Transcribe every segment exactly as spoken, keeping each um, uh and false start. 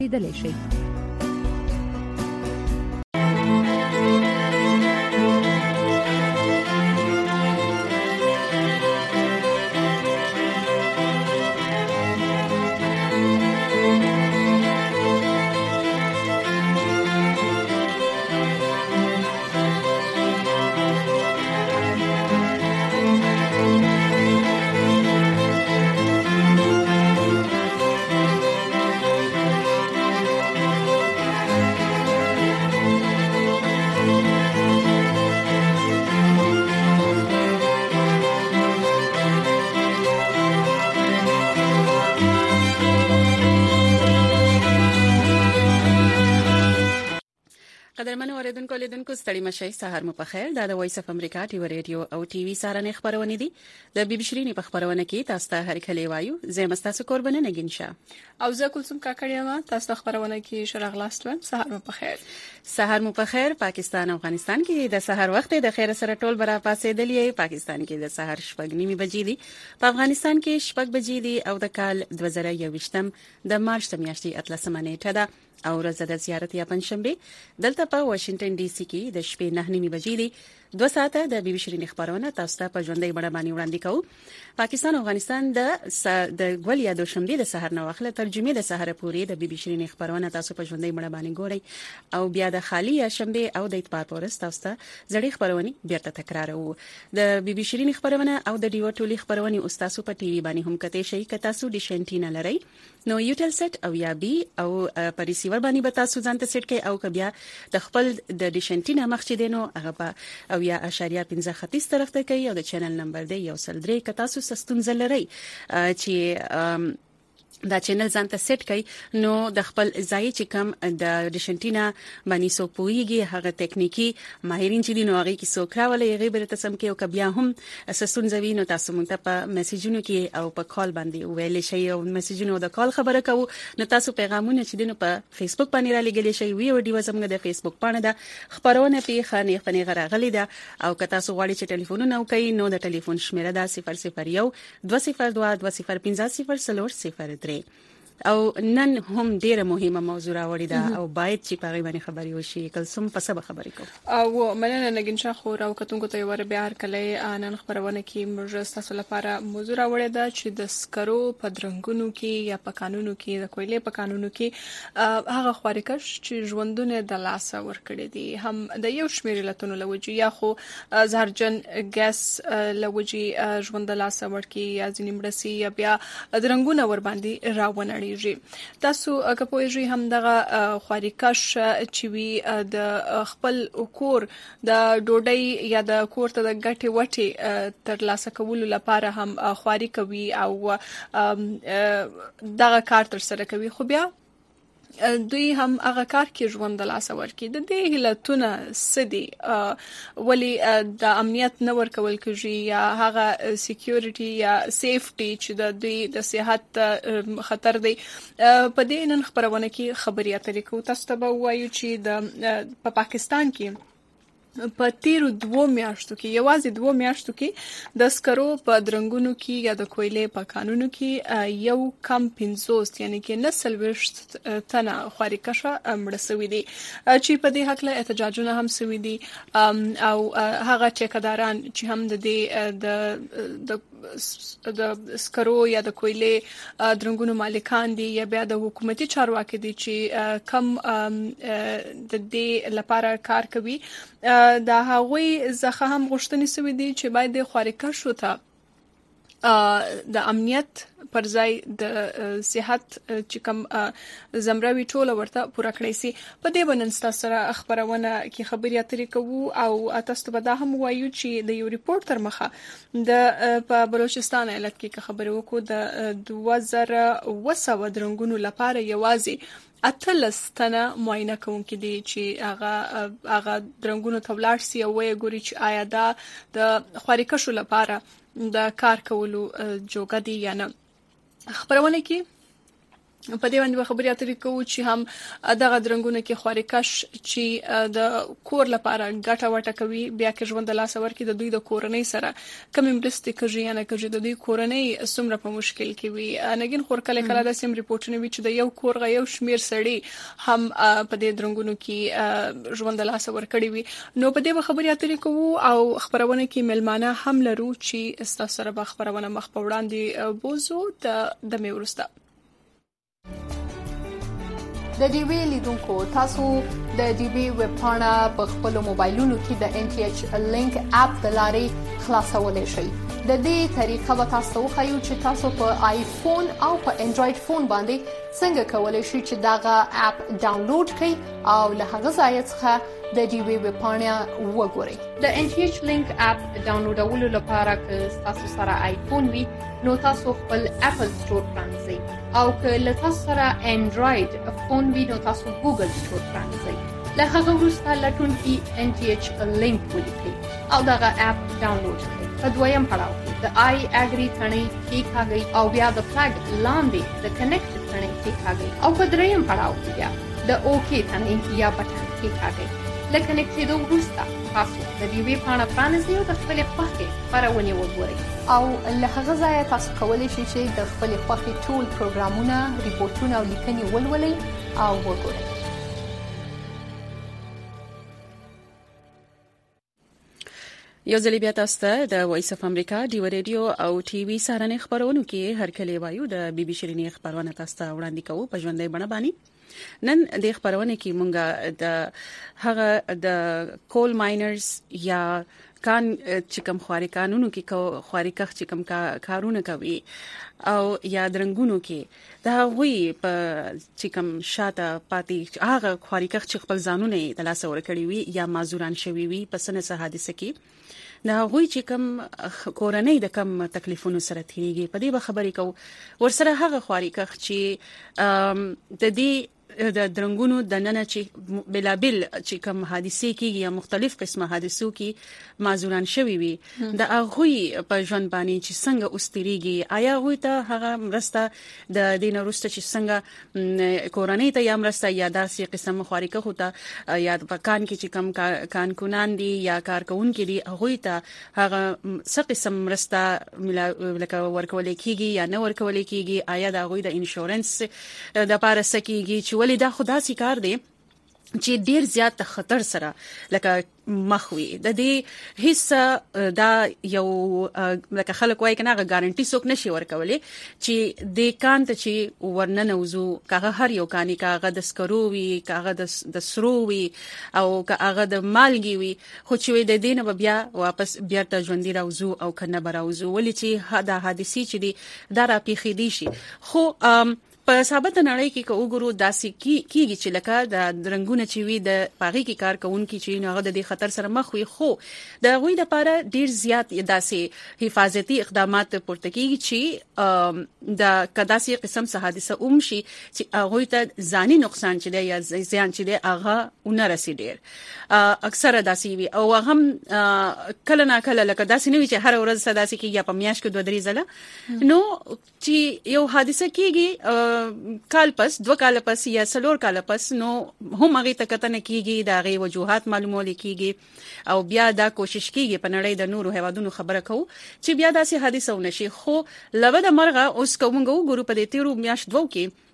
لیدلی شئ. قدرمنو اوریدونکو لیدونکو ستړي مشئ، سهار مو په خیر. دا د وایس اف امریکا ټي وی رادیو او ټي وی سارنې خبرونه دي. د بي بي شيرینې په خبرونه کې تاسو ته هر کله وایو زه مستاسو قربانه نگینشا او زه کلثوم کاکړیا ما تاسو ته خبرونه کې شرغلاستم. سهار مو په خیر. سهار مو په خیر. پاکستان او افغانستان کې د سحر وخت د خیر سره ټول برا پاسېدلې. پاکستان کې د سحر شپږ نیمه بجې دي، په افغانستان کې شپږ بجې دي او د کال دوه زره یوویشتم د مارچ میاشتې اتلسمه نیټه ده او ورځ د زیارت یا پنځشنبه. دلته په واشنگټن ډي سي کې د شپې نه نیمه بجې دي. دوه ساعته د بي بي شيرینې خبرونه تاسو ته په ژوندۍ بڼه باندې وړاندې کوو. پاکستان او افغانستان د د ګول یا دوشنبه د سحر نه واخله ترجمه د سحر پورې د بي بي شيرینې خبرونه تاسو په ژوندۍ بڼه باندې ګورئ او بیا د خالی یا شنبه او د اتباع پورس تاسو ته زړې خبرونه بیرته تکرارو. د بي بي شيرینې خبرونه او د ډیو ټولي خبرونه او تاسو په ټي وي باندې هم کته شي ک تاسو ډیش انټینا لرئ نو یوټل سیټ او یا بي او په ریسیور باندې به تاسو ځان ته سیټ کې او ک بیا د خپل د ډیش انټینا مخ چې دینو هغه او یا اشاریه پنځه ختیځ طرف ته کوي او د چینل نمبر دی یو سل درې ک تاسو سستون زلري چې دا چینل ځان ته سیټ کړئ نو د خپل ځای چې کم د ډیشنټینا باندې سو پويږي هغه ټکنیکی ماهرین چې دي نو هغه کې سو کراولې غیبر ته سم کې او کبیا هم سسون زوی نو تاسو مونږ ته په میسجونو کې او په کال باندې ویل شي او میسجونو د کال خبره کوو نو تاسو پیغامونه چې دینو په فیسبوک باندې را لګیلی شي وی ویډیو زموږ د فیسبوک باندې دا خبرونه په خانه خنه غراغلی ده او که تاسو غواړئ چې ټلیفونونه وکړئ نو د ټلیفون شمیره ده صفر صفر یو دوه صفر دوه دوه صفر پنځه صفر څلور صفر درې. او نن هم ډیره مهمه موضوع راوړی ده او باید چې په غیبه خبري وشي. کلثوم په سبا خبرې کوم او مننه نگینشا خو راو کتونکو ته ور بیا هر کله نن خبرونه کې موږ تاسو لپاره موضوع راوړی ده چې د سکرو په درنګونو کې یا په قانونو کې د کویلې په قانونو کې هغه خواریکش چې ژوندونه د لاس ور کړی دي هم د یو شمیر لتون لوجي یا خو زهرجن ګاس لوجي ژوند د لاس ور کې یا ځینمړسي یا بیا درنګونه ور باندې راونړي. تاسو که پوهیږئ هم دغه خواریکش چې وی د خپل کور د ډوډۍ یا د کور ته د ګټې وټې تر لاسه کولو لپاره هم خواري کوي او دغه کار تر سره کوي خو بیا دوی هم هغه کار کې ژوند د لاس ورکی د دې هلتونه سدي ولی د امنیت نه ورکول کېږي یا هغه سکیورټي یا سیفټي چې د دوی د صحت خطر دی. په دې نن خبرونه کې خبري اترې کوو. تاسو ته وایو چې د په پاکستان کې په تیرو دوه میاشتو کې یوازې دوه میاشتو کې د سکرو په درنګونو کې یا د کویلې په قانونو کې یو کم پنځوس یعنی کې نسل ورشت تنه خواریکشه مړ شوی دي چې په دې حق له احتجاجونه هم شوی دي او هغه ټیکداران چې هم د دې د د سکرو یا د کویلې درنګونو مالکان دي یا بیا د حکومتي چارواکي دي چې کم د دې لپاره کار کوي دا هغوی زخه هم غوښتنې سوي دي چې باید د خواریکشو ته د امنیت پر ځای د صحت چې کوم زمراوي ټوله ورته پوره کړی سي. په دې باندې تاسو سره خبرونه کې خبري اترې کوو او تاسو به دا هم وایو چې د یو ریپورت تر مخه د په بلوچستان ایالت کې خبرې وکړو د دوه زره اوه سوه درنګونو لپاره یوازې اتلس تنه معاینه کوونکي دي چې هغه هغه درنګونو ته ولاړ سي او وایي ګوري چې آیا دا د خواریکشو لپاره د کار کولو جوګه دي یا نه. خبرونه کې په دې باندې خبرې اترې کوو چې هم دغه درنګونه کې خواریکش چې د کور لپاره ګټه وټه کوي بیا کې ژوند د لاس ورکړي د دوی د کورنۍ سره کوم مرستې کوي یا نه کوي د دوی کورنۍ څومره په مشکل کې وي. نګین خور کله کله د سیم ریپورتونه وی چې د یو کور غو شمیر سړي هم په دې درنګونو کې ژوند د لاس ورکړي وي. نو په دې خبرې اترې کوو او خبرونه کې ملمانه هم لرو چې تاسو سره به خبرونه مخ په وړاندې بوزو د د میورستا د ډي وی لیدونکو تاسو د ډي وی ویب پاڼه په خپل موبایلونو کې د ان ټي ایچ لینک اپ د لارې خلاصولای شئ. د دې طریقه به تاسو خو چې تاسو په آیفون او په انډراید فون باندې څنګه کولای شئ چې داغه اپ ډاونلوډ کړئ او له هغه ځای څخه د ډي وی ویب پاڼه وګورئ. د ان ټي ایچ لینک اپ ډاونلوډولو لپاره که تاسو سره آیفون وي نو تاسو خپل اپل سٹور پرانځئ او که له تاسو سره انډراید فون وي نو تاسو ګوګل سٹور پرانځئ. له هغه وروسته لټون کې ان ټي ایچ لینک ولیکئ او دغه اپ ډاونلوډ کړئ. په دویم پړاو کې د آی اګری ثنې کلیک او بیا د فلګ لاندې د کنیکټ ثنې کلیک او په دریم پړاو کې بیا د اوکی ثنې یا بټن کلیک. لکه کنیکټېدو وروسته تاسو د ډي وی پاڼه پرانځئ او د خپلې خوښې خپرونې وګورئ او له هغه ځایه تاسو کولی شئ چې د خپلې خوښې ټول پروګرامونه، ریپورتونه او لیکنې ولولئ او وګورئ. یو ځل بیا تاسو ته د وایس اف امریکا ډیو رادیو او ټي وي سارنې خبرونو کې هر کله وایو د بي بي شيرینې خبرونه تاسو ته وړاندې کوو په ژوندۍ بڼه باندې. نن د خبرونه کې مونږه د هغه د کول ماینرز یا کان چې کوم خواري قانونو کې خواري کخ چې کوم کارونه کوي او یا درنګونو کې دا وی په چې کوم شاته پاتې هغه خواري کخ چې خپل ځانونه د لاس ورکړي وي یا معذوران شوي وي په سنه حادثه کې دا وی چې کوم کورنۍ د کم تکلیفونو سره تیریږي. په دې به خبرې کوو ورسره هغه خواري کخ چې د دې د درنګونو د نن چې بلابل چې کوم حادثه کېږي یا مختلف قسمه حادثو کې معذوران شوي وي د هغه په ژوند باندې چې څنګه اوستریږي آیا هغه ته هغه مرسته د دین وروسته چې څنګه کورنۍ ته یا مرسته یا داسې قسم خواریکه هوته یا په کان کې چې کوم کان کونان دي یا کارکون کې دي هغه ته هغه څه قسم مرسته لکه ورکول کېږي یا نه ورکول کېږي آیا د هغه د انشورنس د پاره سکیږي چې ولې دا خدا سي کار دی چې ډیر زیات خطر سره لکه مخوي د دې هیڅ دا یو لکه خلک وایي کنه ګارانټي څوک نشي ورکولې چې د کان ته چې ورننه وزو کاغه هر یو کانی کاغه د سکرو وی کاغه د سرو وی او کاغه د مالګي وی خو چې د دینه بیا واپس بیا ته ژوندۍ راوزو او کنه براوزو ولې چې دا حادثه چې دی دا را پیخې دي شي. خو په ثابت نړۍ کې کو وګورو داسې کیږي چې لکه د رنگونه چې وي د پاغي کې کار کوونکي چې هغه د خطر سره مخ وي خو د غوي لپاره ډیر زیات داسې حفاظتي اقدامات پورته کیږي چې د کداسي قسم حادثه اوم شي چې هغه ته ځاني نقصان چي دی یا زیان چي دی هغه اون رسي ډیر اکثره داسې وي او هم کله نه کله لکه داسې نه وي چې هر ورځ داسې کیږي په میاش کې دوه درې ځله نو چې یو حادثه کیږي کال پس دو کال پس یا سلور کال پس نو هم هغه تکتنه کیږي دا غي وجوهات معلومول کیږي او بیا دا کوشش کیږي په نړۍ د نورو هوادونو خبره کوو چې بیا داسې حادثه ونشي. خو لوه د مرغه اوس کومګو ګورو په دې تیرو میاش دوه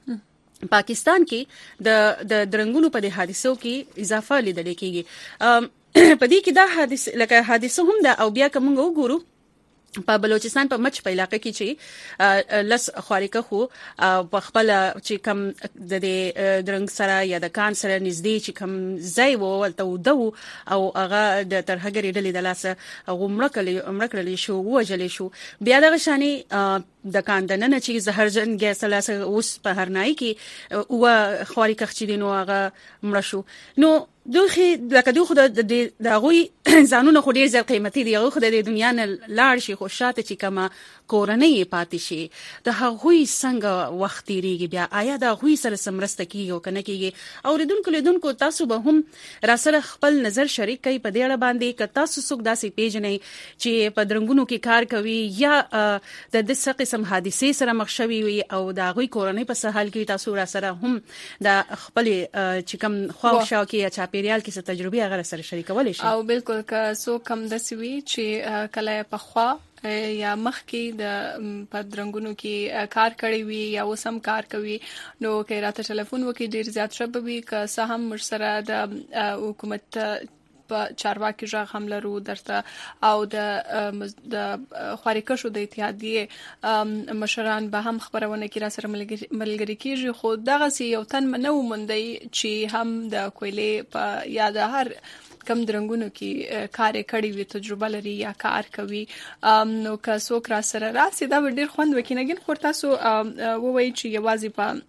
کې پاکستان کې د د درنګونو په دې حادثو کې اضافه لیدل کیږي. په دې کې دا حادثه لکه حادثه هم ده او بیا کومګو ګورو په بلوچستان په مچ په علاقې کې چې لس خواریکه خو په خپل چې کم د درنګ سره یا د کان سره نږدې چې کم ځای وو ولته ودو او هغه د ترهګری ډلې د لاسه غمړکلې امړکلې شو وجلې شو بیا د غشاني د کان د نن چې زهرجن ګیس لاسه اوس په هرنای کې او خواریکه چې دینو هغه مړ شو نو دوی لکه دوی خو د دغوی ځانونه خو ډیر زیات قیمتي دي او خو د دنیا نه لاړ شي خو شاته چې کما کورنۍ پاتې شي د هغوی څنګه وخت تیریږي بیا آیا د هغوی سره سمرسته کیږي او کنه کیږي او ردونکو لیدونکو تاسو به هم را سره خپل نظر شریک کړئ په دې اړه باندې ک تاسو څوک داسې پیژنئ چې په درنګونو کې کار کوي یا د دې قسم حادثه سره مخ شوي وي او د هغوی کورنۍ په سهال کې تاسو را سره هم د خپل چې کوم خواوشا کې یا چاپیریال کې څه تجربه هغه سره شریکول شي او بالکل که څوک کم دسوي چې کله په خوا یا مخ کې د پدرنګونو کې کار کوي وي یا وسم کار کوي نو کې راته ټلیفون وکي ډیر زیات شبوي که سه هم مرسره د حکومت په چارواکي ژغ هم لرو درته او د د خواریکشو د اتحادیه مشران به هم خبرونه کې را سره ملګری کیږي خو دغه یو تن منو مندي چې هم د کویلې په یا د هر کم درنګونو کې کار کړی وي تجربه لري یا کار کوي نو که څوک را سره راسي دا ډیر خوند وکینګین خو تاسو ووایي چې یوازې په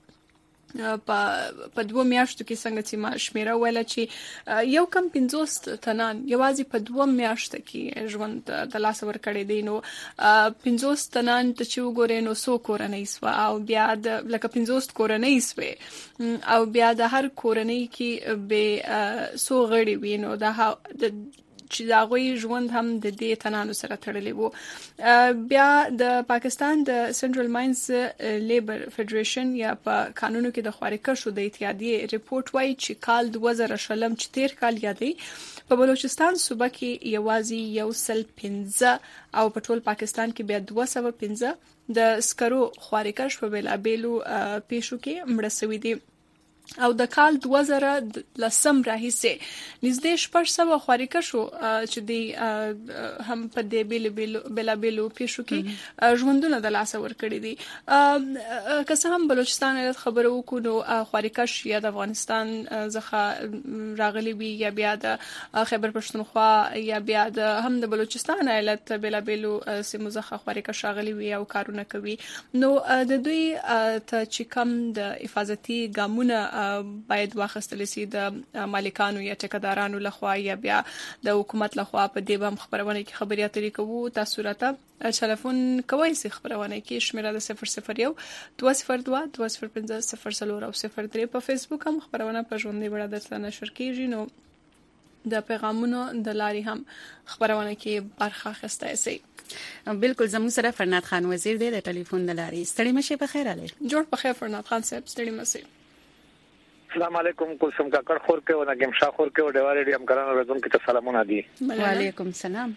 په په دوه میاشتو کې څنګه چې ما شمیره ویل چې یو کم پنځوس تنان یوازې په دوه میاشتو کې ژوند د لاس ور کړی دی نو پنځوس تنان ته چې وګورئ نو څو کورنۍ سو او بیا د لکه پنځوس کورنۍ سو او بیا د هر کورنۍ کې به څو غړي وي نو د چې دا غوي ژوند هم د دې تنانو سره تړلی وو بیا د پاکستان د سنټرل ماینز لیبر فدریشن یا په قانونو کې د خواریکشو د اتحادیه ریپورت وایي چې کال دوه زره شلم چې تیر کال یادې په بلوچستان صوبه کې یوازې یو سل پنځه او په ټول پاکستان کې بیا دوه سوه پنځه د سکرو خواریکش په بېلابېلو پیښو کې مړه شوي دي او د کال دوه زره لسم راهیسې نږدې شپږ سوه خواریکشو چې دی هم په دې بېلابېلو پیښو کې ژوندونه د لاسه ورکړي دي که څه هم بلوچستان ایالت خبره وکړو نو خواریکش یا د افغانستان څخه راغلي وي یا بیا د خیبر پښتونخوا یا بیا د هم د بلوچستان ایالت بېلابېلو سیمو څخه خواریکش راغلي وي او کارونه کوي نو د دوی ته چې کم د حفاظتي ګامونه باید واخستل شي د مالکانو یا ټیکدارانو لخوا یا بیا د حکومت لخوا په دې بم خبرونه کې خبري اترې کوو تاسو راته ټلیفون کوي سي خبرونه کې شمیره د صفر صفر یو دوه صفر دوه دوه صفر پنځه صفر څلور او صفر درې په فیسبوک هم خبرونه په ژوندۍ بڼه درته نشر کیږي نو د پیغامونو د لاري هم خبرونه کې برخه اخیستای شي بالکل زموږ سره فرناد خان وزیر دی د ټلیفون د لاري ستړي مشه په خیر علي جوړ په خیر فرناد خان صاحب ستړي مشه السلام علیکم کوم کا کر خور کې او نګم شاه خور کې او ډیوالې ډیم کرانو رزون کې سلامونه دي وعلیکم السلام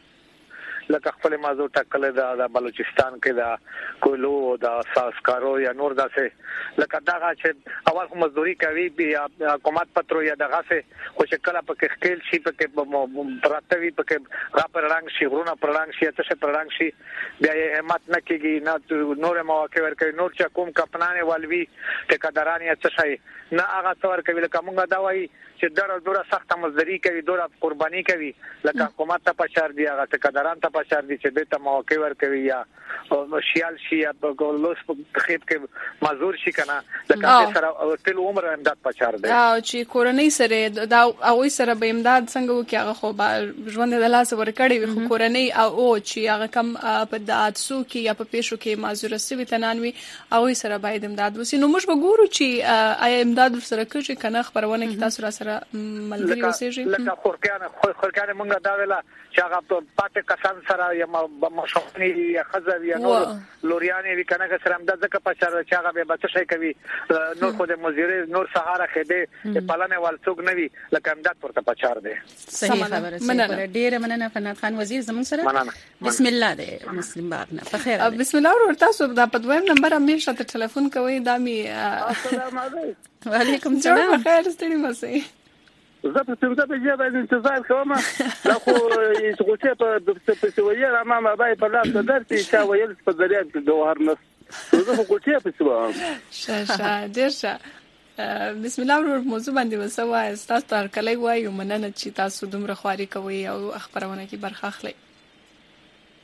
لکه خپل موضوع ټکل د بلوچستان کې د کولو او د ساسکارو یا نور داسې لکه دغه چې اول خو مزدوري کوي بیا حکومت پترو یا دغه څه خو شکل په کې خپل شي په کې پراتوي په کې را پر رنگ شي غرونه پر رنگ شي څه پر رنگ شي بیا یې همت نه کیږي نه نور مواقع ورکوي نور چې کوم کپنانه والوي ټیکداران یا څه شي نه هغه تور کوي لکه موږ دا وایي چې ډېر ډېر سخت مزدوري کوي ډېر قرباني کوي لکه حکومت ته پچار دی هغه ټیکداران ته پچار دي چې به ته مواقع ورکوي یا شیال شي یا ګولوس په خېب کې مزور شي کنه لکه سره ټول عمر امداد پچار دی او چې کورنۍ سره دا او سره به امداد څنګه وکي هغه خو ژوند د لاس ورکړي خو کورنۍ او چې هغه کم په داتسو کې یا په پېښو کې مازور سوي تنانوي او سره باید امداد وسی نو موږ به ګورو چې آیا امداد سره کوي کنه خبرونه کې تاسو را سره ملګری اوسېږي لکه خورکانه خورکانه مونږ دا ویلا چې هغه پاتې کسان سره یا مشوقني یا خزر یا نور لوريانه وی کنه سره امداد ځکه په چاره چې هغه به بچ شي کوي نور خو د مزیر نور سهاره خېده پلانې والڅوک نوي لکه امداد ورته پچار دی صحیح خبره سره ډیره مننه فرناد خان وزیر زمون سره بسم الله دې مسلم باغ نه په خیر بسم الله ورته تاسو دا په دویم نمبر همیشه ته ټلیفون کوي دا می السلام علیکم وعلیکم السلام بخیر ستړي مسي زه په څنګه په جواب انتظار کوم دا خو هیڅ غوته په په سویه را ما بای په لاس درته چا ویل په ذریعہ کې جوهر نس زه خو غوته په سوام شاشه درشه بسم الله ورور موضوع باندې وسوای تاسو تر کله وایو مننه چې تاسو دومره خواري کوي او خبرونه کې برخه اخلي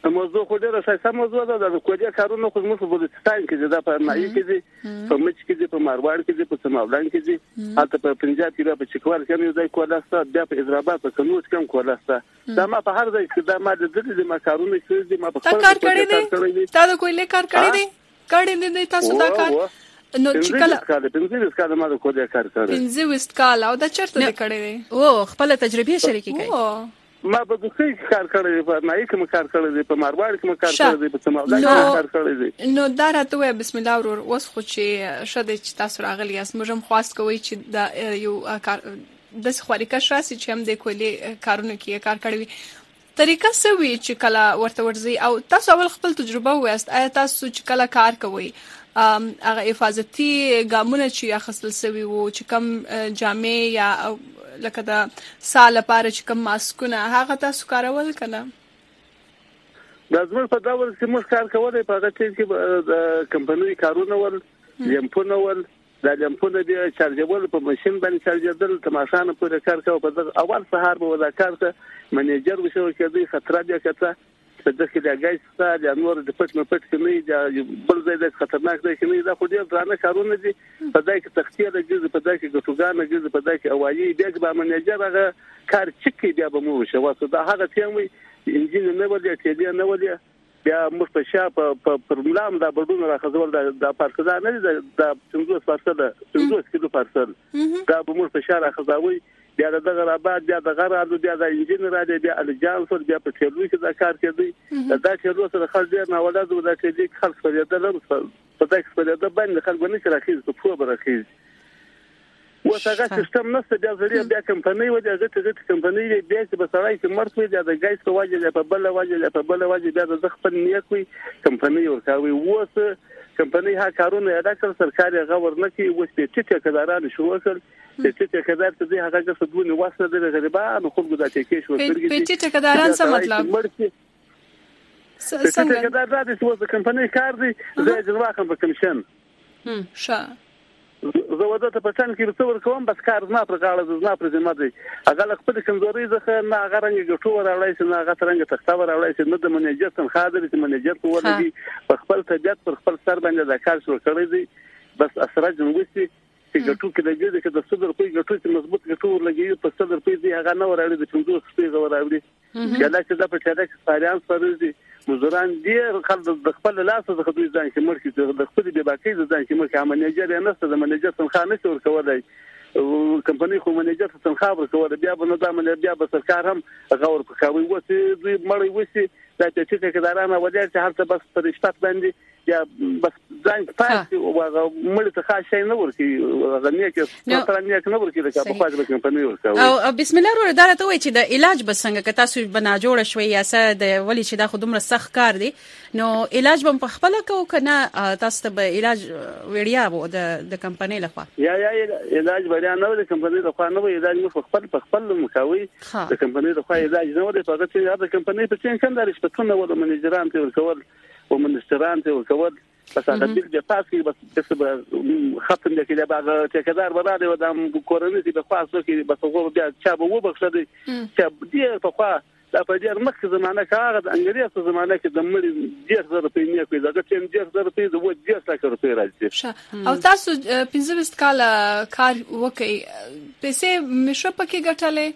موضوع خو ډیره اساسه موضوع ده د کوډیا کارونه خو موږ په بلوچستان کې ده په مایي کې دي په مچ کې دي په ماروړ کې دي په سماولان کې دي حتی په پنجاب کې په چکوال کې یو ځای کولاسته بیا په حیدرآباد په کنوج کې هم کولاسته دا ما په هر ځای کې دا ما د دې ما کارونه کې دي ما په خپل کار کړی دی تا د کویلې کار کړی دی کړی دی تاسو دا کار نو چې کله پنځه کال ما د کوډیا کار کړی پنځه کال او دا چرته کړی دی او خپل تجربه شریکي کوي ما په دوی کار کړی په مایي کې کار کړی دی په ماروړ کې کار کړی دی په سماولان کې کار کړی دی نو دا راته بسم الله ورور اوس خو چې شته چې تاسو راغلی یاست موږ هم خواست کوي چې دا یو کار د خوريکه شاسي چې هم د کولی کارونه کې کار کړی طریقه سوي چې کله ورته ورځي او تاسو اول خپل تجربه وایست آیا تاسو چې کله کار کوي هغه حفاظتي ګامونه چې اخیستل سوي وو چې کم جامې یا لکه دا سال لپاره چې کم ماسکونه هغه تاسو کارول کنه دا زموږ په ډول چې موږ کار کولای په هغه چې د کمپنۍ کارونه ول لمپونه ول دا لمپونه دی چارجول په ماشين باندې چارجدل تماشانه پورې کار کوي په اول سهار به ودا کار ته منیجر وشو کېدی خطر دی کته په دغه کې د غایستا د انور د پټ مپټ کې نه دا بل ځای د خطرناک دی کې نه دا خو ډیر درانه کارونه دي په دای کې تختیه د جز په دای کې ګټوګانه جز په دای کې اوایي بیا به منیجر هغه کار چکی بیا به مو شو واسه دا هغه تیموي انجین نه ولې چې نه ولې بیا موږ په شا په پرملام دا بډونه راخذول دا پارسل نه دا پنځوس پارسل پنځوس کیلو پارسل دا به موږ په شا راخذوي بیا دغه رابط بیا دغه راځو بیا د انجین را دی بیا الجان سر بیا په ټیلوي کې دا کار کوي دا ټیلو سره خلک ډیر نه ولادو دا چې خلک فریاده لري په دغه فریاده باندې خلک باندې راخیز په پوره راخیز وساګه سیستم نشته بیا ځړي بیا کمپنۍ و دې غټه غټه کمپنۍ بیا چې په سړای کې مرته دی د ګایس په واجب په بل واجب په بل واجب بیا د خپل نیت وي کمپنۍ ورکاوي وسه کمپنۍ ها کارونه ادا کړ سرکاري غور نه کی و چې چې کډاران شو وکړ چې چې کډار ته دې هغه څه دونه واسطه د غریبانو خلکو د ټیکې شو ورګي په چې کډاران څه مطلب څنګه کډار د څه کمپنۍ کار دی د جلواخم په کمیشن هم شه زه ودا ته پټن کې څور کوم بس کار نه پر غاړه زما پر ذمہ دی هغه خپل کمزوري ځخه نه هغه رنګ ګټو وراولای شي نه هغه ترنګ تخته وراولای شي نه د منیجر څخه خاطر چې منیجر ته ولګي په خپل طبيعت پر خپل سر باندې د کار شروع کړی دی بس اسره جنوبسي چې ګټو کې د دې کې د صدر په ګټو چې مضبوط ګټو ورلګي په صدر په دې هغه نه وراولي د پنځوس سپیغه وراولي کله چې د پټه د سپاریان سره دي مزوران ډیر خلک د خپل لاس څخه دوی ځان کې مرکي د خپل د باقي ځان کې مرکي منیجر نه ست د منیجر تنخواه نه ور کولای کمپنۍ خو منیجر تنخواه ور کولای بیا به نه د منیجر بیا به سرکار هم غور کوي وته دوی مړی وسی دا چې چې کډارانه وځي چې هر څه بس پر شپږ باندې یا بس ځان پاتې او مړ ته خاص شي نه ورکی غنیه کې ستاره نه کې نه ورکی د په پاج به کمپنۍ ورکوي او بسم الله ورو دا ته وای چې د علاج بسنګ که تاسو بنا جوړ شوي یا څه د ولی چې دا خودمره سخت کار دی نو علاج به په خپل کو کنه تاسو ته علاج وړیا وو د د کمپنۍ لخوا یا یا علاج وړیا نه د کمپنۍ لخوا نه علاج مو خپل خپل مکوي د کمپنۍ لخوا علاج نه ورته هغه چې د کمپنۍ په څنګه کنداري شپتونه ول منیجران ته ورکول او منستران ته ورکول بس هغه د پاسې بس څه ختم دي کې دا هغه ټیکدار وراله و د کورنۍ په خاصو کې بس هغه بیا چا به وبخښه دي چې دې په خوا دا په ډیر مخکې زمانه کې هغه د انګریز په زمانه کې د مړي ډیر زره په نیه کې دا چې ډیر زره په د وځ ډیر څه کوي راځي او تاسو پنځه کال کار وکي پیسې مشه پکې ګټلې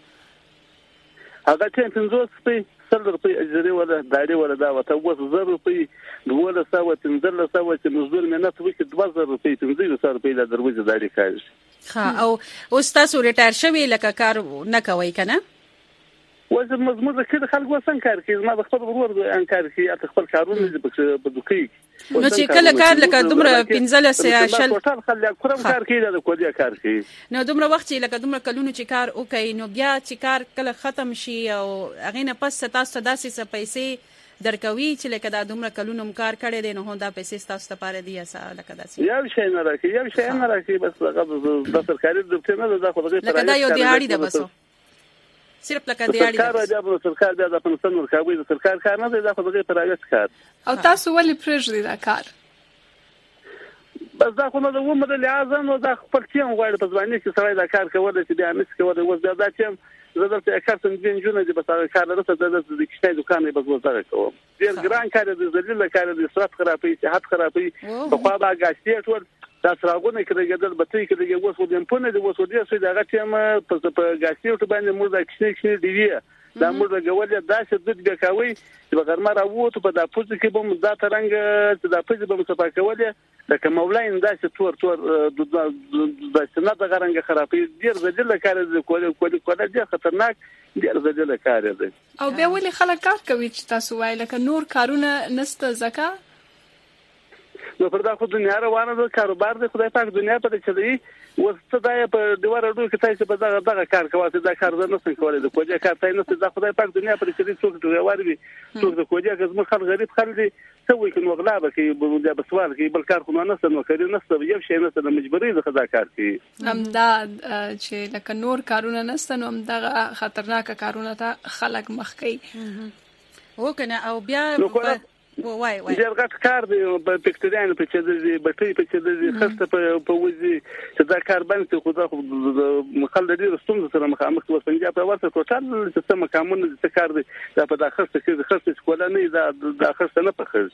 هغه چې پنځه په سل روپۍ اجري ولا داري ولا دا وته وس زر روپۍ ولا سوا تنزل سوا چې مزدور منت وکي دوه زر روپۍ تنزل سر روپۍ د دروازه داري کوي ها او استاد ریټایر شوی لکه کار نه کوي کنه وځ مزموږ کې خلک وسن کار کوي ما د خپل ورور انکار کوي خپل کارونه په دوکې نو چې کله کار لکه دومره پنځلس یا شل ټول خلک کوم کار کوي د کوډیا کار کوي نو دومره وخت چې لکه دومره کلونو چې کار وکړي نو بیا چې کار کله ختم شي او هغه نه پس تاسو داسې څه پیسې درکوي چې لکه دا دومره کلونو کار کړي دي نو دا پیسې تاسو ته پاره دي اسا لکه داسې یو شي نه راکې یو شي نه راکې بس هغه د سرکاري دفتر نه دا خو دغه لکه دا یو دیاړي ده بس صرف لکه دیاړي ده سرکار د سرکار د افغانستان ورکوي د سرکار کار نه دی دا خو دغه پرایوت کار او تاسو ولې پرېږدئ دا کار بس دا خو نو د عمر لحاظه نو دا خپل ټیم غواړي په ځواني کې سړی دا کار کول چې بیا نس کول اوس دا ټیم زه درته کار څنګه جنونه دي بس هغه کار لرته د کښتۍ دکان به وځره کوم ډیر ګران کار دی ذلیل کار دی صحت خرابوي صحت خرابوي په خوا دا غاښتي ټول دا سراغونه کېږي د بټي کېږي اوس ودیم په نه دی اوس ودی سوي دا ټیم په غاښتي ټول باندې موږ دا کښتۍ کښتۍ دی دا موږ غوړل دا چې د دې کوي چې بغرمه راووت په د پوز کې به دا ترنګ چې د پوز به مصفا کوله لکه مولاین دا چې تور تور د سنت غرنګ خرابې ډیر ځل کار دی کول کول کول ډیر خطرناک ډیر ځل کار دی او بیا ولې خلک کار کوي چې تاسو وایي لکه نور کارونه نسته زکه نو پر دا خو دنیا روانه ده کاروبار دی خدای پاک دنیا ته چلی وسته دا په دیوار اډو کې تاسو په دغه دغه کار کوي دا کار نه څنګه کولای د کوجه کار تای نه دا خدای پاک دنیا پر چلی څوک جوړوي وي څوک د کوجه غزم خل غریب خل دي سوي کنه غلابه کې د بسوال کې بل کار خو نه نسته نو کړي نسته یو شی نسته د مجبوري د خدا کار کوي هم دا چې لکه نور کارونه نسته نو هم دغه خطرناک کارونه ته خلک مخ کوي وکنه او بیا وای وای ډیر غټ کار دی په پکتریان په چې د بټي په چې د خسته په وځي چې دا کار باندې خو دا مخال د ډیر ستونزو سره مخامخ و پنځه په ورته ټوټال سیستم قانون د کار دی دا په دا خسته کې خسته کوله نه دا د خسته نه پخښ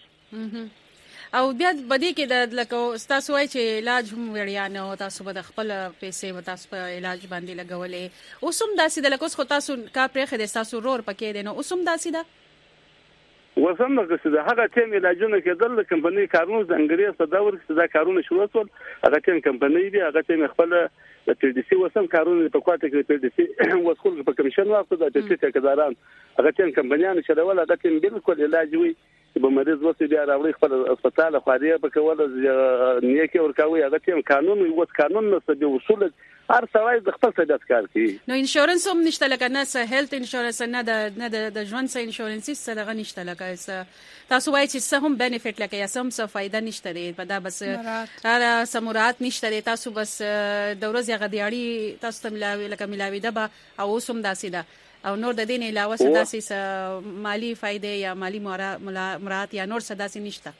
او بیا بدی کې د لکه تاسو وای چې علاج هم وړیا نه او تاسو به خپل پیسې و تاسو په علاج باندې لګولې اوسم داسې د لکه خو تاسو کا پرې خې تاسو رور پکې دي نو اوسم داسې ده وسم نو چې هغه ټیم علاجونه کېدل د کمپنۍ کارونو د انګریز په دور کې دا کارونه شروع شول هغه ټیم کمپنۍ دی هغه ټیم خپل د پی ډی سی وسم کارونه په کوټه کې پی ډی سی وسخل په کمیشن واخته د ټی ټی کډاران هغه ټیم کمپنیانو چې دا ول هغه ټیم بالکل علاج وي چې به مریض وسی بیا راوړي خپل هسپتال خاري په کول نیکي ورکوي هغه ټیم قانون یو قانون نه څه دی اصول هر سوای د خپل صدات کار کوي نو انشورنس هم نشته لکه نه سه هیلث انشورنس نه د نه د ژوند سه انشورنس څه دغه نشته لکه تاسو وایي چې څه هم بینیفیټ لکه یا سم څه فائدہ نشته دی په دا بس را سمورات نشته دی تاسو بس د ورځې غدیاړي تاسو ته ملاوي لکه ملاوي دبا او سم داسې ده او نور د دین علاوه څه داسې مالی فائدې یا مالی مراد یا نور څه داسې نشته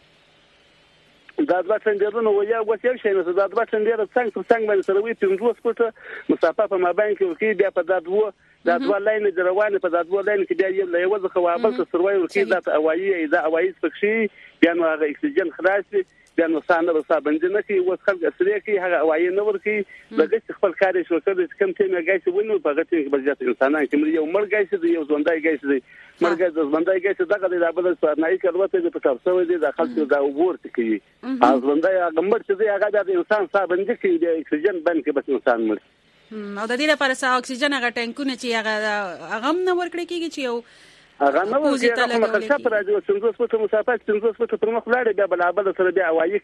دا د څنګه نو یا وڅ یو شي نو دا د څنګه څنګه څنګه باندې سره وي پنځوس فوټه مسافه په مابین کې ورکی بیا په دادوو دا دوه لاین د روانه په دادوو لاین کې بیا یو له یو ځخه وابل ته سروي ورکی دا اوایي دا اوایي سپکشي بیا نو هغه اکسیجن خلاص بیا نو سانه به صابنده نه کی وس خلک اسری کی هغه اوایي نه ورکی لږ خپل کار شو کړی کوم ټیم غاښ ونه په غته کې بلجات انسانان کې یو مړ غاښ دی یو ځوندای غاښ دی مرګ د ځوندای غاښ دغه د بل سرنای کړوته د پټاپ سوی دی د خلکو دا ورته کی از ځوندای هغه مړ چې دی هغه د انسان صابنده کی د اکسیجن باندې کې بس انسان مړ او د دې لپاره سا اکسیجن هغه ټانکونه چې هغه هغه نه ورکړي کیږي چې یو هغه نو چې هغه مخالفه پر راځي څنګه څه مسافت څنګه څه پر مخ لاړ بیا بل بل سره بیا وایي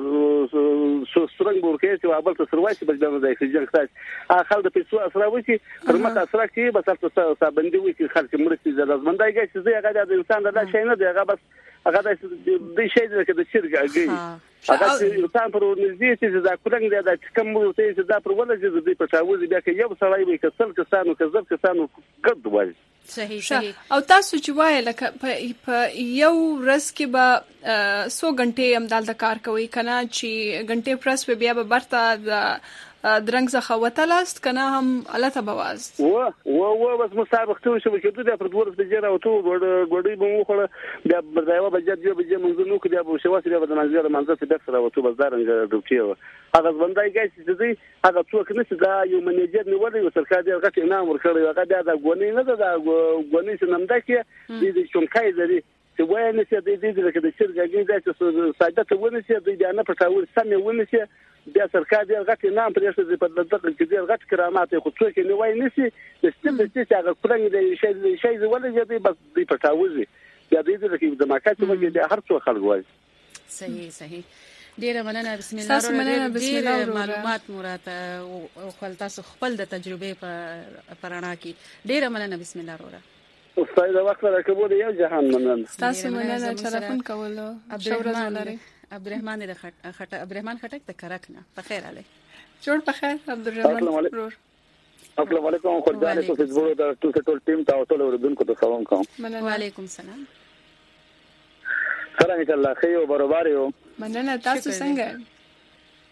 کې سو سترنګ ورکه چې وابل ته سروای چې بل د اکسیجن خاص هغه خل د پیسو اسره وي چې پر مخ اسره کې بس تاسو صابندي وي چې خلک مرستي د لازمندای کې چې هغه د انسان د شي نه دی هغه بس هغه د دې شي د چیرګي هغه انسان پر ورنږدې چې دا کولنګ دی دا کوم څه چې دا پر ولې چې دې په تاوز بیا کې یو سړی وي کسل کسانو کزر کسانو ګد وایي صحیح صحیح او تاسو چې وایي لکه په یو ورځ کې به څو غنټې هم دالته کار کوي کنه چې غنټې پرس په بیا به برته د درنګ څخه وتلاست کنه هم الته بواز و و و بس مسابقه ته شو کې د پر دور د جره او ته ګړې به مو خړ بیا بردایو بجد یو بجې منځ نو کې بیا شواس بیا د منځ منځ ته بخره او ته بس دارنګ دوچیو هغه ځوندای گاش چې دی هغه څوک نشي دا یو منیجر نیولې او سرکار دی هغه انعام ورکړي هغه بیا د غونې نه دا غونې چې نمدا کې دې شونکای لري چې وای نه چې دې دې لکه د شرګاګي دا چې ساده ته ونه چې دې نه پټاور سمې ونه چې بیا سرکار دی هغه انعام پرېښته دې په دغه کې دې هغه کرامات خو څوک نه وای نشي د ستل چې هغه کولنګ دې شي شي ولې دې بس دې پټاور بیا دې دې کې د ماکات مګې هر څو خلک وای صحیح صحیح ډیره مننه بسم الله الرحمن الرحیم معلومات مراد او خپل تاسو خپل د تجربه په پرانا کې ډیره مننه بسم الله الرحمن استاد دا وخت راکبو دی یو جهان مننه تاسو مننه تلیفون کولو عبدالرحمن عبدالرحمن د خټ عبدالرحمن خټک د کرکنه په خیر علي جوړ په خیر عبدالرحمن ورور السلام علیکم خو ځانې په فیسبوک د ټول ټول ټیم ته ټول اوردونکو ته سلام کوم وعلیکم السلام سلام ان شاء الله خیر او برابر یو مننه تاسو څنګه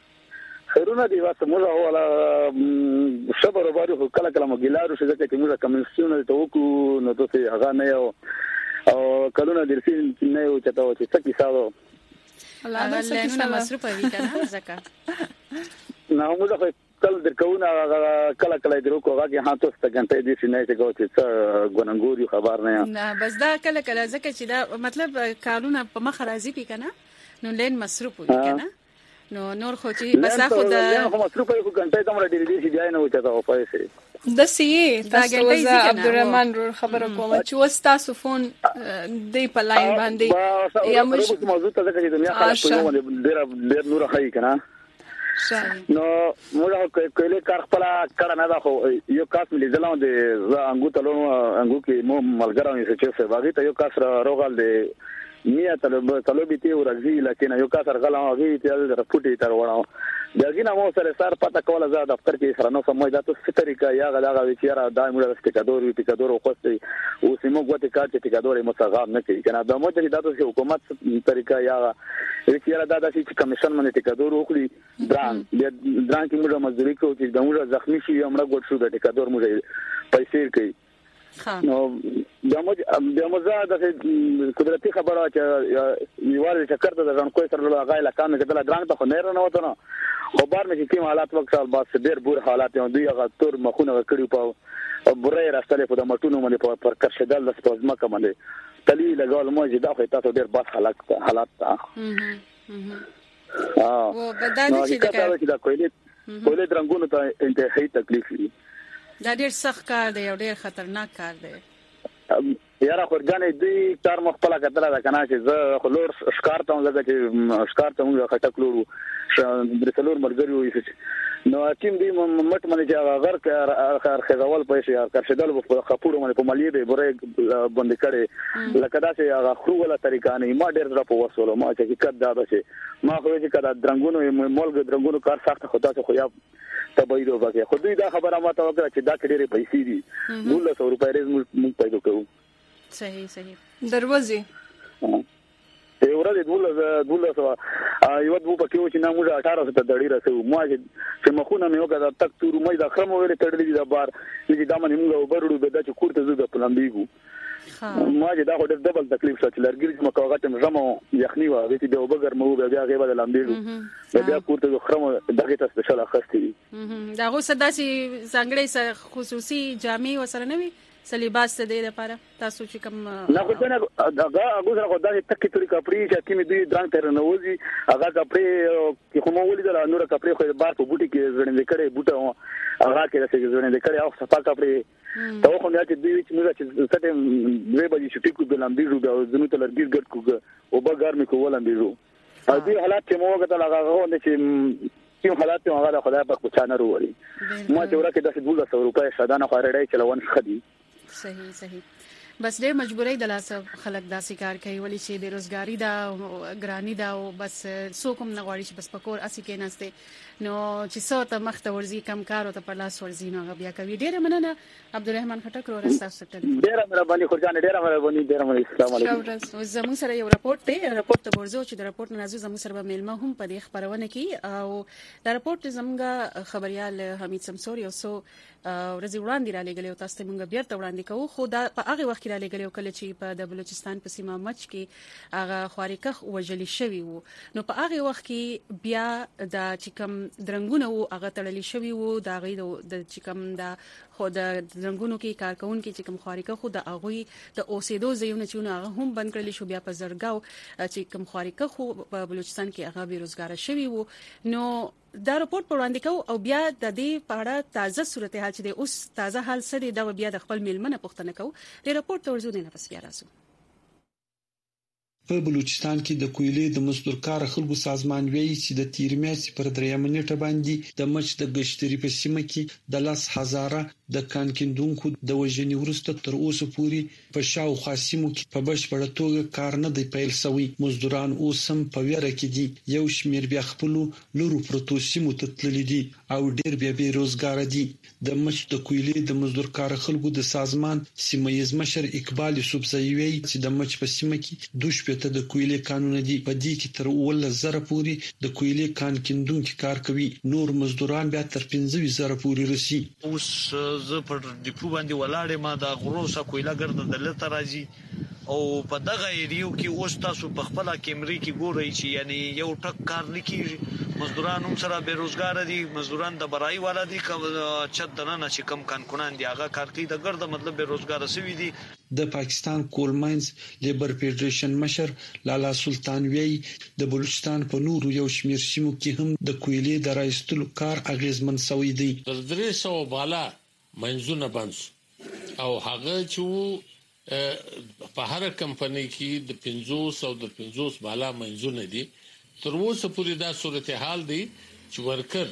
خیرونه دی واسه موږ ولا صبر وبارو کله کله مګلارو چې ځکه چې موږ کمیسیون ته وکړو نو ته هغه نه یو او کلونه درسین نه یو چاته و چې څه کیسه الله دا څه کیسه مصروف وي کنه ځکه نه موږ کله درکونه کله کله درو کوه چې ها تاسو ته غنټه دي چې نه څه کوي څه ګونګوري خبر نه نه بس دا کله کله ځکه چې دا مطلب قانون په مخ راځي پی کنه نو لین مصروف وي کنه نو نور خو چې بس خو دا خو مصروف وي خو غنټه کوم ډېر دي چې ځای نه وچا ته پیسې د سی تاسو وزا عبدالرحمن رو خبره کوم چې وستاسو فون دی په لاین باندې یا موږ موضوع ته ځکه چې دنیا خلک په یو ډېر ډېر نور خای کنه نو موږ کله کار خپل کړه نه دا خو یو کاس ملي ځلون دي انګو تلو انګو کې مو ملګرو یې چې څه باغی ته یو کاس روغال دي میا طلب طلبي تی ورغي لکه یو کاس رغلا غي ته رپټي تر وړاو دغه نو سره سار پتا کوله زه دفتر کې سره نو سموي دا څه طریقه یا غلاغه وچیرا دا موږ سټیکادور وی ټیکادور خوستي او سیمو غوته کار چې ټیکادور یې مصغاب نه کوي کنه دا مو چې دا د حکومت طریقه یا وچیرا دا د چې کمیشن باندې ټیکادور وکړي دران دران کې موږ مزدوري کوو چې دا موږ زخمی شي موږ ګډ شو د ټیکادور موږ پیسې کوي نو دمو دمو زه د قدرتي خبره چې یوال شکر ته ځان کوی سره لږه غایله کام کې دلا دران ته خو نه نه وته نو خبر مې چې کوم حالات وخت سال بعد ډېر بور حالات یو دوی هغه تور مخونه کړیو په برې راستلې په د مټونو باندې پر کرشدل د سپوزما کومه تلی لګول مو چې دا خو تاسو ډېر بد حالات حالات تا اه و بدانه چې دا کویلې کویلې درنګونو ته انتهایی تکلیف دي دا ډېر سخت کار دی او ډېر خطرناک کار دی یاره خورګانې دوی کار مخبل کتل دا کنه چې زه خلور ښکار ته ځکه چې ښکار ته موږ خټکلو درڅلور مرګري وي نو ټیم دی مټ باندې چې غر خر خزول پېښه کارشدل په خپورو باندې په مالیه به بره باندې کړي لکه دا چې هغه خو ولا طریقه نه ما ډېر را په وسولو ما چې حقیقت دا ده چې ما خو چې کدا درنګونو مولګ درنګونو کار سخت خدا ته خو یا تبعیدو باقي خو دوی دا خبره ما ته وکړه چې دا ډېرې پیسې دي نو څو روپۍ ریز موږ پیدا کوو صحیح صحیح دروازه یو ورځ دول دول سو یو د په کې چې نامو اټھارہ سو ته دړی راځو ما چې مخونه مې وکړه تک تور مې دا خرم ویل تړلې دا بار چې دا باندې موږ وبرړو به دا چې کوړته زو د پلانډیګو ما چې دا هډ ډبل تکلیف شو چې لرګي چې مکوغه ته زمو یخنی و چې د وبګر مو بیا غیبه د لاندېګو بیا کوړته خرم دغه ته سپیشل اخستې دا غو صداسي څنګه خصوصي جامع وسره نه وي سلیباس ته د لپاره تاسو چې کوم نه خو څنګه دا هغه سره خدای تکي توري کپړي چې کیمې دوی درنګ تر نوځي هغه کپړي چې کوم ولیدل نور کپړي خو بار په بوټي کې ځړندې کړي بوټه هغه کې راځي ځړندې کړي او صفا کپړي ته خو نه چې دوی چې موږ چې ستې دوی به چې ټیکو د لامبیرو د زنو ته لرګي ګټ کوګه او به ګرمي کوول لامبیرو ا دې حالات چې موږ ته لګاغو نه چې کوم حالات هغه خدای په بچانه وروړي ما چې ورکه د دولت سو روپۍ شادانه خورړې چلون خدي صحیح صحیح بس ډېر مجبورۍ د لاس خلک داسې کار کوي ولی چې د روزګاری دا ګرانی دا او بس څوک هم نه غواړي چې بس پکور اسی کې نهسته نو چې څو ته مخته ورزي کم کار او ته په لاس ورزي نو بیا کوي ډېر مننه عبدالرحمن خټک رو راسته ټلیفون ډېر مهرباني خورجان ډېر مهرباني ډېر مهرباني السلام علیکم زموږ سره یو راپورټ دی راپورټ ته ورزو چې د راپورټ نازو زموږ سره به ملما هم په دې خبرونه کې او دا راپورټ زموږ خبريال حمید سمسور یو سو ورځ وړاندې را لګلې او تاسو ته موږ بیرته وړاندې کوو خو دا په هغه وخت کې را لګلې کله چې په د بلوچستان په سیمه مچ کې هغه خوارکخ وجلی شوی وو نو په هغه وخت کې بیا د چکم درنګونه وو هغه تړلې شوی وو دا غي د چکم دا خو د درنګونو کې کارکون کې چکم خوارکخ خو د هغه د اوسېدو ځایونه چې هغه هم بند کړل شو بیا په زرګاو چې کم خوارکخ په بلوچستان کې هغه بیروزګار شوی وو نو دا راپورټ په وړاندې کوو او بیا د دې په اړه تازه صورتحال چې د اوس تازه حال سره دا بیا د خپل میلمنه پوښتنه کوو د راپورټ ترځو نه پس بیا راځو په بلوچستان کې د کویلې د مزدورکار خلکو سازمان ویلي چې د تیر میاشتې پر درېیم نیټه باندې د مچ د گشتري په سیمه کې د لاس هزاره د کانکندونکو د وژنې ورسته تر اوسه پورې په شاوخوا سیمو کې په بشپړه توګه کار نه دی پیل شوی مزدوران اوس هم په ویره کې دي یو شمیر بیا خپل لورو پروتو سیمو ته تللي دي او ډیر بیا بیروزګار دي د مچ د کویلې د مزدورکار خلکو د سازمان سیمه ییز مشر اقبال یوسفزئی ویلي چې د مچ په سیمه کې دوش شپږ د کویلې کانونه دي. په دې کې تر ولس زره پورې د کویلې کان کیندونکو کار کوي. نور مزدوران بیا تر پنځه زره پورې رسي. اوس زه پر ډیپو باندې ولاړې ما د غروسه کویلا ګرد دلته راځي او په دغه ایریو کې اوس تاسو په خپل کیمرې کې ګورئ چې یعنی یو ټک کار نکېږي. مزدوران هم سره بیروزګار دي. مزدوران د برای والا دي چې دنه چې کم کان کونان دي هغه کار کوي د ګرد مطلب بیروزګار سوي دي. د پاکستان کول ماینز لیبر فدریشن مشر لالا سلطان وی د بلوچستان په نورو یو شمیر سیمو کې هم د کویلې د راایستلو کار اغیزمن شوی دی. تر درې سوه بالا منځونه بند او هغه چې په هر کمپنۍ کې د پنځوس او د پنځوس بالا منځونه دي. تر اوسه پورې دا صورتحال دی چې ورکر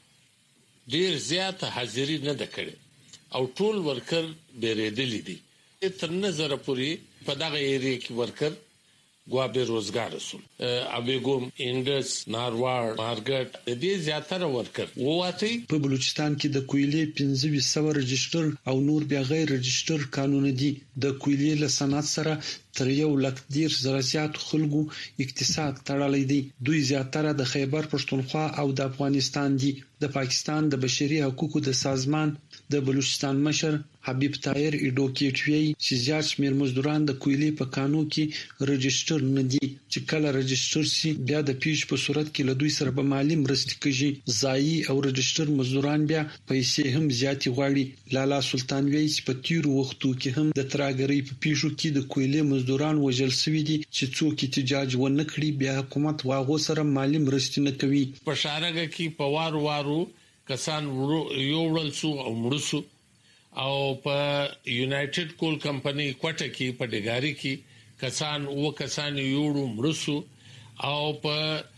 ډیر زیات حاضری نه ده کړې او ټول ورکر بیرېدلی دي. تر نظر پورې په دغه ایریا کې ورکر ګوا به روزګار رسول ابيګوم انډس ناروار مارګټ د دې زیاتره ورکر وواتی. په بلوچستان کې د کویلې پنځه سوه رجستر او نور بیا غیر رجستر قانون دي. د کویلې له صنعت سره تر یو لک ډیر زراعت خلکو اقتصاد تړلې دي. دوی زیاتره د خیبر پښتونخوا او د افغانستان دي. د پاکستان د بشري حقوقو د سازمان د بلوچستان مشر حبیب طاهر ایډوکیټوي چې زیات شمیر مزدوران د کویلې په قانون کې رجستر نه دي چې کله رجستر سي بیا د پیش په صورت کې له دوی سره به مالی مرستې کوي. ځایي او رجستر مزدوران بیا پیسې هم زیاتې غواړي. لالا سلطان وی چې په تیر وختو کې هم د تراګری په پیشو کې د کویلې مزدوران وژل شوی دي چې څوک احتجاج ونه کړي بیا حکومت واغو سره مالی مرستې نه کوي. په شارګه کې په وار وارو کسان یو ورل سو او مرسو او په یونایټډ کول کمپنی کوټه کې په ډګاری کې کسان او کسان یوړو مرسو او په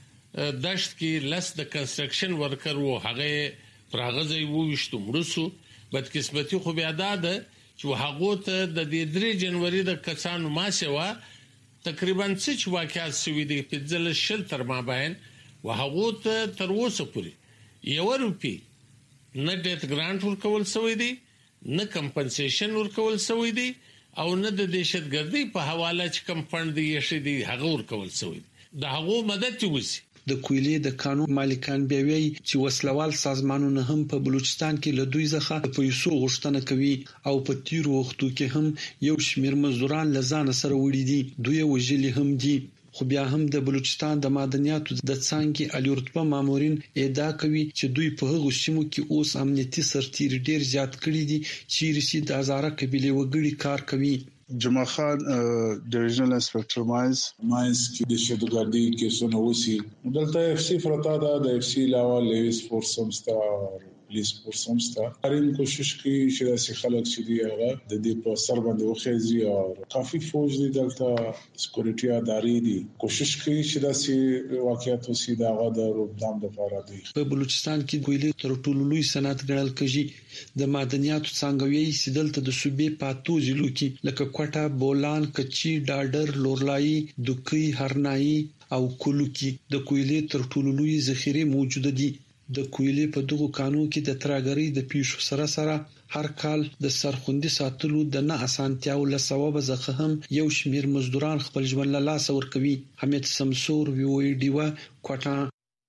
دشت کې لس د کنستراکشن ورکر وو هغه پراغځي وو وشتو مرسو. بدقسمتي خو بیا ده چې هغه ته د درې جنوري د کسانو ماسه تقریبا څه واقعات سوي دي په ځل شل تر مابین وهغه ته تر اوسه پورې یو روپی نه ډیت ګرانټ ورکول شوی دی نه کمپنسیشن ورکول شوی دی او نه د دهشتګردۍ په حواله چې کم فند دی شي دی هغه ورکول شوی دی. د هغه مدد وسی. د کویلې د قانون مالکان بیا وی چې وسلوال سازمانونه هم په بلوچستان کې له دوی څخه د پیسو غوښتنه کوي او په تیر وختو کې هم یو شمیر مزدوران لزان سره وړي دي. دوی وجلي هم دي. خو بیا هم د بلوچستان د معدنیاتو د څانګې علي رتبه مامورین ادعا کوي چې دوی په هغو سیمو کې اوس امنیتي سرتیر ډیر زیات کړي دي چې رسید د هزاره قبيله وګړي کار کوي. جمعه خان ډیویژنل انسپکټر ماینز ماینز کې د شدګردي کیسونه وسی دلته اف سی فرتا دا د اف سی علاوه لیویس فورس سمستا پولیس فورس سمستا هرین کوشش کوي چې داسې خلک چې دی هغه د دې په سر باندې وخیزي او کافي فوج دی دلته سکیورټي ادارې دي کوشش کوي چې داسې واقعیت وسی دا غا د روبدام لپاره دی. په بلوچستان کې کویلې تر ټولو لوی صنعت ګڼل کېږي. د معدنیاتو څنګه وی سیدلته د صوبې پاتو ضلعو کې لکه کوټه بولان کچي ډاډر لورلای دوکي هرنايي او کلوکی د کویلې تر ټولو لوی ذخیره موجوده دي. د کویلې په دغه قانون کې د تراګری د پیښو سره سره هر کال د سرخوندي ساتلو د نه اسانتیاو له سبب ځکه هم یو شمیر مزدوران خپل ژوند له لاس ورکوي. حمید سمسور وی ډیوا کوټه.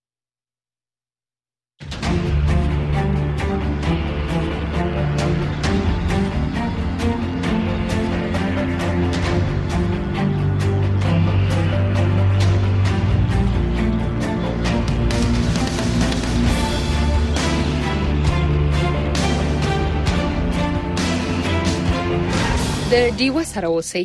د ډیوا سره اوسئ.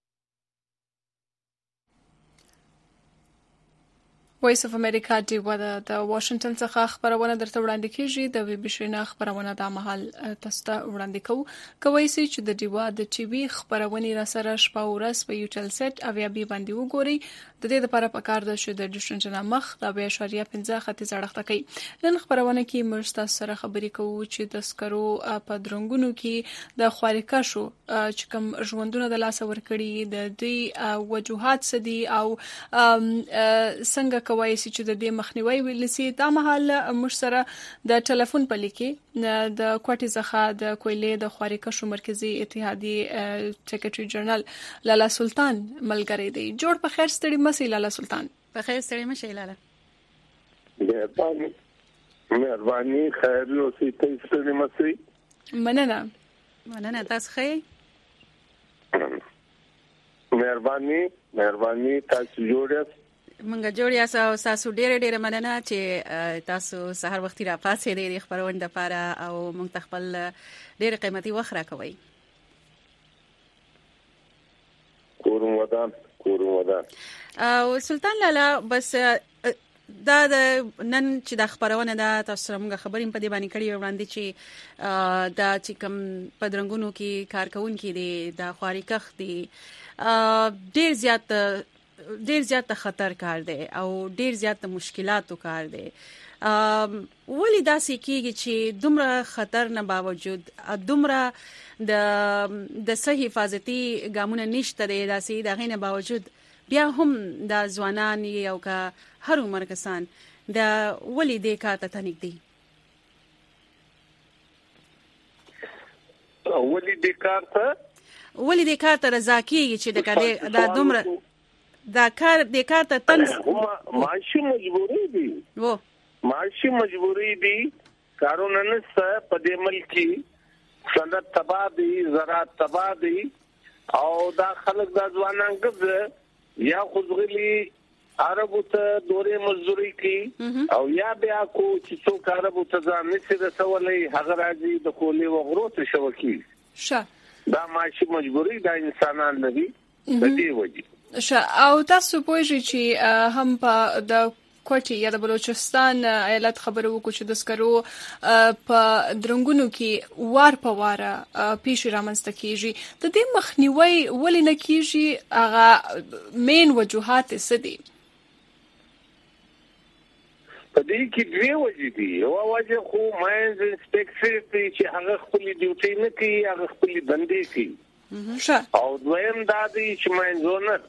وایس اف امریکا ډیوا د واشنگټن څخه خبرونه درته وړاندې کیږي. د وی بشرینا خبرونه د مهال تاسو ته وړاندې کوو. کوي چې د ډیوا د ټي وي خبرونه را سره شپه ورځ په یوټل سیټ او یا بي باندې وګورئ. د دې لپاره پکار ده چې د ډیشنجن مخ د بیا شریعه پنځه خطي زړښت کوي. نن خبرونه کې مرسته سره خبرې کوو چې د سکرو په درنګونو کې د خواریکا شو چې کوم ژوندونه د لاس ور کړی د دې وجوهات سدي او څنګه کوي چې د دې مخنیوي ولسی دا مهال موږ سره د ټلیفون په لیکي د کوټي څخه د کویلې د خوارکشو مرکزی اتحادیه سیکریټری جنرال لالا سلطان ملګری دی. جوړ په خیر ستړي مسي لالا سلطان. په خیر ستړي مشه لالا. مهرباني مهرباني خیر نو سي ته ستړي مسي. مننه مننه تاسو خیر. مهرباني مهرباني تاسو جوړ منګه جوړ یاست او تاسو ډېر ډېر مننه چې تاسو سحر وختي را پاسې د خبرونه لپاره او موږ خپل ډېر قیمتي وخت راکوي. کورم ودان کورم ودان او سلطان لالا بس دا د نن چې د خبرونه دا تاسو موږ خبرې په دې باندې کړی وړاندې چې دا چې کوم پدرنګونو کې کارکونکو دي د خوارکخ دي ډېر زیات ډېر زیات خطر کار دی او ډېر زیات مشکلاتو کار دی. ولی دا سکیږي چې دومره خطر نه باوجود دومره د د صحیح حفاظتي ګامونه نشته دی داسې د غینه باوجود بیا هم د ځوانان یو کا هر عمر کسان د ولی د کاته تنګ دي ولی د کارته ولی د کارته رضا کیږي چې د کار د دومره دا کار د کار ته تنس معاشي مجبوري دي وو معاشي مجبوري دي کارونه نسته په دې ملک صنعت تباہ دي زراعت تباہ دي او دا خلک د ځوانان ګذ یا خوځغلي عربو ته دورې مزدوري کوي او یا بیا کو چې څوک عربو ته ځان نشي رسولای هغه راځي د کولې وغرو ته شوکی شه دا معاشي مجبوري دا انسانان نه دي د دې وجه شه. او تاسو پوهیږئ چې هم په د کوټي یا د بلوچستان ایالت خبرو وکړو چې د سکرو په درنګونو کې وار په واره پیښې رامنځته کیږي. د دې مخنیوي ولې نه کیږي هغه مین وجوهات څه دي؟ په دې کې دوه وجې دي. یو وجه خو ماینز انسپکټر دی چې هغه خپل ډیوټي نه کوي هغه خپل بندي کوي شه. او دویم دا دی چې ماینز اونر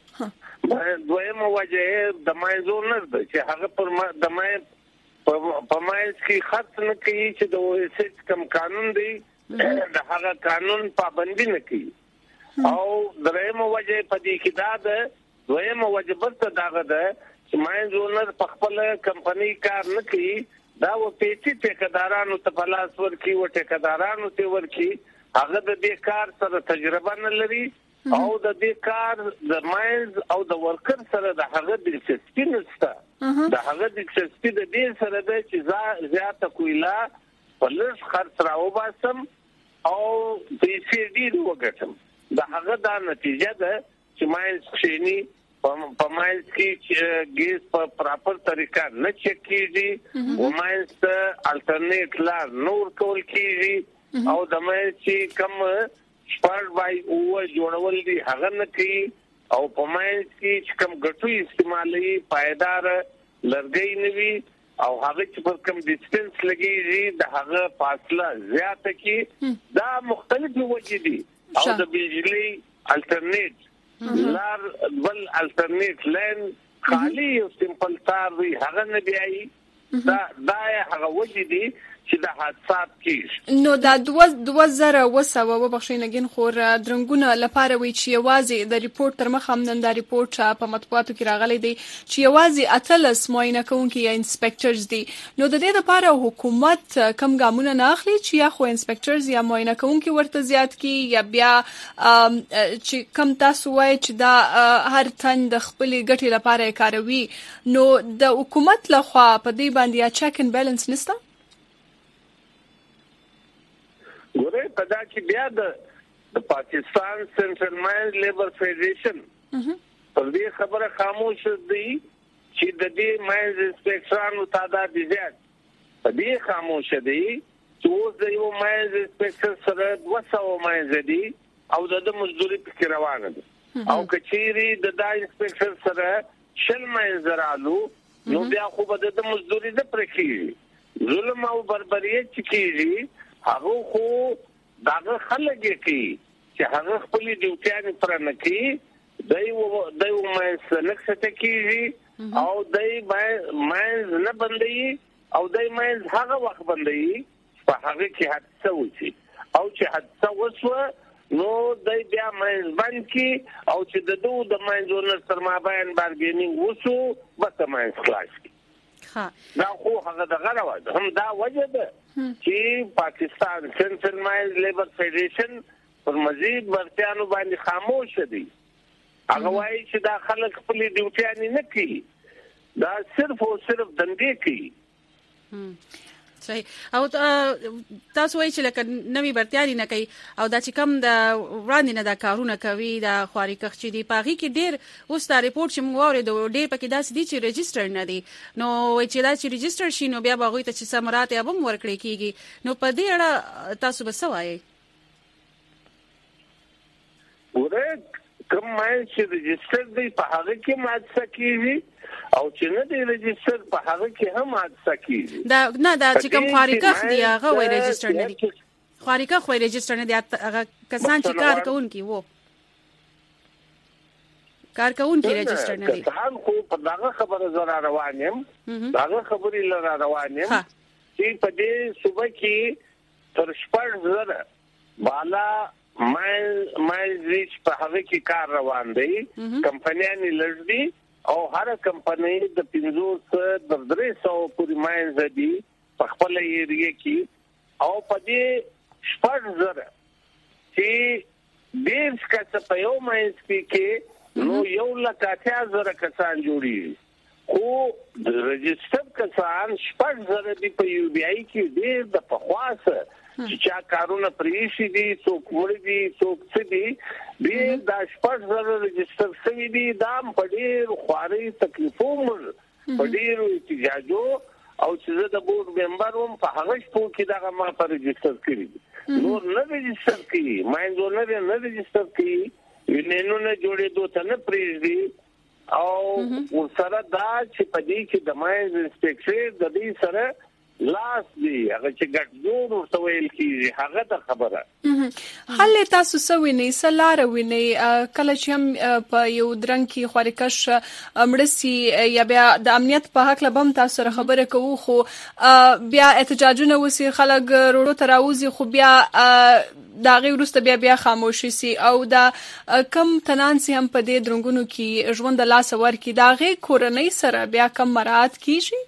دویم وجه د ماینز اونر دی چې هغه پر د ماین په ماینز کې خرڅ نه کوي چې د اوسټ کم قانون دی د هغه قانون پابندي نه کوي. او دریم وجه په دې کې دا ده دویم وجه بل دا ده چې ماینز اونر په خپل کمپنی کار نه کوي دا و پیسې ټیکدارانو ته پلاس ورکي و ټیکدارانو ته ورکي هغه د دې کار سره تجربه نه لري او د دې کار د ماینز او د ورکر سره د هغه د دلچسپي نشته د هغه د دلچسپي د دې سره د چې زیاته کویلا پلس خرڅ راوباسم او پیسې ډیر وګټم د هغه د نتیجه ده چې ماینز شینی په ماینز کې چې ګیس په پراپر طریقه نه چک کیږي او ماینز ته الټرنیټ لار نور کول کیږي او د ماینز چې کم شپږ بای او جوړول دي هغه نه کوي او په ماینز کې چې کم ګټو استعمالي پایدار لرګي نوي او هغه چې پر کم ډیسټنس لګيږي د هغه فاصله زیاته کی دا مختلف وجې دي او د بجلی الټرنیټ لار بل الټرنیټ لین خالی او سمپل تار وي هغه نه بیاي دا دا هغه وجې دي چې د حادثات کیږي. نو دا دوه زره وسوه وبخښینګین خور درنګونه لپاره وی چې یوازې د ریپورت تر مخه هم نن دا ریپورت په مطبوعاتو کې راغلی دی چې یوازې اتلس معاینه کوونکي یا انسپکټرز دي. نو د دې لپاره حکومت کم ګامونه نه اخلي چې یا خو انسپکټرز یا معاینه کوونکي ورته زیات کی یا بیا چې کم تاسو وای چې دا هر تن د خپل ګټې لپاره کاروي نو د حکومت لخوا په دې باندې یا چک ان بیلانس نشته؟ ګوره په دا کې بیا د پاکستان سنټرل ماین لیبر فیډریشن پر دې خبره خاموش دي چې د دې ماین انسپکټرانو تعداد زیات په دې خاموش دي چې اوس د یو ماین انسپکټر سره دوه سوه ماین دي او د مزدوري په روانه ده او کچيري د دا انسپکټر سره شل ماین زرالو نو بیا خو به د مزدوري د پرکې ظلم او بربریت کیږي هغه خو داغه خلک کی چې هغه خپل ډیوټیان پر نه کی دایو دایو مې سلکټ کیږي او دای ماینز نه بندي او دای ماینز هغه وخت بندي په هغه کې حادثه وشي او چې حادثه وشوه نو دای بیا ماینز باندې او چې د دوه د ماینز ونر تر مابین بارګینینګ وشو بس ماینز خلاص کی ها دا خو هغه د غره هم دا وجه ده چې پاکستان سنټرل ماینز لیبر فدریشن پر مزید ورتیانو باندې خاموش دي هغه وایي چې دا خلک خپل ډیوټي نه کوي دا صرف او صرف دندې کوي صحیح او تاسو وایي چې لکه نوې برتیاري نه کوي او دا چې کم د وړاندې نه دا کارونه کوي دا خواري کښ چې دی پاغي کې ډېر اوس دا ریپورت چې موږ اورېدو ډېر پکې داسې دي چې ريجستر نه دي نو وایي چې دا چې ريجستر شي نو بیا به هغوی ته چې ثمرات یا هم ورکړی کېږي نو په دې اړه تاسو به څه وایئ ورک کوم ماین چې ريجستر دی په هغه کې حادثه کیږي او چې نه دی ريجستر په هغه کې هم حادثه کیږي دا نه دا چې کوم خارقه دی هغه وای ريجستر نه دی خارقه خو ريجستر نه دی هغه کسان چې کار کوونکي وو کار کوونکي ريجستر نه دي کسان خو په دغه خبره زرا روان یم دغه خبرې لره روان یم چې په دې صوبه کې تر شپږ زره بالا مایل مایل ریچ په هغه کې کار روان دی کمپنیانې لږ دي او هر کمپنۍ د پنځوس تر درې سوه پورې مایل دي په خپل ایریا کې او په دې شپږ زره چې ډېر څه په یو مایل کې نو یو لک اتیا زره کسان جوړي خو د ريجستر کسان شپږ زره دي په یو بي آی کې ډېر د پخواسه چې چا کارونه پریشي دي څوک مړ دي څوک څه دي دې د شپږ زره ريجستر شوي دي دا په ډېر خواري تکلیفو مړ په ډېر احتجاجو او چې زه د بورډ ممبر وم په هغه شپو کې دغه ما په ريجستر کړی نور نه ريجستر کړي ماینځ نه نه ريجستر کړي وینینونه جوړېدو ته نه پریږدي او ورسره دا چې په دې کې د ماینځ انسپکټر د دې سره لاس دی هغه چې ګټ جوړ ورته ویل کیږي هغه د خبره حل تاسو سوینې سلاره وینې کله چې هم په یو درنګ کې خورکش امړسي یا بیا د امنیت په حق لبم تاسو سره خبره کوو خو بیا احتجاجونه وسی خلک روړو تراوزي خو بیا دا غي ورسته بیا بیا خاموشي سي او دا کم تنانسي هم په دې درنګونو کې ژوند د لاس ور کې دا غي کورنۍ سره بیا کم مراد کیږي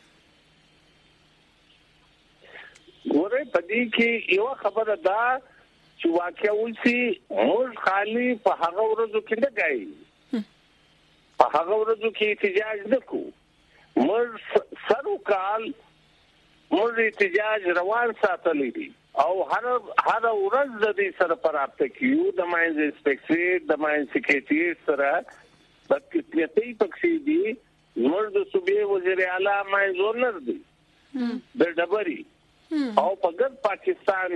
ګوره په دې کې یو خبره ده چې واقعا ولسی موږ خالی په هغه ورځو کې نه غاي په هغه ورځو کې احتجاج وکړو موږ سرو کال موږ احتجاج روان ساتلې دي او هر هر ورځ د دې سره پراپته کیو د ماینز انسپکټر د ماینز سیکریټری سره د کتنې پکې دي موږ د صوبې وزیر اعلی ماینز ورنر دي د ډبري او په ګر پاکستان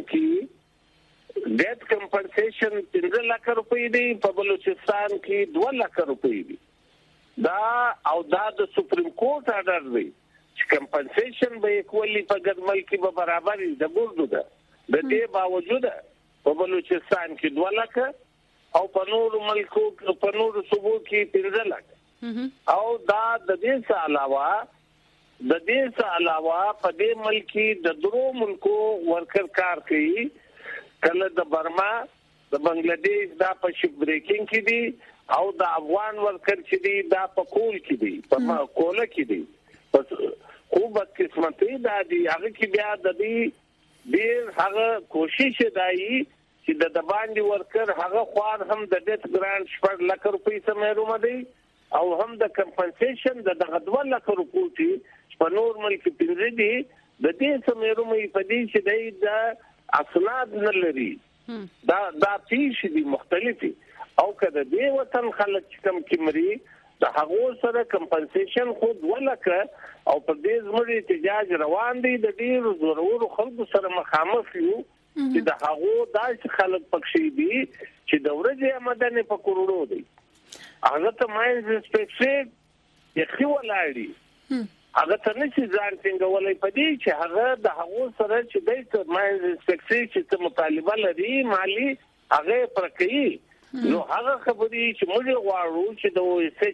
کې ډیت کمپنسیشن پنځه لک روپۍ دی په بلوچستان کې دوه لک روپۍ دي دا او دا د سپریم کورټ آرډر دی چې کمپنسیشن به اکولی په ګر ملک به برابر د بورډو ده د دې باوجود په بلوچستان کې دوه لک او په نور ملکو په نور صوبو کې پنځه لک او دا د دې څخه علاوه د دې څخه علاوه په دې ملکی د درو ملکو ورکر کار کوي کله د برما د بنگلاديش دا په شپ بریکینګ کې دي او د افغان ورکر چې دي دا په کول کې دي په کوله کې دي پس خو بد قسمتي دا دي هغه کې بیا د دې ډیر هغه کوشش دای چې د دباندې ورکر هغه خوار هم د ډیت ګرانټ شپږ لک روپۍ سمېروم دي او هم د کمپنسیشن د دغه دوه لک روپۍ په نور ملک پنځه دي د دې سمېرومې په دې چې د اسناد نه لري دا دا پیش دي مختلفي او کله دې وطن خلک کم کمري د هغه سره کمپنسیشن خو ولکه او په دې زموږ احتجاج روان دي د ډیر ضرورو خلکو سره مخامخ یو چې د هغه داسې خلک پکې دي چې د ورځې آمدنه په کروڑو دي هغه ته ماینز انسپکټر یخي ولاړي هغه ته نشي ځان څنګهولای پدې چې هغه د هغه سره چې د ماینز انسپکټر چې مطالبه لري مالی هغه پرکې نو هغه خبرې چې موږ غواړو چې د او اس ایچ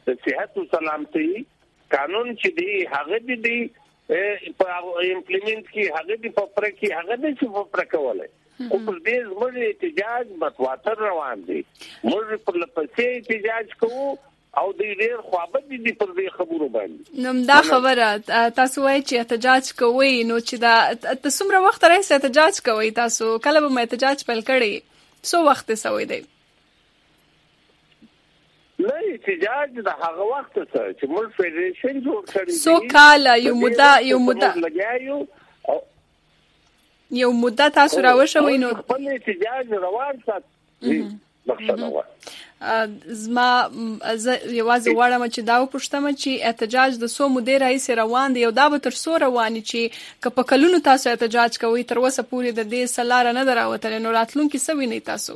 د صحت او سلامتي قانون چې دی هغه دی په امپلیمنٹ کی هغه دی په پر کې هغه دی چې په پر کولای او پر دې زموږ احتجاج متواتر روان دي موږ پر لپسې احتجاج کوو او د ډیر خوابت دي پر دې خبرو باندې نو دا خبره تاسو وایي چې احتجاج کوئ نو چې دا څومره وخت راځي احتجاج کوئ تاسو کله به احتجاج پیل کړئ څو وخت سوي دی نه احتجاج د هغه وخت څخه چې موږ فدریشن جوړ کړی سو کال یو مدته یو مدته لګیاو یو مدته تاسو راوښوي نو خپل احتجاج روان ساتي بخښنه زما یوازې غواړم چې دا وپوښتم چې احتجاج د څو مودې راهیسې روان دی او دا به تر څو روان چې که په کلونو تاسو احتجاج کوئ تر اوسه پورې د دې څه لاره نه ده راوتلې نو راتلونکي څه وینئ تاسو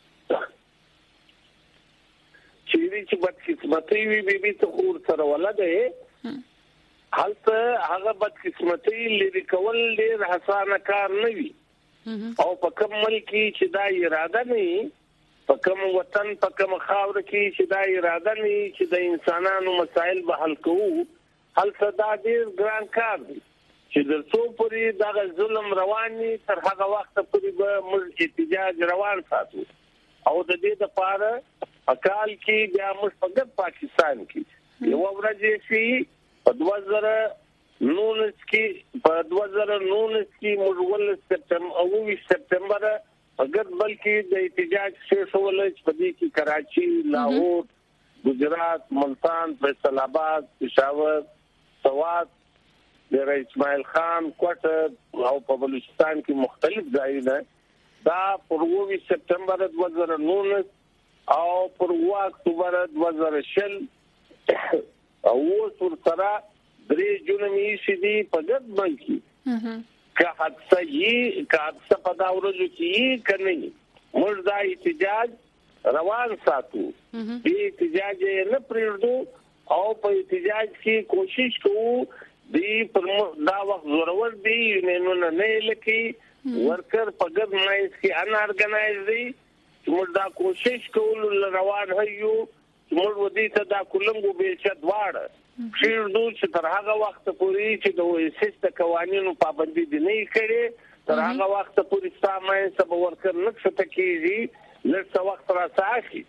چې چې بدقسمتي وي بي بي ته خور سره ولده هلته هغه بدقسمتي لري کول ډېر حسانه کار نه وي او په کوم ملک چې دا اراده نه په کوم وطن په کوم خاور کې چې دا اراده نه چې د انسانانو مسائل به حل کوو هلته دا ډېر ګران کار دی چې د څو پورې دا ظلم رواني تر هغه وخت پورې به موږ احتجاج روان ساتو او د دې لپاره اکال کې بیا موږ په ګډ پاکستان کې یو ورځ شي په دوه زره نولس کې په دوه زره نولس کې موږ ول سپتمبر او وی سپتمبر په ګډ بلکې د احتجاج شول چې په دې کې کراچي لاهور ګجرات ملتان فیصل آباد پېښور سوات د رئیس اسماعیل خان کوټ او په بلوچستان کې مختلف ځایونه دا په وی سپتمبر دوه زره نولس او پر وا اکتوبر دوه زره شل او ور سره درې جون میشي دی په ګډ باندې که حادثه یې که حادثه په دا ورځو کې کني موږ دا احتجاج روان ساتو دې احتجاج نه پریږدو او په احتجاج کې کوشش کوو دې پر دا وخت ضرورت دی نو نه نه لکه ورکر په ګډ ماینس کې ان ارګنایز دی موږ دا کوشش کوو روان هيو موږ ودی ته دا کولنګو به شت واړه شیر دو چې تر هغه وخت پورې چې د وسیست قوانینو پابندي دي نه کړي تر هغه وخت پورې سامه سبا ورکر نکښته کیږي لږ وخت راځي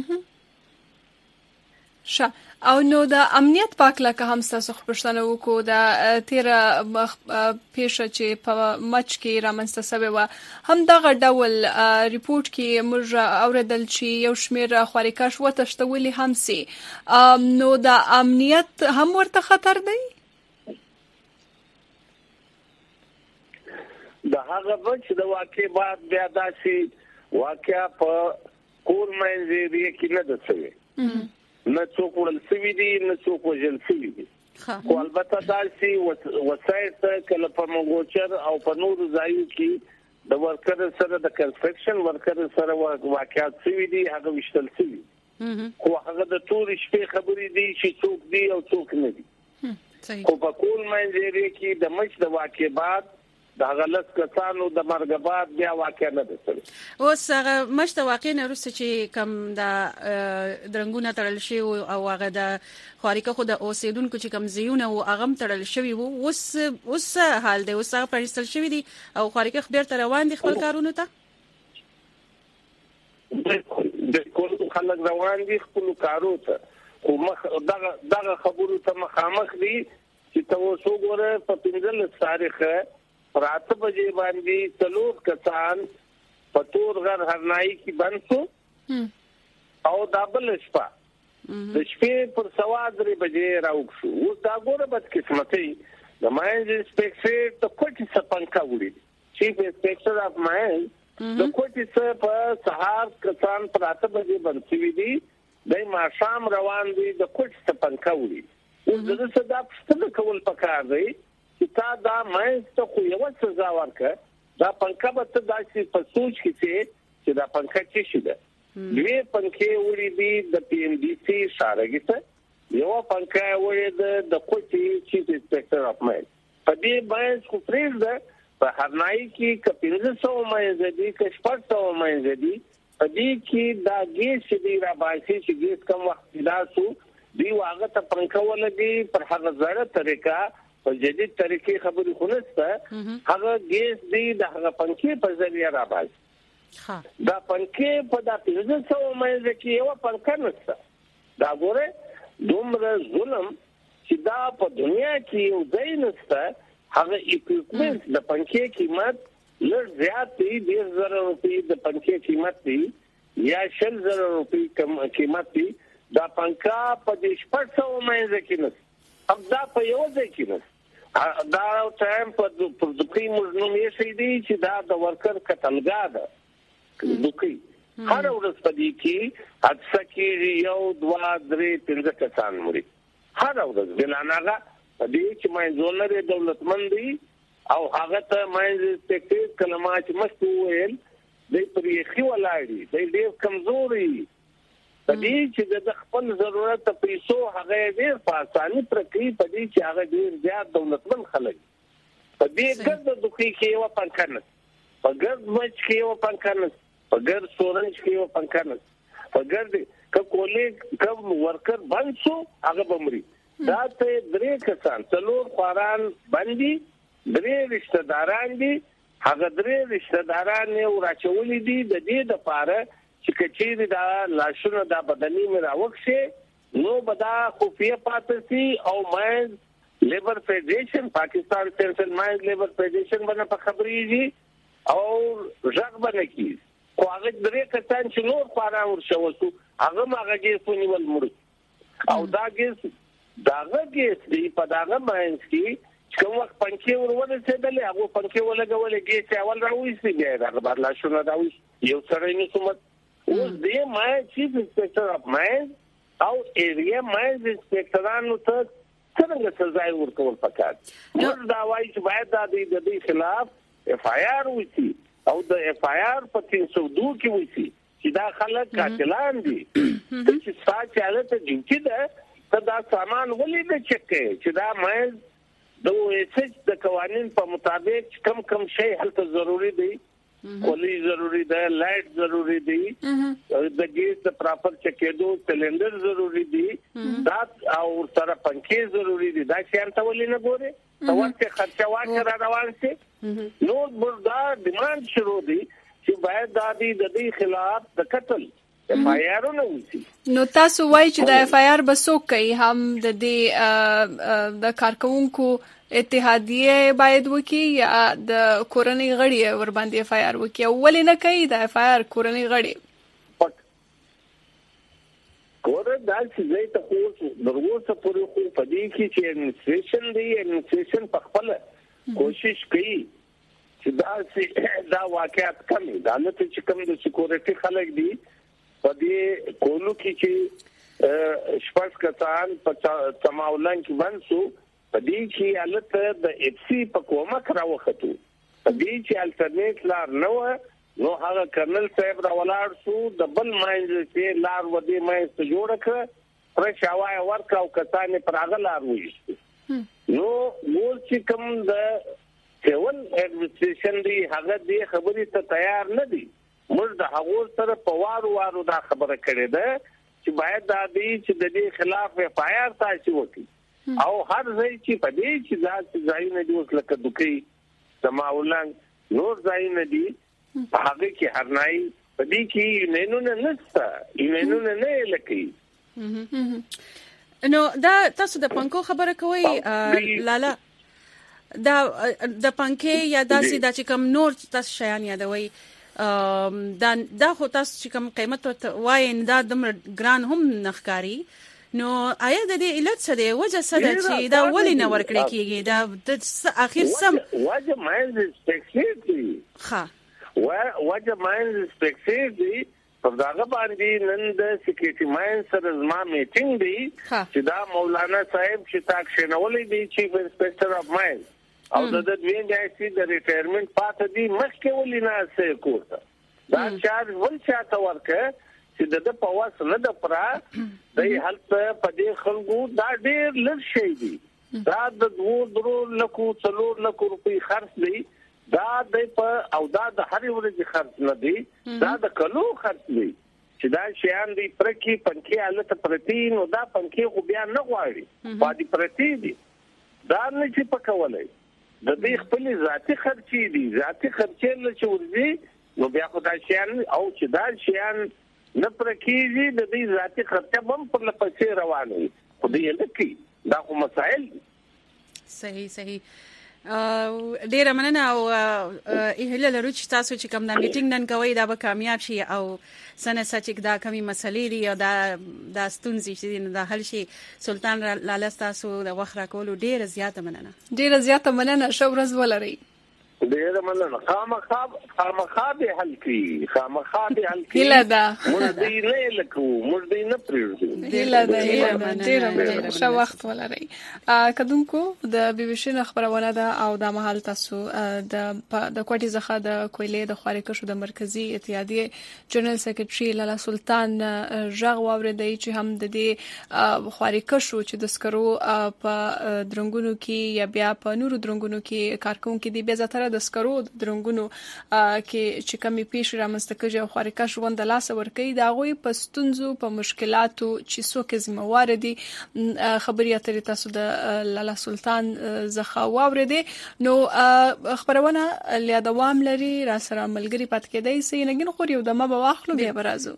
ښه او نو د امنیت پاکله که هم تاسو خبرشتنه وکړو د تیر پیښه چې په مچ کې رامنځته شوې و هم دغه ډول ریپورت کې موږ اوریدل چې یو شمېر خوارکاش وتښتولي هم سي نو د امنیت هم ورته خطر دی د هغه بچ د واقع بعد بیا داسې واقع په کور منځ کې نه ده شوی نه څوک ورل سوي دي نه څوک وژل سوي دي خو البته داسې وسایل کله په موګوچر او په نورو ځایو کې د ورکر سره د کنسټرکشن ورکر سره واقعات سوي دي هغه وشتل سوي خو هغه د ټول شپې خبرې دي چې څوک دي او څوک نه دي خو په کول منځري کې د مچ د واقعات د غلط کسانو د مرګ بعد بیا واقع نه ده اوس هغه مشته واقع نه رسې چې کم د درنګونه تړل شي او هغه د خارقه خو د اوسیدونکو چې کم زیونه او اغم تړل شوی وو اوس اوس حال دی اوس هغه پرېستل شوی دي او خارقه خبر تر روان دي خپل کارونه ته د کول خلک روان دي خپل کارو ته او مخ دغه دغه خبرو ته مخامخ دي چې تاسو ګوره په پنځل تاریخ راته بجې باندې څلور کسان په تور غر هرنائی کې بند شو او دابل شپه د شپې پر سوا درې بجې راوښو اوس دا ګوره بد قسمتي د ماینز انسپکټر ته کوټي سپنکا وړي چیف انسپکټر اف ماینز د کوټي څخه په سهار کسان پر راته بجې بند شوي دي د ما شام روان دي د کوټي سپنکا وړي اوس دغه څه دا څه کول پکار دی چې تا دا مې ته خو یو څه ځاورکه دا پنکه به ته داسې په سوچ کې چې دا پنکه څه شي ده دوی پنکه وړي دي د پی ام ډي سي سارګیته یو پنکه وړي د کوټي چیف انسپکټر اف ماین په دې باندې خو پریز ده په هرنائی کې کپینځه سو مې زدي کې شپږ سو مې زدي په دې کې دا ګیس دی را باندې چې ګیس کم وخت داسو دی واغه ته پنکه ولګي پر هغه زړه طریقه په جديد طریقې خبرې خونسته هغه ګیس دی د هغه پنکه په ذریعہ را باندې ها دا پنکه په د پنځه سوه مې کې یو پنکه نشته دا ګوره دومره ظلم چې دا په دنیا کې یو ځای نشته هغه اکوپمنټ د پنکه قیمت لږ زیات دی ډیر زره روپۍ د پنکه قیمت دی یا شل زره روپۍ کم قیمت دی دا پنکا په دې شپږ سوه مې کې نشته اب دا په یو ځای کې نشته دا ټایم په دقیق مجنون یې شي دی چې دا د ورکر کتلګا ده دقیق هر ورځ په دې کې حادثه کې یو دوه درې پنځه کسان مري هر ورځ بلاناغه په دې چې مې زولره دولتمند دي او هغه ته مې تکلیف کلمات مستو ویل د پریخي ولاړی د ډېر کمزوري په دې چې د خپل ضرورت پیسو هغه ډېر په اساني پرکې په دې چې هغه ډېر زیات دولتمند خلک په دې ګرد دوی کې یو پنکانه په ګرد مچ کې یو پنکانه په ګرد سورنج کې یو پنکانه په ګرد ک کولې کوم ورکر بند شو هغه بمري دا ته درې کسان څلور خواران باندې درې رشتہ داران دي هغه درې رشتہ داران یې ورچولې دي د دې د پاره چې کچېری دا لاشونه دا بدني مې راوښه نو بدا خفیه پاتې او مې لیبر فیډریشن پاکستان سنټرل ماین لیبر فیډریشن باندې په خبرېږي او ځګ باندې کی خو هغه درې کسان چې نور خواران ورشوسو هغه ماغه کې سونیول مړ او دا کې داغه کې دی په داغه باندې کې کوم وخت پنکې ورونه سیدلې هغه پنکې ولګولې کې چې اول راوېسي بیا دا بار لا شو نه راوي یو سره یې سمت اوس دې ما چیف انسپکټر اف ماین او ایریا ماین انسپکټرانو ته څنګه سزا ورکول پکار نو دا وایي چې باید د دې خلاف اف آی آر وسی او د اف آی آر په تین سو دوه کې وسی چې دا خلک قاتلان دي چې ساعت حالت ډیوټي ده دا سامان ولې نه چکه چې دا مې د اوسج د قوانين په مطابق کم کم شی هلته ضروری دی کولی ضروری ده لایټ ضروری دی د ګیس د پراپر چکېدو سلندر ضروری دی دا او سره پنکې ضروری دي دا شی ته ولې نه ګوره او څه خرچه واکه روان شي نو بردا ډیماند شروع دي چې باید د دې خلاف د قتل اف آی آر نو وسی نو تاسو وایي چې د اف آی آر بسو کوي هم د دې د کارکونکو اتحادیه باید وکي یا د کورنۍ غړي ور باندې اف آی آر وکي ولې نه کوي د اف آی آر کورنۍ غړي کور دا چې زه ته خو دروازه پورې خو پدې کې چې انسټیټیوشن دی انسټیټیوشن په خپل کوشش کوي چې دا دا واقعیت کمی دا نه چې کوم د سکیورټي خلک دي په دې کولو کې چې شپږ کسان په تماولان کې باندې په دې کې حالت د اف سی په کومه راوخته په دې چې الټرنیټ لار نو نو هغه کرنل صاحب را ولاړ شو د بل ماین چې لار ودی مې څه جوړ کړ پر شاوای ورک او کسان پر هغه لار وې نو مول چې کوم د سیول ایڈمنسټریشن دی هغه دې خبرې ته تیار نه دي موږ د هغو سره په وارو وارو دا خبره کړې ده چې باید دا دی چې د دې خلاف اف آی آر تاسو وکړي او هر ځای چې په دې چې ځای ځای نه دی اوس لکه دوکي سماولان نور ځای نه دی هغه کې هرنای په دې کې نینو نه نسته نینو نه نه لکې نو دا تاسو د پنکو خبره کوي لالا دا د پنکې یا داسې د چې کوم نور تاسو شیان یادوي دا دا خو تاسو چې کوم قیمت وایي دا د ګران هم نخکاری نو آیا د دې علت څه دی وجه څه ده چې دا ولې نه ورکړی کیږي دا د اخر سم وجه ماین سپیکسیټي ها وجه ماین سپیکسیټي په داغه باندې نن د سکیورټي ماین سره زما میټینګ دی چې دا مولانا صاحب چې تاک شنولې دی چیف انسپکټر اف ماین او د دوی د د ریټایرمنټ پاتې دی مخکې ولې نه سې کوته دا چارج ول چاته ورکه چې د په واس نه د پرا د هلت په دې خلکو دا ډېر لږ شي دی دا د دوه درو لکو څلور لکو روپۍ خرڅ دی دا د په او دا د هر ورځې خرڅ نه دی دا د کلو خرڅ دی چې دا شیان دی پرکی پنکي حالت پرتی نو دا پنکي خو بیا نه غواړي باندې پرتی دي دا نه چې پکولای د دې خپل ذاتی خرچي دي ذاتی خرچي له چورځي نو بیا خو دا شیان او چې دا شیان نه پرکیږي د دې ذاتی خرچه هم پر لپسې روانوي خو دې لکه دا کوم مسائل صحیح صحیح ډیره مننه او هله لرو چې تاسو چې کوم د میټینګ نن کوي دا به کامیاب شي او سنه سچ دا کمی مسلې دي او دا د ستونزې چې د حل شي. سلطان لاله تاسو د وخت راکولو ډیره زیاته مننه. ډیره زیاته مننه. شو ورځ ولري. ډیره مننه. خامخا خامخا به حل کی خامخا به حل کی هله دا موږ دې نه لکو موږ دې نه پریږدو. هله دا ډیره مننه. شو وخت ولري. کدونکو د بي بي سي خبرونه ده او د محل تاسو د د کوټي زخه د کویلې د خارکشو د مرکزی اتحادیه جنرال سیکریټري لاله سلطان ژغ واوریدي چې هم د دې خارکشو چې د سکرو په درنګونو کې یا بیا په نورو درنګونو کې کارکونکو دي بیا زتره د سکرو درنګونو کې چې کمی پیښ رامنځته کېږي او خارکش ژوند د لاس ورکوي دا غوي په ستونزو په مشکلاتو چې څوک ذمہوار دي خبري اترې تاسو د لاله سلطان زخه واوریدي نو خبرونه ل دوام لري را سره ملګری پات کېدای سي نګین خو یو دمه به واخلو بیا برازو.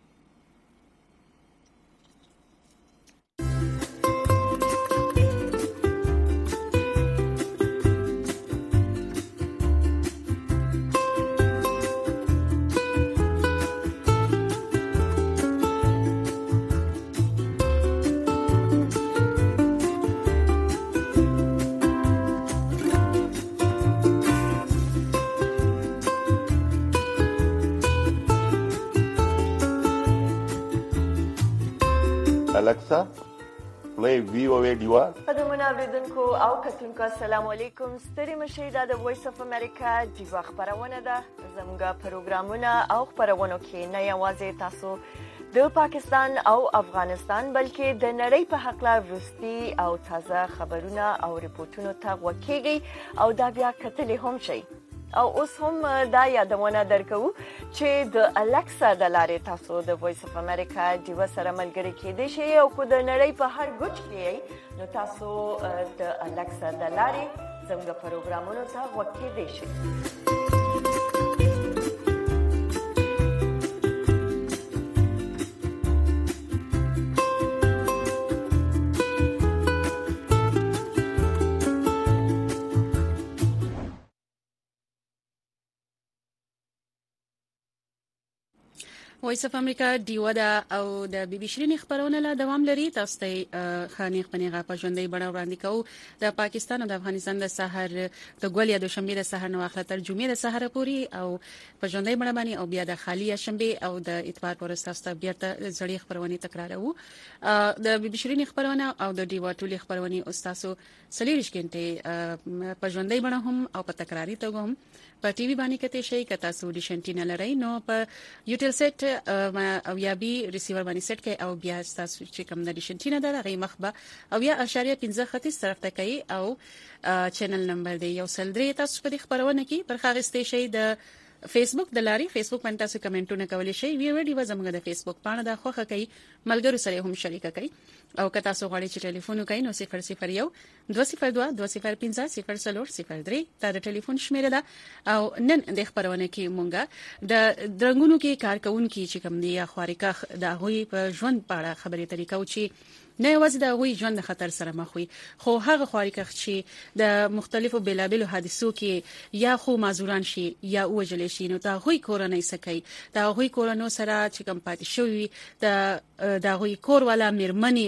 Alexa, play V O A ډیوا. قدمونه اوریدونکو او کتونکو السلام علیکم. ستړي مشئ دا د وایس اف امریکا ډیوا خبرونه ده. زموږه پروګرامونه او خبرونه کې نه یوازې تاسو د پاکستان او افغانستان بلکې د نړۍ په حق لا وروستي او تازه خبرونه او ریپورتونو ته وکیږي او دا بیا کتلې هم شي. او اوس هم دا یادونه درکو چې د الکسا د لارې تاسو د وایس اف امریکا ډیوا سره ملګری کېدئ شئ او کو د نړۍ په هر ګوټ کې نو تاسو د الکسا د لارې زموږ پروګرامونو ته وکیدئ شئ. وایس اف امریکا ډیوا دا او د بي بي سي خبرونه لا دوام لري. تاسو ته خانیخ پنیغه په ژوندۍ بڼه وړاندې کوو د پاکستان او د افغانستان د سحر د ګول یا د شنبه د سحر نو اخر تر جمعې د سحر پوري او په ژوندۍ بڼه باندې او بیا د خالی شنبه او د اتوار پر اساس ته بیرته زړې خبرونه تکرارو. د بي بي سي خبرونه او د ډیوا ټولي خبرونه او تاسو سلیریش کېنټه په ژوندۍ بڼه هم او په تکراری توګه هم په ټي وي باندې کته شي کته سو ډي شنټینا لري نو په یوټل سیټ او یا بي ریسیور باندې سیټ کې او بیا تاسو چې کوم د ډي شنټینا د غي مخبه او یا اشاریه پنځه خط طرف ته کوي او چینل نمبر دی یو سل درې تاسو په خبرونه کې برخاغستې شي د فیسبوک د لاري فیسبوک باندې تاسو کمنټونه کولای شئ وی ویډیو زموږ د فیسبوک باندې د خوخه کوي ملګرو سره هم شریک کوي او که تاسو غواړئ چې ټلیفون وکړئ نو صفر صفر یو دوه صفر دوه دوه صفر پنځه صفر څلور صفر درې دا د ټلیفون شمیره ده او نن د خبرونه کې مونږه د درنګونو کې کارکونکو چې کوم دی خارکه د غوي په ژوند په اړه خبرې طریقو چې نه یوازې د غوي ژوند خطر سره مخ وي خو هغه خارکه چې د مختلفو بلابلو حادثو کې یا خو معذوران شي یا وجل شي نو دا غوي کورنۍ سکی دا غوي کورونو سره چې کوم پاتې شوی د دا غوي کور والا مرمنی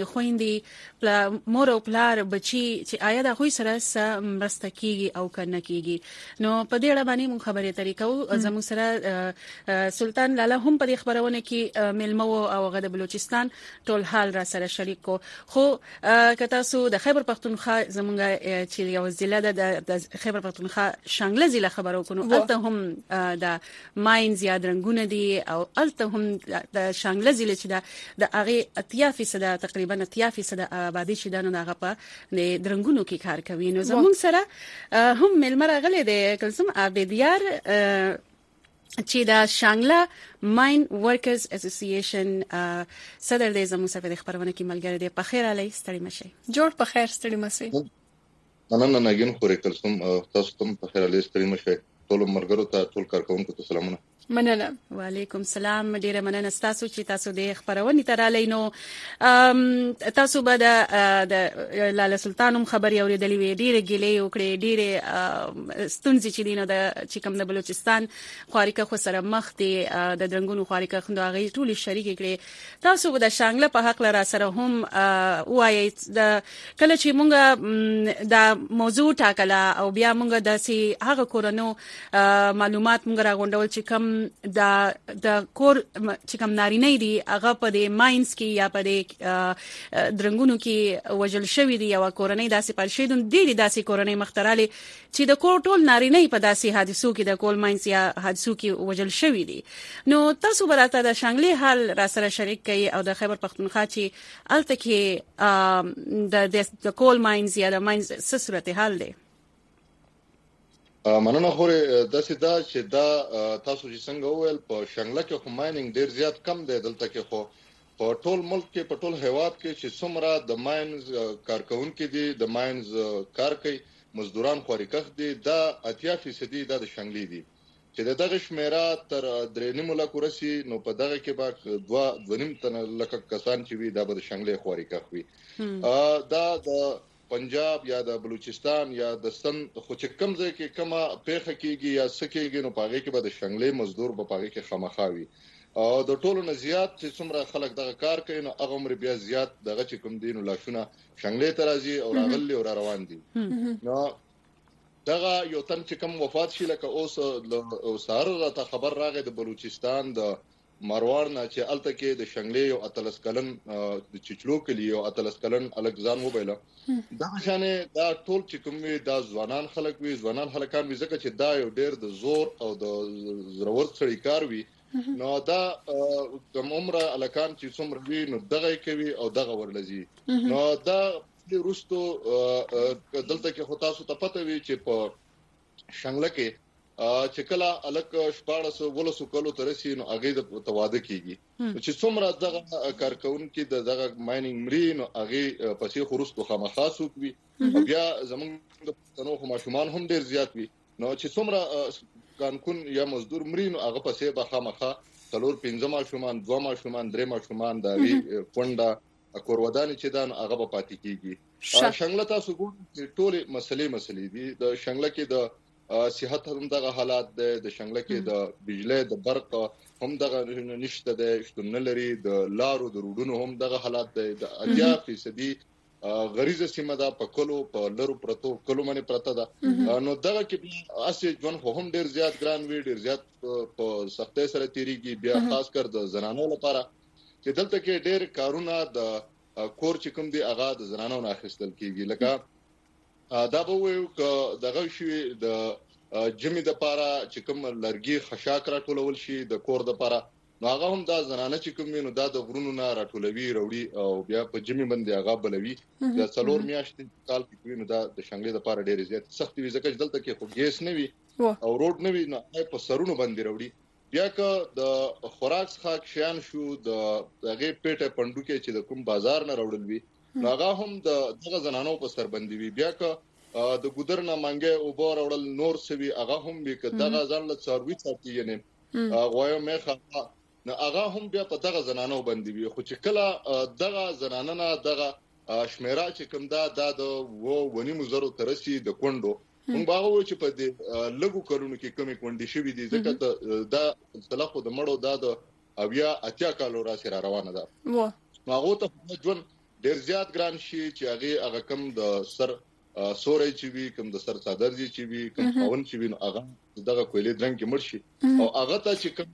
خويندې مور او پلار بچي چې آیا دا غوي سره مرسته کیږي او کنه کیږي نو په دې اړه باندې مون خبرې طریقو زموږ سره سلطان لاله هم په خبرونه کې ملمو او غد بلوچستان ټول حال را سره شریک کو خو کته سو د خیبر پختونخوا زمونږ چې یو ضلع د خیبر پختونخوا شانګله ضلع خبرو کونو الته هم د ماینز یا درنګونه دي او الته هم د شانګله ضلع چې د هغه اتیا فیصد تقریبا اتیا فیصد آبادی چې دنه دغه په درنګونو کې کار کوي نو زمونږ سره هم ملمر غلې د کلسم ابدیار چې دا شانګله ماین ورکرز اسوسییشن صدر د زموږ سره د خبرونه کې ملګری دی. په خیر علي ستړي مشي. جوړ په خیر ستړي مشي. نن نه نګین خوري کلسم تاسو ته په خیر علي ستړي مشي. ټول مرګرو ته ټول کارکونکو ته سلامونه. مننه. وعلیکم السلام. ډیره مننه تاسو چې تاسو د خبرونې ترالې نو تاسو به د لاله سلطانم خبري اوریدلې وی ډیره ګلې وکړې ډیره ستونزې چې دینو د چې کوم د بلوچستان خواریکه خو سره مخ دي د درنګونو خواریکه خوند هغه ټول شریک کړي. تاسو به د شانګله په حق لرا سره هم وایي د کله چې مونږ د موضوع ټاکله او بیا مونږ د سي هغه کورونو معلومات مونږ راغونډول چې کوم د د کور چې کوم نارینه دي هغه په د ماینز کې یا په د درنګونو کې وجل شوی دي یا کورنۍ داسې پر شي د دې داسې کورنۍ مختراله چې د کور ټول نارینه په داسې حادثو کې د کول ماینز یا حادثو کې وجل شوی دي. نو تاسو براته د شانګلي حال را سره شریک کړي او د خیبر پختونخوا چې الته کې د د کول ماینز یا د ماینز څه صورت حال دی؟ مننه خوري د سیدا چې دا تاسو چې څنګه وویل په شانګله کې خو مایننګ ډیر زیات کم دی. دلته کې خو په ټول ملک کې په ټول هیواد کې چې څومره د ماینز کارکونکو دي د ماینز کار کوي مزدوران خوريکخ دي دا اتیا فیصد دا د شانګلي دي چې دغه شمیره تر درې نیمه لک ورسي. نو په دغه کې به دوا دونیم تن لک کسان چې وي دا به د شانګلي خوريکخ وي. دا د پنجاب یا د بلوچستان یا د سن خو چې کم ځای کې کما پیخه کیږي یا سکیږي نو پاغه کې به د شانګلې مزدور په پاغه کې خامخاوي او د ټولو نه زیات چې څومره خلک دغه کار کوي نو هغه عمر بیا زیات دغه چې کوم دین لاشونه شانګلې ترازی او راغلي او روان دي. نو دغه یو تن چې کوم وفات شي لکه اوس او سهار راته خبر راغی د بلوچستان د مروار نه چې الته کې د شانګلې او اتلس کلن د چچلو کلی او اتلس کلن الګزان وبایله دا شانه دا ټول چې کوم دا ځوانان خلک وي ځوانان خلکان وي ځکه چې دا یو ډېر د زور او د ضرورت سړي کار وي. نو دا کوم عمره الکان چې څومره وي نو دغه کوي او دغه ورلزي. نو دا روستو دلته کې خو تاسو ته پته وي چې په شانګله کې چې کله الک شپاړس ولسو کلو ترسي نو هغه د تواده کیږي چې څومره دغه کارکون کې د دغه مایننګ مرین هغه پسې خروستو خامخاسو کوي بیا زمونږ د پښتنو خو ماشومان هم ډیر زیات وي. نو چې څومره کانکون یا مزدور مرین هغه پسې به خامخا څلور پنځه ماشومان دوه ماشومان درې ماشومان د کونډه کورودان چې دان هغه په پاتې کیږي. شانګله تاسو ګورئ ټول مسلې مسلې دي د شانګله کې د صحت هم دغه حالات د شانګله کې د بجلی د برق هم دغه نشته د شتون لري د لارو د روډونو هم دغه حالات د اتیا فیصدي غریزه سیمه ده په کلو په لرو پرتو کلو باندې پرته ده. نو دغه کې اسی ژوند هم ډیر زیات ګران وی ډیر زیات په سختۍ سره تیریږي بیا خاص کر د زنانو لپاره چې دلته کې ډیر کارونه د کور چې کوم دی هغه د زنانو نه اخیستل کیږي. لکه دا به وایو ک دغه شی د جمی د پاره چې کوم لرګي خشاک را ټولول شي د کور د پاره نو هغه هم دا زنانه چې کوم نو دا د غرونو نه را ټولوي وروړي او بیا په جمی باندې هغه بلوي د څلور میاشتې کال کې نو دا د شانګلې د پاره ډېر زیات سخت وي ځکه چې دلته کې خو ګیس نه وي او روډ نه وي نو په سرونو باندې وروړي. بیا که د خوراک څخه شیان شو د هغه پیټه پندو کې چې د کوم بازار نه راوړل وي نو هغه هم د دغه زنانو په سر باندې وي. بیا که د ګودر نه مانګه او بور اورل نور سوي هغه هم به که دغه ځان له څاروي ساتي یعنی غوایو مخه نه هغه هم بیا په دغه زنانو باندې وي. خو چې کله دغه زنانه نه دغه شمیره چې کوم دا د و ونی مزرو ترسي د کندو موږ باغو چې په دې لګو کلونو کې کمی کندې شوې دي ځکه دا صلاح د مړو دا د اویا اتیا کالو را سره روانه ده. نو هغه ته ژوند ډیر زیات ګران شي چې هغه هغه کم د سر سورې چې وي کوم د سر صدر دي چې وي کوم خاون چې وي هغه دغه کویلې درنګ کې مرشي او هغه ته چې کوم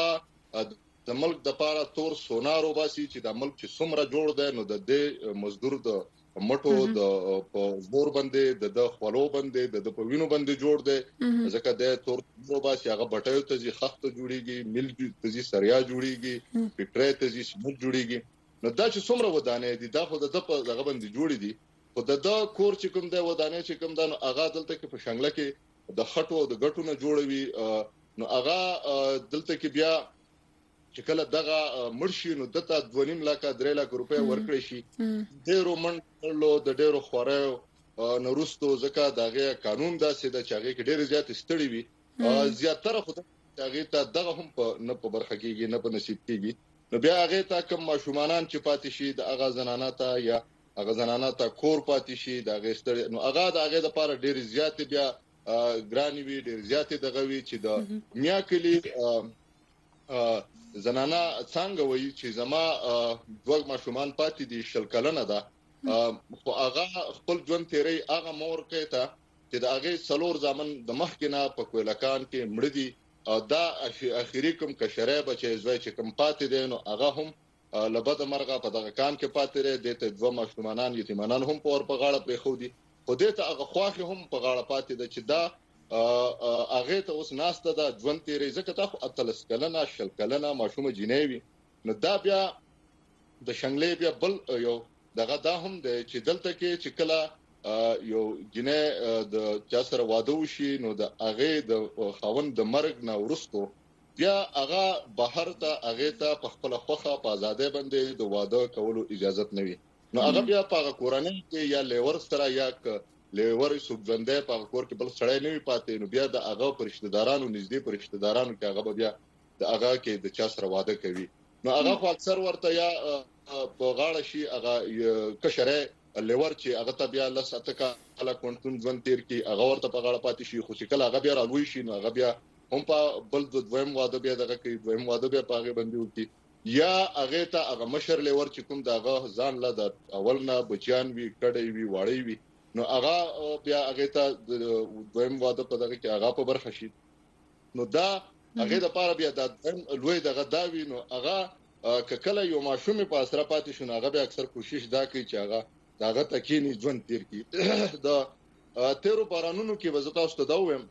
هغه د ملک د پاره تور سونارو باسي چې د ملک چې څومره جوړ دی نو د دې مزدور د مټو د په زور باندې د خپلو باندې د په وینو باندې جوړ دی ځکه د تور سونارو باسي هغه بټایو ته ځي خخت جوړيږي مل ته ځي سریا جوړيږي پټره ته ځي سمج جوړيږي. نو دا چې څومره ودانې دي دا خو د په دغه باندې جوړې دي خو د دا کور چې کوم دی ودانې چې کوم دا هغه دلته کې په شانګله کې د خټو د غټو نه جوړوي نو هغه دلته کې بیا چې کله دغه مرشي نو دته دوه نیم لک درې لک روپیا ورکړي شي ډیرو منډلو د ډیرو خورو نورستو زکه دغه قانون داسې د چاغې کې ډیر زیات استړي وي زیاتره خو هغه ته دغه هم په نه په برخه کېږي نه په نصیب کېږي نو بیا هغه ته کوم ماشومان چې پاتې شي د هغه زنانه ته یا هغه زنانه ته کور پاتې شي د هغه ستړي نو هغه د هغه لپاره ډیر زیات بیا ګرانی وی ډیر زیات دغه وی چې د میا کلی زنانه څنګه وایي چې زما دوه ماشومان پاتې دي شل کلنه ده خو هغه خپل ژوند تیری هغه مور کې ته چې د هغه څلور ځامن د مخکنه په کویلکان کې مړ دي او دا اخیری کوم کشره بچي زوی چې کوم پاتې دي نو هغه هم لبد مرغه په دغه کان کې پاتې دي د دوه ماشومان یتیمانان هم په ور په غاړه پرې خو دي خو دې ته هغه خواخي هم په غاړه پاتې ده چې دا هغه ته اوس ناسته ده ژوند تیری ځکه تا خو اتلس کلنه شل کلنه ماشومه جنېوي نو دا بیا د شنګلې بیا بل یو دغه دا هم د چې دلته کې چې کله یو جنې د چا سره واده وشي نو د هغه د خاوند د مرګ نه ورستو بیا هغه بهر ته هغه ته په خپل خوخه په آزادۍ باندې د واده کولو اجازه نه وي نو هغه بیا په کورنۍ کې یا لیور سره یا لیور سوبندې په کور کې بل سړی نه وي پاتې نو بیا د هغه پرشتدارانو نږدې پرشتدارانو کې هغه بیا د هغه کې د چا سره واده کوي نو هغه خو اکثر ورته یا په غاړه شي هغه کشره لیور چې هغه ته بیا لس اتکا کله کوانټم ژوند تیر کی هغه ورته په غاړه پاتې شي خو چې کله هغه بیا راوي شي نو هغه بیا هم په بل د دویم واده بیا دغه کوي دویم واده بیا په هغه باندې وکي یا هغه ته هغه مشر لیور چې کوم دغه ځان له د اولنا بچیان وی کډي وی واړی وی نو هغه بیا هغه ته دویم واده په دغه کې هغه په برخه شي نو دا هغه د پاره بیا د لوی دغه داوی نو هغه کله یو ماشوم په اسره پاتې شو هغه بیا اکثر کوشش دا کوي چې هغه داغه تکینی ژوند تیر کی دا تیرو بارانونو کې وزتا واست دا ویم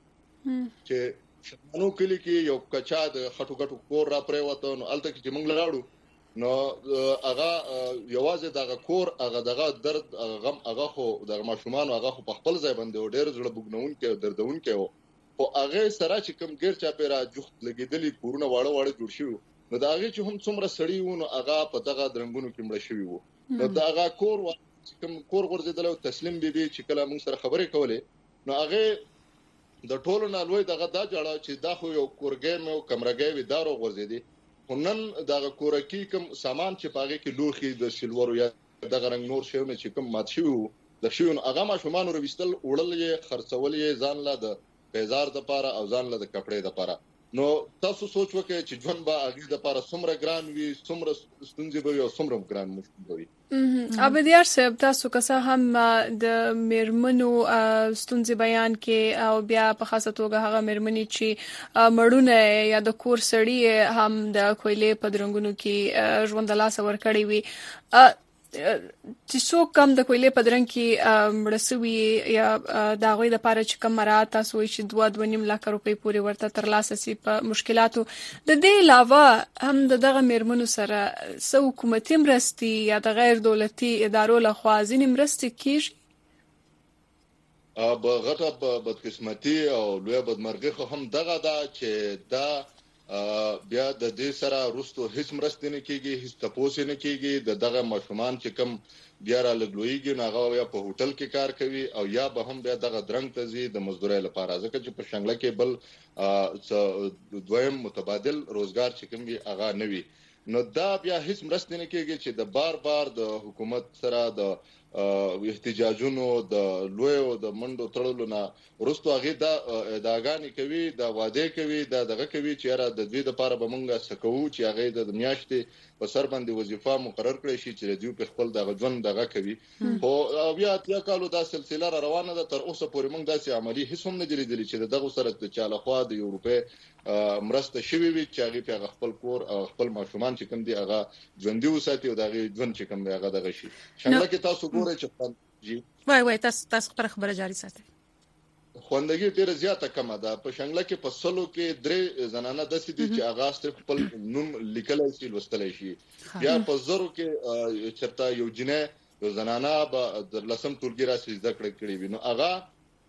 چې شمنو کلی کې یو کچا د خټو غټو کور را پرې وته نو الته کې موږ لاړو نو هغه یوازې دغه کور هغه دغه درد هغه غم هغه خو د ماشومان هغه خو په خپل ځای باندې ډېر زړه بوګنون کې دردون کې او هغه سره چې کوم ګیر چا پیرا جوخت لګیدلی کورونه واړه واړه جوړ شي نو دا هغه چې هم څومره سړی وو نو هغه په دغه درنګونو کې مړ شوی وو نو دا هغه کور کوم کور ورزیدل او تسلیم بیبي چې کله موږ سره خبرې کولې نو هغه د ټولو نه لوی دغه دا جوړه چې دا خو یو کورګې مې او کمرګې وی دارو ورزیدي خنن دغه کورکی کوم سامان چې پاګه کې لوخي د سلور یا دغه رنگ نور شیونه چې کوم مات شي د شیون هغه ما شومان وروستل وړل یې خرڅول یې ځان لا د بازار د پاره او ځان لا د کپړې د پاره نو تاسو سوچ وکړئ چې ژوند به هغه د لپاره څومره ګران وي څومره ستونزې به وي او څومره ګران مشکل وي ابدیار صاحب تاسو که څه هم د میرمنو ستونزې بیان کې او بیا په خاصه توګه هغه میرمنې چې مړونه یا د کور سړی هم د کویلې په درنګونو کې ژوند لاس ور کړی وي چې څوک کم د کویلې په درنګ کې مړسوي یا د هغوی لپاره چې کم مراد تاسو وایي چې دوه دوه نیم لک روپۍ پورې ورته ترلاسه سي په مشکلاتو د دې علاوه هم د دغه میرمنو سره څه حکومتي مرستې یا د غیر دولتي ادارو لخوا ځینې مرستې کیږي به غټه په بدقسمتي او لویه بدمرغي خو هم دغه ده چې دا بیا د دې سره رستو هیڅ مرسته نه کیږي هیڅ تاسو نه کیږي د دغه ماشومان چې کم بیا را لګلويږي ناغه یا په هوټل کې کار کوي او یا به هم بیا دغه درنګ تزي د مزدوري لپاره ځکه چې په شنګله کې بل دویم متبادل روزګار چې کوم وي هغه نه وي نو دا بیا هیڅ مرسته نه کیږي چې د بار بار د حکومت سره د احتجاجونو د لوی او د منډو تړلو نه ورستو هغه دا داګانی کوي دا واده کوي دا دغه کوي چې را د دې لپاره به مونږه سکو چې هغه د میاشتې په سر باندې وظیفه مقرر کړی شي چې دوی په خپل دغه ژوند دغه کوي خو بیا تیا کالو دا سلسله را روانه ده تر اوسه پورې مونږ داسې عملی هیڅ هم نه دی لیدلی چې دغه سره د چاله خوا د یورپې مرسته شوی وي چې هغه په خپل کور او خپل ماشومان چې کوم دی هغه ژوندۍ وساتي او دغه ژوند چې کوم دی هغه دغه شي څنګه کې تاسو ګورئ چې جی وای وای تاسو تاسو پر خبره جاری ساتئ خوندګي ډیره زیاته کمه ده په شنګله کې په سلو کې درې زنانه د سې دي چې هغه ستر خپل نوم لیکلای شي لوستلای شي یا په زرو کې چرته یو جنې یو زنانه به د لسم ټولګي راسي ذکر کړی وي نو هغه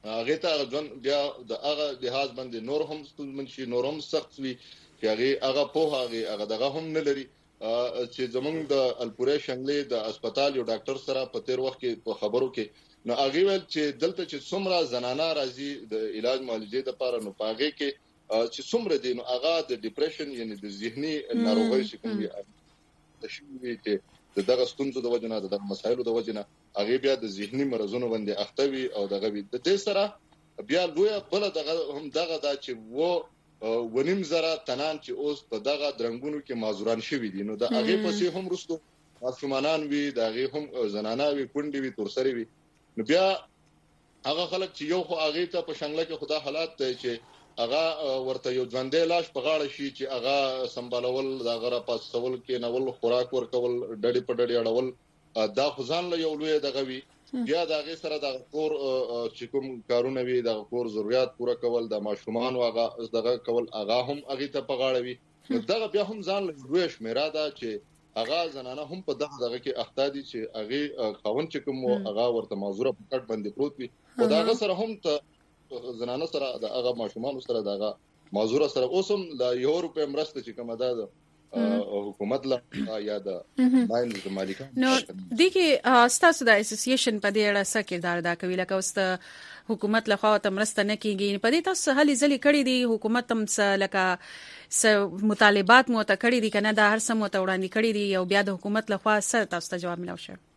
هغه ته ځون بیا د هغه لحاظ باندې نور هم ستونزمن شي نور هم سخت وي چې هغه هغه په هغه هغه دغه هم نه لري چې زمونږ د الپورې شنګلې د هسپتال یو ډاکټر سره په تیر وخت کې په خبرو کې نو هغه ول چې دلته چې څومره زنانه راځي د علاج معالجې لپاره نو پاګه کې چې څومره دي نو هغه د ډیپریشن یعنی د ذهني ناروغۍ څخه کوي د شوې چې دغه ستونزو د وجنه دغه مسایلو د وجنه هغه بیا د ذهني مرزونو باندې اختوي او دغه د دې سره بیا لوی بل دغه هم دغه دا چې وو ونیم زره تنان چې اوس په دغه درنګونو کې معذوران شوي دي نو د هغه پسې هم رسو ماشومان وي د هغه هم زنانه وي کونډې وي تورسري وي نو بیا هغه خلک چې یو خو هغه ته په شنګله کې خدا حالات ته چې هغه ورته یو ژوندې لاش په غاړه شي چې هغه سمبالول دا غره پاسول کې نول خوراک ورکول ډډې په ډډې اړول دا خزان له یو لوی دغه وی بیا دا غي سره د کور چې کوم کارونه وي د کور ضرورت پوره کول د ماشومان واغه دغه کول هغه هم هغه ته په غاړه وي دغه بیا هم ځان له لوی شمیره ده چې هغه زنانه هم په دغه دغه کې اخته دي چې هغه خاون چې کوم هغه ورته معذوره په کټ باندې پروت وي او دا سره هم ته زنانه سره د هغه ماشومان سره دغه معذوره سره اوسم د یو روپے مرسته چې کومه ده حکومت لا یا د ماینز د مالکان نو دغه ستاسو د اسوسییشن په دې اړه څه کردار ادا کوي لکه اوس حکومت له خوا ته مرسته نه کیږي په دې تاسو هلي ځلې کړې دي حکومت هم څه لکه س مطالبات مو ته کړې دي کنه دا هر څه مو ته وړاندې کړې دي او بیا د حکومت له خوا څه تاسو ته جواب ملو شي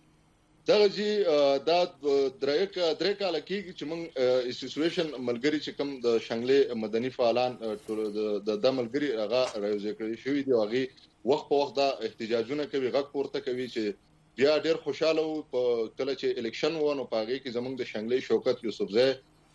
دغه جی دا درېک درې کال کېږي چې موږ اسوسییشن ملګری چې کوم د شنګلې مدني فعالان د د ملګری هغه راوځي کړی شوی دی هغه وخت په وخت دا احتجاجونه کوي غږ پورته کوي چې بیا ډېر خوشاله وو په کله چې الیکشن ونه پاږي کې زموږ د شنګلې شوکت یوسفزی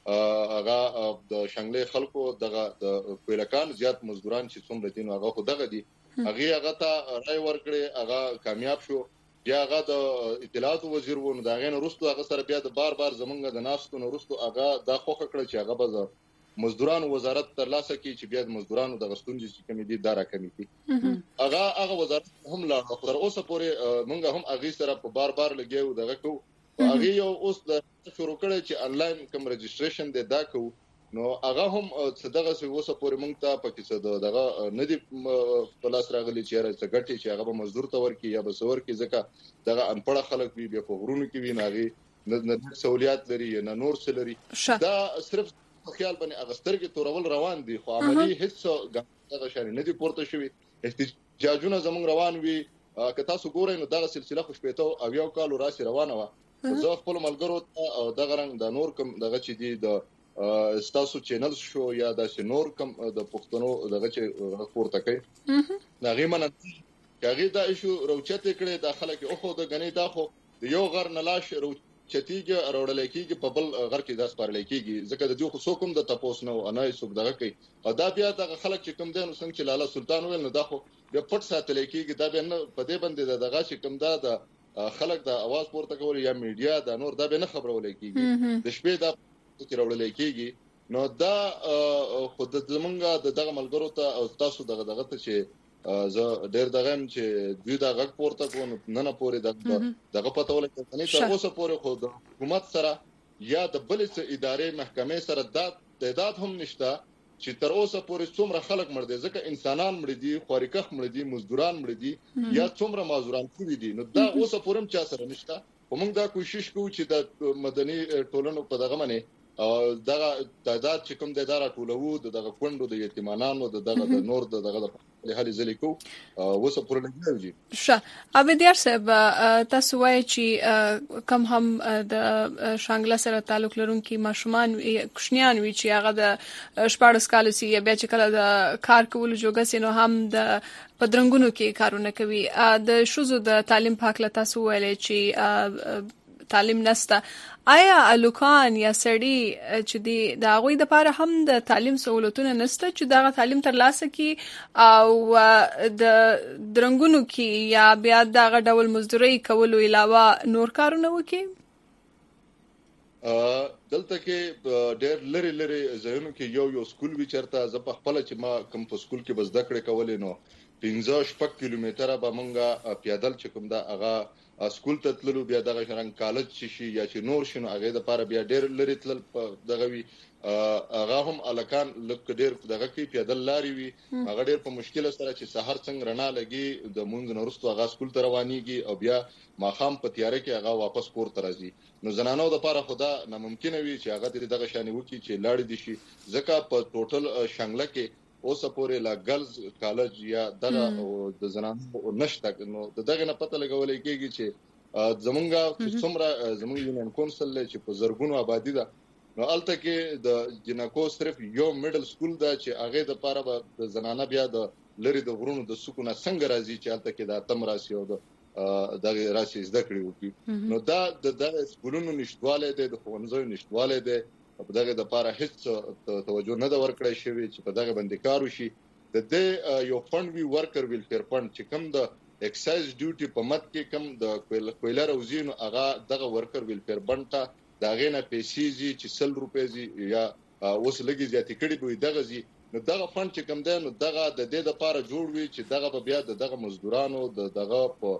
هغه د شنګلې خلکو دغه د کویلکان زیات مزدوران چې څومره دي هغه خو دغه دي هغه هغه ته رای ورکړي هغه کامیاب شو بیا هغه د اطلاعات وزیر وو دا غین وروسته هغه سره بیا د بار بار زمونږ د ناستو وروسته هغه د خوخه کړ چې هغه به مزدورانو وزارت تر لاسه کې چې بیا د مزدورانو د غستونجې چې کمی دي دارا کمی دي هغه هغه وزارت هم لا تر اوسه پورې مونږ هم هغه سره په بار بار لګیو دغه کو هغه یو اوس د شروع کړی چې انلاین کوم رجسټریشن دی دا کو نو هغه هم صدقه سو اوسه پورې مونږ ته پکې څه دغه ندی په لاس راغلي چې راځي ګټي چې هغه به مزدور تور کې یا به سور کې ځکه دغه انپړه خلک وي بیا په غرونو کې وي ناغي نه سہولیات لري نه نور څه لري دا صرف خیال باندې اغستر کې تورول روان دي خو عملی هیڅ دغه شان نه دي پورته شوی احتجاجونه زمونږ روان وي که تاسو ګورئ نو دغه سلسله خوشپېته او یو کال راسي روانه و زه خپل ملګرو او دغه رنګ د نور کوم دغه چې دي د ستاسو چینل شو یا د نور کم د پښتنو دغه چې راپورته کوي دا غیمنه کاغی دا ایشو روچته کړي داخله کې او خو د غنی دا خو یو غر نلاش روچتیږي اورړل کېږي په بل غر کې داس پرلې کېږي ځکه د جو خو کوم د تپوس نو انای سوق دغه کوي او دا بیا د خلک چې کوم دین څنګه چې لاله سلطان ویل نو دا خو بیا پټ ساتل کېږي دا به نه په دې باندې دغه چې کوم دا د خلک د आवाज پورته کول یا میډیا دا نور دا به نه خبرول کېږي د شپې دا چې راوړل کېږي نو دا خود زمونږه د دغه ملګرو ته او تاسو دغه دغه ته چې زه ډېر دغه چې دوی دا غږ پورته کوم نه نه پورې دغه دغه پته ولګي نه تر اوسه پورې خو د حکومت سره یا د بلې ادارې محکمې سره د تعداد هم نشته چې تر اوسه پورې څومره خلک مړ دي ځکه انسانان مړ دي خوريکخ مړ دي مزدوران مړ دي یا څومره معذوران شوي دي نو دا اوسه پورې چا سره نشته موږ دا کوشش کوو چې د مدني ټولنو په دغه باندې او دغه تعداد چې کوم د اداره ټولو دغه کندو د یتیمانانو دغه د نور دغه د حالي ځلیکو وسه پوره لګیږي شه ابي ديار صاحب تاسو وایي چې کم هم د شانګله سره تعلق لرونکي ماشومان کوشنیان وی چې هغه د شپږ کال سي بیا چې کله د کار کولو جوګه سينو هم د پدرنګونو کې کارونه کوي د شوزو د تعلیم په اړه تاسو ویلي چې تعلیم نسته آیا الوکان یا سړی چې دی د هغوی د لپاره هم د تعلیم سہولتونه نسته چې دا تعلیم ترلاسه کی او د درنګونو کې یا بیا دغه ډول مزدوري کولو علاوه نور کارونه وکړي دلته کې ډېر لري لري ځایونو کې یو یو سکول وی چرته ز په خپل چې ما کوم په سکول کې بس دکړې کولې نو پنځه شپږ کیلومتره به مونږه پیادل چې کوم دا هغه سکول ته تللو بیا دغه شرنګ کالج شي یا چې نور شنو هغه د لپاره بیا ډېر لري تل دغه وی هغه هم الکان لکه ډېر دغه کې پیادل لاري وي هغه ډېر په مشکل سره چې سحر څنګه رڼا لګي د مونږ نورستو هغه سکول ته روانيږي او بیا ماخام په تیارې کې هغه واپس کور ته راځي نو زنانو د لپاره خدا ناممکن وي چې هغه دغه شان وکړي چې لاړ دي شي ځکه په ټوټل شنګله کې اوسه پورې لا ګرلز کالج یا دغه د زنانو نشته نو دغه نه پته لګولې کېږي چې زمونږه چې څومره زمونږ یونین کونسل چې په زرګونو آبادی ده نو الته کې د جنکو صرف یو میډل سکول ده چې هغه د لپاره د زنانه بیا د لری د غرونو د سکونه څنګه راځي چې الته کې د اتم راسي او د دغه راسي زده کړی وکي نو دا د سکولونو نشټواله ده د ښوونځیو نشټواله ده په دغه د لپاره هیڅ توجه نه دا ورکړی شوی چې په دغه باندې کار وشي د دې یو فند وی ورکر ویلفیر فند چې کوم د ایکسایز ډیوټي په مت کې کوم د کویلا روزینو هغه دغه ورکر ویلفیر فند ته دغه نه پیسې زی چې سل روپې زی یا اوس لګي زیاتې کړي به دغه زی نو دغه فند چې کوم دی نو دغه د دې لپاره جوړ وی چې دغه بیا دغه مزدورانو دغه په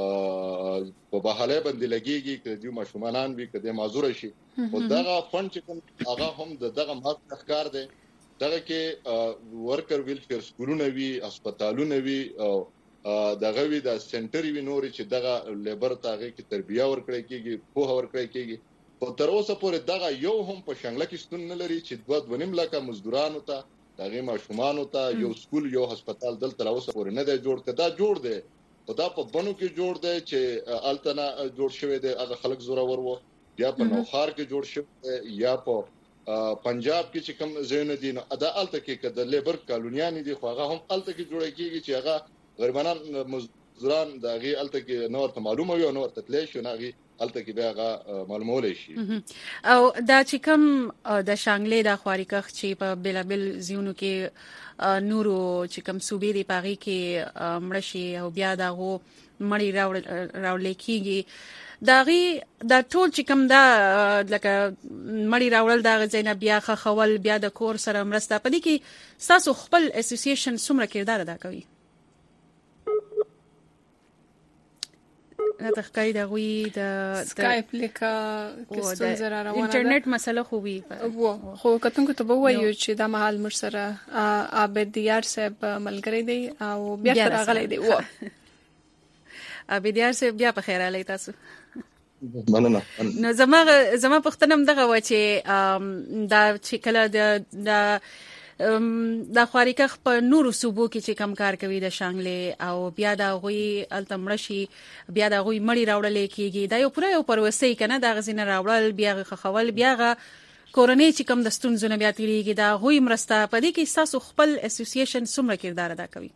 په بهاله باندې لګيږي چې دوی ماشومان وي کده معذور شي او دغه فند چې کوم هغه هم دغه ماته ښکار دی دغه کې ورکر ویلفیر سکولونه وي هسپتالونه وي او دغه وی د سنټر وی نوري چې دغه لیبر تاغه کې تربیه ورکړی کیږي په ورکړی کیږي په تر اوسه پورې دغه یو هم په شنګله کې ستون نه لري چې دوه دونیم لکه مزدورانو ته دغه ماشومان ته یو سکول یو هسپتال دلته اوسه پورې نه دی جوړ کړه دا جوړ دی په دا په بنو کې جوړ دی چې التنا جوړ شوی دی هغه خلک زوره ورو یا په نوخار کې جوړ شوی یا په پنجاب کې چې کوم زین دي نو ادا الته کې کده لیبر کالونیان دي خو هغه هم الته کې جوړ کیږي چې هغه غریبانان مزدوران دغه الته کې نور ته معلومه وي او نور تتلی شو نغي الته کې بیا هغه معلومول شي او دا چې کوم د شانګلې د خواریکخ چې په بلابل زیونو کې نورو چې کوم صوبې دی پاغي کې مړشي او بیا دغه مړی راول کېږي داغي د ټول چې کوم دا لکه مړی راول د غزینه بیا خول بیا د کور سره مرسته پدې کې تاسو خپل اسوسییشن څومره کردار ادا کوي نه تخکاری د غوي د سکایپ لیکه کستون زرا روانه انټرنیټ مسله خو وي وو خو کتونکو ته وایو چې دا مهال مر سره عابد دیار صاحب ملګری دی او بیا راغلی دی وو عابد دیار صاحب بیا په خیر علي تاسو مننه نو زما زما پختنم دغه و چې دا چې کله د د خواریکخ په نورو صوبو کې چې کم کار کوي د شانګلې او بیا د غوي التمړشي بیا د غوي مړی راوړل کېږي دا یو پوره یو پروسې کنه د غزینه راوړل بیا خخول بیا کورنۍ چې کم د ستونزو نه بیا تیریږي دا غوي مرسته پدې کې تاسو خپل اسوسییشن څومره کردار ادا کوي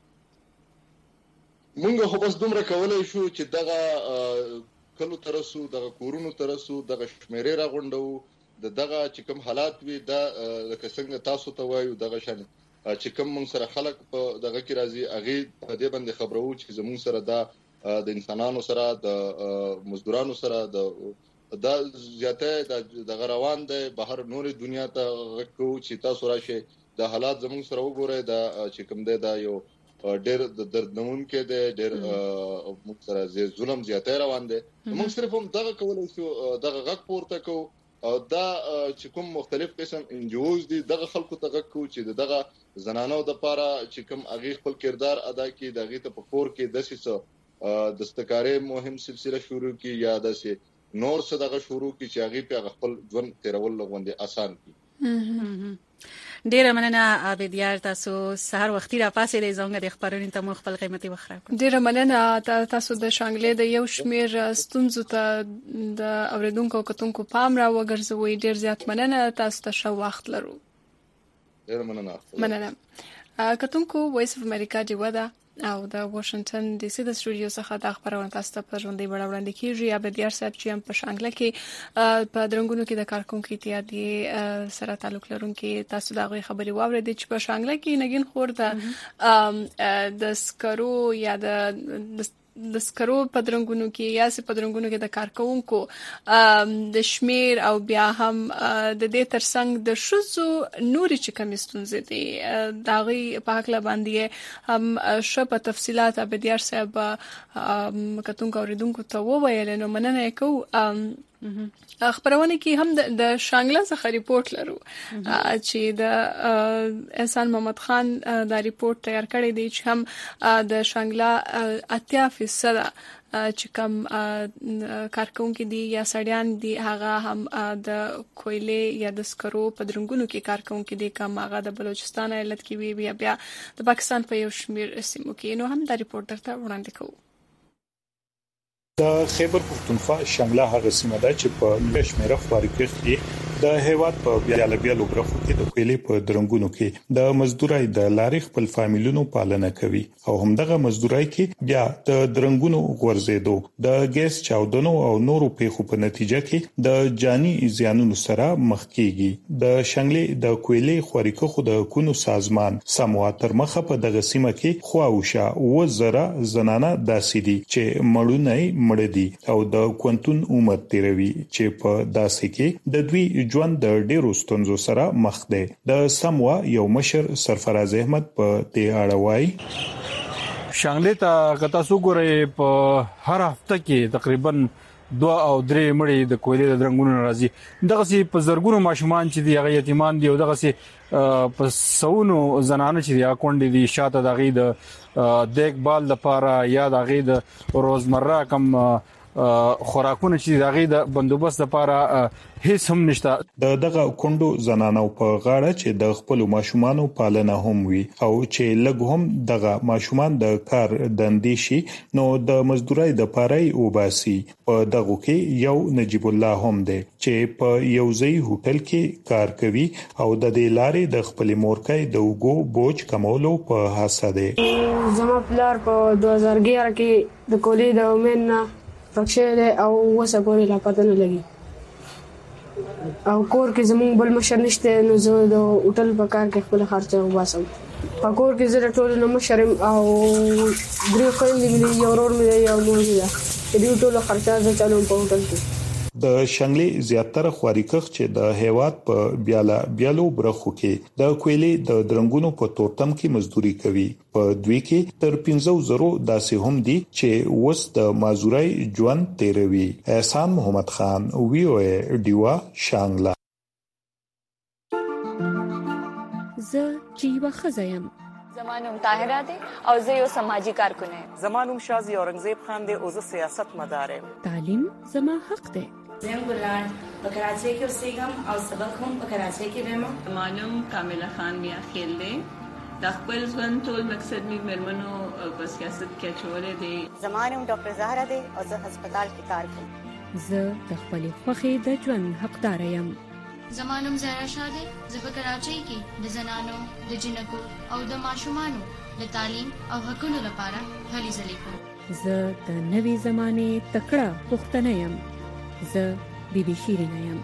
مونږ خو بس دومره کولای شو چې دغه کلو ترسو دغه کورونو ترسو دغه شمیرې راغونډو د دغه چې کوم حالات وي دا لکه څنګه تاسو ته وایو دغه شان چې کوم مون سره خلک په دغه کې راځي اغه په دې باندې خبرو چې زمون سره دا د انسانانو سره د مزدورانو سره د دا زیاته د روان د بهر نور دنیا ته غکو چې تاسو راشي د حالات زمون سره وګورئ دا چې کوم دی دا یو ډېر د دردنون کې د ډېر موږ سره ظلم زیاته روان دي موږ صرف هم دغه کولای شو دغه غک پورته کو او دا چې کوم مختلف قسم انجوز دي دغه خلکو ته غکو چې دغه زنانو د لپاره چې کوم اغه خپل کردار ادا کړي دغه ته په کور کې د سیسه دستکارې مهم سلسله شروع کی یا د سي نور څه دغه شروع کی چې اغه په خپل ژوند تیرول لغوندي آسان کی ډیره مننه عابد یار تاسو سهار وختي را پاسې د زونګ د خبرونې ته مخ خپل قیمتي وخره ډیره مننه تاسو د شانګلې د یو شمیر ستونزو ته د اوریدونکو کتونکو پام را وګرځوي ډیر زیات مننه تاسو ته شو وخت لرو ډیره مننه مننه کتونکو وایس اف امریکا دی ودا او د واشنگټن ډي سي د سټوډیو څخه د خبرونه تاسو ته په ژوندۍ بڼه وړاندې کیږي یا به دیار صاحب چې هم په شانګله کې په درنګونو کې د کارکونکو اتحادیې سره تعلق لرونکي تاسو دا غوي خبري واورېدې چې په شانګله کې نګین خور د د سکرو یا د د سکرو پدرنګونو کې یا سي پدرنګونو کې د کارکونکو د شمیر او بیا هم د دې ترڅنګ د شوزو نوري چې کوم ستونزې دي دا غي په حق لا باندې هم شپه تفصيلات ابديار صاحب کتونکو اوریدونکو ته وویل نو مننه کو خبرونه کې هم د شانګلا څخه ریپورت لرو چې د احسان محمد خان دا ریپورت تیار کړی دی چې هم د شانګلا اتیا فیصد چې کوم کارکونکو دي یا سړیان دي هغه هم د کویلې یا د سکرو په درنګونو کې کارکونکو دي کوم هغه د بلوچستان ایالت کې وی بیا بیا د پاکستان په یو شمیر سیمو کې نو هم دا ریپورت درته وړاندې کوو. د خیبر پختونخوا شانګلا هغه سیمه ده چې په لشمېره خوارکښ کې د هیواد په بیاله بیالو برخو کې د کویلې په درنګونو کې د مزدورای د لارې خپل فامیلونو پالنه کوي او همدغه مزدورای کې بیا د درنګونو غورځېدو د ګیس چاودنو او نورو پیښو په نتیجه کې د جاني زیانونو سره مخ کیږي. د شانګلې د کویلې خوارکښ د کونو سازمان سموا تر مخه په دغه سیمه کې خواوشه وزره زنانه داسې دي چې مړونه مړ دي او د کوانتون عمر تیروي چې په داسې کې د دوی ژوند د ډیرو ستونزو سره مخ دی. د سموا یو مشر سرفراز احمد په دې اړه وایي شانګلې ته کتا سو ګورې په هر هفته کې تقریبا دوا او درې مړي د کویلې د درنګونو راځي دغه سي په زرګونو ماشومان چې دی هغه یتیمان دي او دغه سي په سونو زنانه چې دی اکونډ دي شاته دغه د دیکبال لپاره یا دغه د روزمره کم خوراکونه چې دغه د بندوبست لپاره هیڅ هم نشته. د دغه کندو زنانو په غاړه چې د خپل ماشومان پالنه هم وي او چې لګ هم دغه ماشومان د کار دندې شي نو د مزدورای د پاره او باسي. په دغه کې یو نجیب الله هم دی چې په یو ځای هوټل کې کار کوي او د دې لارې د خپل مورکۍ د وګو بوج کمولو په هڅه دی. زما پلار په دوه هزار اګیاره کې د کولې د ومنه پښه او وسه پورې لا پته نه لګي او کور کې زموږ بل مشر نشته نو زه د هوټل په کار کې خپل خرچه وباسم. په کور کې زه ټول نو مشر او درې خويندې مې یو ورور مې یو مور مې دې ټول خرچه زه چالوم په هوټل کې. د شانګلې زیاتره خوارکښ چې د هیواد په بیاله بیالو برخو کې د کویلې د درنګونو په تورتم کې مزدوري کوي. په دوی کې تر پنځه زره داسې هم دي چې وس د مازورای ژوند تیروي. احسان محمد خان وی او ای ډیوا شانګلا. زه جیوا خزایم زمانوم طاهره ده او زه یو سماجی کارکون یم. زمانوم شازی اورنګزیب خان ده او زه سیاست مدار یم. تعلیم زما حق ده. زم ګلان په کراچۍ کې اوسېږم او سبق هم په کراچۍ کې وایم. زمانوم کامله خان میا خیل ده. د خپل ژوند ټول مقصد می مرمنو په سیاست کې چولې دي. زمانوم ډاکټر زهرا ده او زه هسپتال کې کار کوم. زه د خپل خوخي د ژوند حقدار یم. زمانوم زهرا شاده زه په کراچۍ کې د زنانو د جنکو او د ماشومانو د تعلیم او حقوقو لپاره هلې ځلې کوم. زه د نوې زمانه تکړه پښتنه یم. زه بیبي شیرینه یم.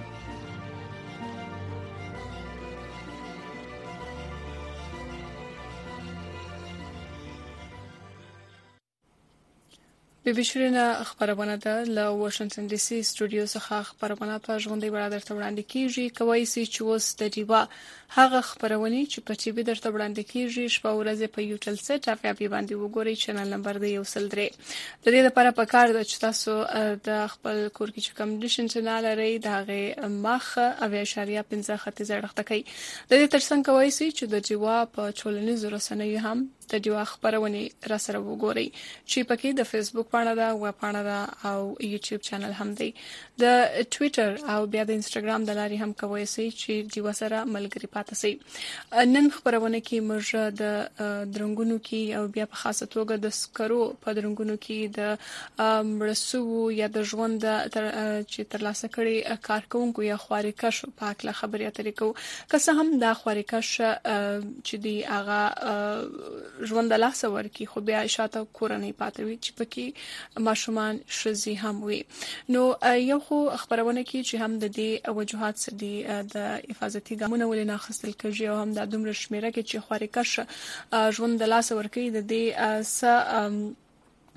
بیبي شیرینه خبرونه ده له واشنگټن ډي سي سټوډیو څخه خبرونه په ژوندۍ بڼه درته وړاندې کیږي. کوي سي چې اوس د دیوا هغه خبرونه چې په ټي وي درته وړاندې کیږي شپه ورځ په یوټل سټ اف ای باندې وګورئ. چینل نمبر دی یو سل درې. د دې لپاره په کار د چې تاسو د خپل کور کې چې کوم ډیشن چینل لري دا غي مخ اویا اشاریه پنځه خط زړه کوي. د دې ترڅنګ کوي سي چې د دیوا په چولنیزو رسنیو هم د دیوا خبرونه را سره وګورئ چې پکې د فیسبوک پاڼه ده وب پاڼه ده او یوټیوب چینل هم دی. د ټوئیټر او بیا د انستګرام د لارې هم کوي سي چې دیوا سره ملګری پاتې سي. نن خبرونه کې موږ د درنګونو کې او بیا په خاصه توګه د سکرو په درنګونو کې د مرسو یا د ژوند چې ترلاسه کړي کارکونکو یا خوارکښ په اړه خبرې اترې کوو. که څه هم دا خوارکښ چې دی هغه ژوند له سور کې خو بیا شاته کورنۍ پاتوي چې پکې ماشومان شزي هم وي. نو یو خو خبرونه کې چې هم د دې وجوهات سدي د حفاظتي ګامونه ولې نه خستل کېږي او هم د دومره شمیره کې چې خوارکښ ژوند له سور کې د دې س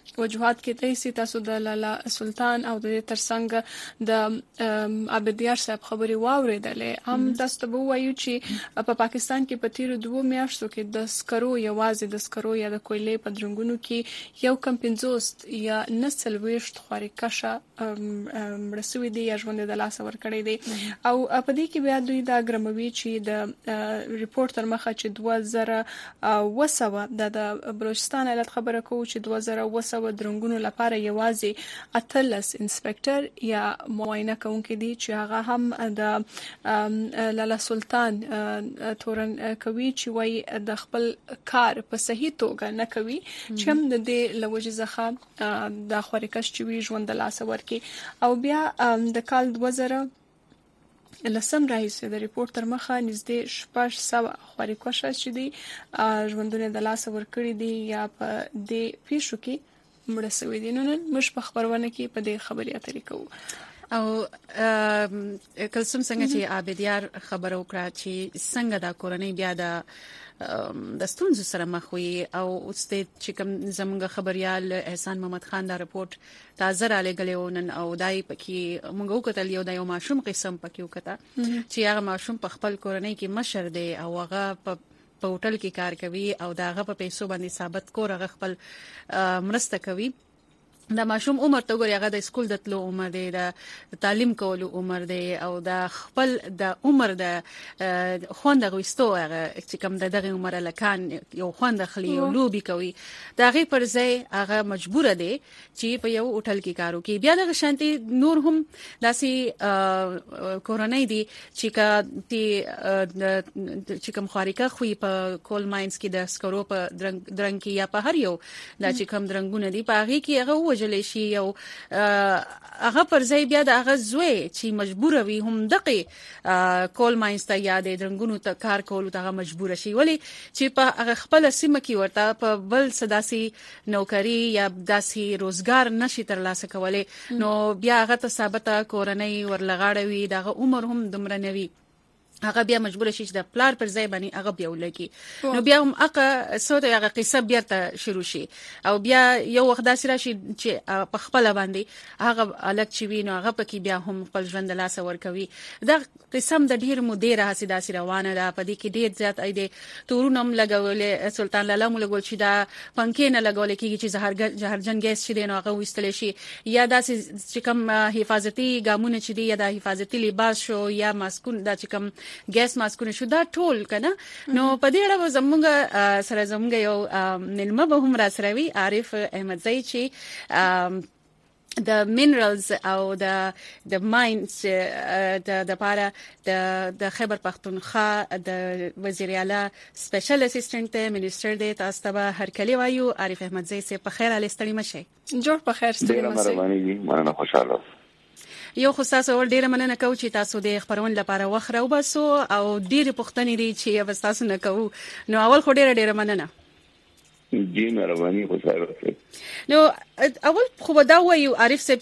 وجوهات کې ته سي تاسو د لالا سلطان او د ترڅنګ د عبدیار صاحب خبري واوریدلې هم تاسو ته وایو چې په پاکستان کې په تیر دوه میاشتو کې د سکرو یوازې د سکرو یا د کویلې په درنګونو کې یو کم پنځوست یا نسل ویشت خوري کشه مرسوي دي یا ژوند د لاس ور کړی دي او په دې کې بیا دوی دا ګرموي چې د ریپورت تر مخه چې دوه زره وسوه د بلوچستان ایالت خبره کوي چې دوه زره وسوه درنګونو لپاره یوازې اتلس انسپکټر یا معاینه کوونکي دي چې هغه هم د لالا سلطان تورن کوي چې وای د خپل کار په صحیح توګه نه کوي چې هم د دې لوجه ځخه د خورکش چې وی ژوند د لاس ورکی او بیا د کال دوه زره لسم راهیسې د ریپورت تر مخه نږدې شپږ سوه خورکشه چې دي ژوندونه د لاس ورکړي دي یا په دې پیښو کې مړه شوي دي. نو نن موږ په خبرونه کې په دې خبرې اترې کوو او کلسم څنګه چې عابدیار خبرو کړه چې څنګه دا کورنۍ بیا د د ستونزو سره مخ وي او اوس چې کوم زموږ خبريال احسان محمد خان دا رپورت تازه را لګلې ونن او دای پکې موږ وکتل یو د یو ماشوم قسم پکې وکړه چې هغه ماشوم په خپل کورنۍ کې مشر دی او هغه په په هوټل کې کار کوي او داغه په پیسو باندې ثابت کور هغه خپل مرسته کوي. د ماشوم عمر ته ګوري هغه د اسکول د تلو عمر دی د تعلیم کولو عمر دی او د خپل د عمر د خوند غوښتو هغه چې کوم د دغه عمر لکان یو خوند خلی او لوبي کوي دغه پر ځای هغه مجبور دی چې په یو هوټل کې کارو کوي. بیا د شانتي نور هم داسي کورونای دي چې کا چې کوم خارقه خو په کول ماینز کې د سکرو په درنګ کې یا په هر یو د چې کوم درنګونه دي په هغه کې هغه وجلې شي او هغه پر ځای بیا د هغه زوی چې مجبور وي هم دغه کول ماینز ته یا د درنګونو ته کار کول ته مجبور شي ولی چې په هغه خپل سیمه کې ورته په بل صداسي نوکری یا داسي روزګار نشي ترلاسه کولای نو بیا هغه ته ثابته کورنۍ ورلغاړوي دغه عمر هم دومره نوي هغه بیا مجبور شي چې د پلار پر ځای باندې هغه بیا ولګي نو بیا هم هغه سوته هغه قصه بیا ته شروع شي او بیا یو وخت داسې راشي چې په خپل باندې هغه الګ چې وینو هغه پکې بیا هم خپل ژوند لاس ور کوي. دا قسم د ډیر مودې راځي داسې روانه ده په دې کې ډیر زیات اېده تورونم لګولې سلطان لالا مو لګول چې دا پنکې نه لګول کېږي چې زهر زهرجن ګیس چې دینو هغه وستل شي یا داسې چې کوم حفاظتي ګامونه چې دی یا د حفاظتي لباس شو یا ماسکون دا چې کوم ګیس ماسکونه شو دا ټول کنه نو په دې اړه زموږ سره زموږ یو نلمه به هم را سره وی عارف احمدزئی چې د مینرالز او د د ماینز د د پاره د د خیبر پختونخوا د وزیر اعلی سپیشل اسسټنټ منیسټر د تاسو ته هر کلی وایو عارف احمدزئی سه په خیر علي ستړي مشه جوړ په خیر ستړي مشه مهرباني مننه خوشاله یو خو تاسو ور ډیره مننه کوم چې تاسو د خبرون لپاره وخره وباسو او ډیره پوښتنې دي چې تاسو نه کوو نو اول خو ډیره ډیره مننه جی مهرباني خوشاله نو اول خو دا وایو عارف صاحب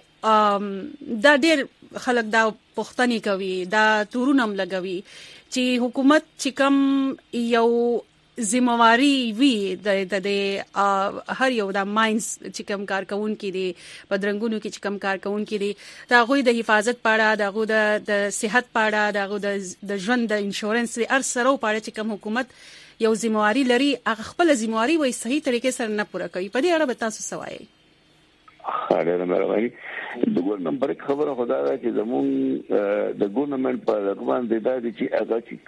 چې دا ډیر خلک دا پوښتنې کوي دا تورونم لګوي چې حکومت چې کم یو ذمہواری وی د د هر یو د ماینز چې کم کارکون کې دي بدرنګونو کې چې کم کارکون کې دي دا غوي د حفاظت پاړه دا غو د د صحت پاړه دا غو د ژوند د انشورنس ار سره پاړه چې کم حکومت یو ذمہواری لري هغه خپل ذمہواری وای صحیح طریقې سره نه پوره کوي په دې اړه به تاسو سوایي. خاله مهرباني د ګور نمبر خبره خدا دا چې زمون د ګورنمنت په روان دي دا چې هغه چې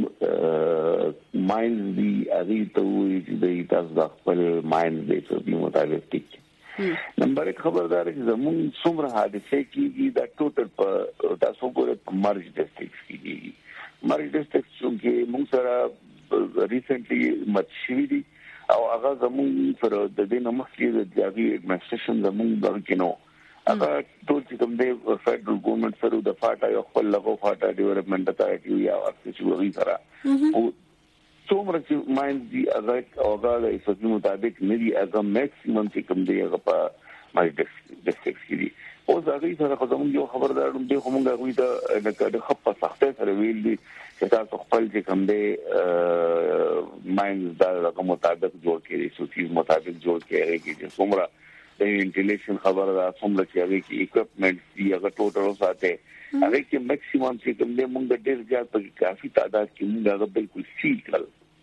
کوم ماینز دی هغه ته وي چې د تاسو د خپل ماینز دی په مطابق کې نمبر خبردار چې زمون څومره حادثه کیږي دا ټوټل په تاسو ګوره مرج ډیسټریکټ کیږي مرج ډیسټریکټ چې موږ سره ریسنټلی مچوي دي او هغه زمون سره د دې نمخې د ځاګي اډمنسټریشن زمون بانک نو هغه ټول چې کوم دی فدرل ګورنمنت سره د فاټا یو خپل لغو فاټا ډیولپمنٹ اتارټي یا اکسیسوري سره او څومره چې ماین دی هغه هغه د اساسي مطابق ندي هغه میکسیمم چې کوم دی هغه په مای ډیسټریکټ کې دي او ځکه سره خدامون یو خبردارم دی کومه غوي ته د خپه سخته سره ویل دي چې تاسو خپل چې کوم دی ماینز دا کوم مطابق جوړ کړي سوسیز مطابق جوړ کړي چې څومره د انټلیجنس خبره ده څومره چې هغه کې اکوپمنټ دی هغه ټوټل ساته هغه کې میکسیمم چې کوم دی موږ ډېر زیات په کافي تعداد کې موږ هغه بالکل سیل کړل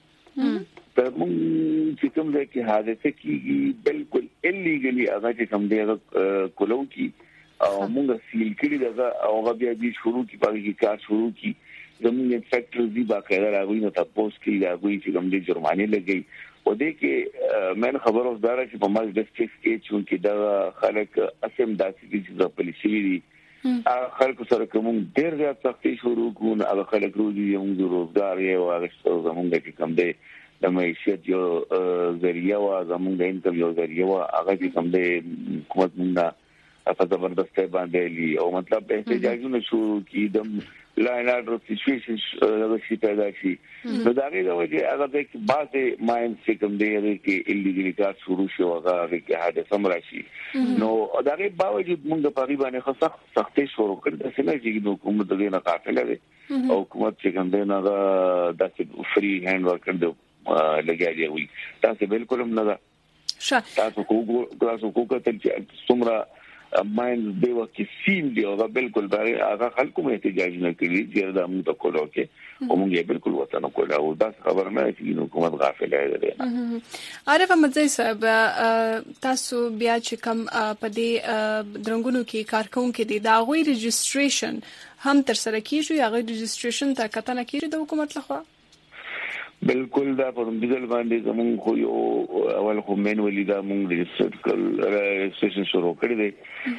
ته موږ چې کوم دی کې حادثه کیږي بالکل الیګلی هغه چې کوم دی هغه کولو کی او موږ سیل کړی دا او هغه بیا دې شروع کی په کې کار شروع کی زموږ انسپکټر دی باقاعده راغوي نو تاسو کې راغوي چې کوم دي جرمانه لګي او دې کې مې خبر اوس دارا چې په ماز ډسټریکټ کې چې دا خلک اسم داسې دي چې د پولیسي دي خلک سره کوم ډېر زیات سختي شروع کوون هغه خلک روزي یو روزګار یې او هغه زموږ کې کوم دي د معیشت یو ذریعہ وا زموږ د انکم یو ذریعہ وا هغه چې کوم دي حکومت موږ په زبردسته باندې لي او مطلب احتجاجونه شروع کی د لاین اډر سچويشن هغه شي پیدا شي نو دا غي دا وجه هغه د بعضه ماین سیکم دی کې الیګل کار شروع شو هغه کې حادثه مرشي نو دا غي باوجود موږ په غي باندې سخت سختي شروع کړل د سینې چې د حکومت دغه قافله ده او حکومت چې کوم دی نه دا چې فری هاند ورکړ دی لګیا دی وي تاسو بالکل هم نه تاسو کوو تاسو کوو چې څومره ماین دی وکي سیم دی او بالکل باندې هغه خلکو مې احتجاج نه کړی چې دا موږ ته کولو کې او موږ بالکل وطن کولا او دا خبر نه چې حکومت غافله ده عارف مزي صاحب تاسو بیا چې کوم په دې درنګونو کې کارکونکو دي دا غوي ريجستریشن هم تر سره کیږي هغه ريجستریشن ته کتنه کیږي د حکومت لخوا بالکل دا په دې باندې زمون خو یو اول خو مين ولیدا مونږ ريجستر کړل ريجستریشن شروع کړی دی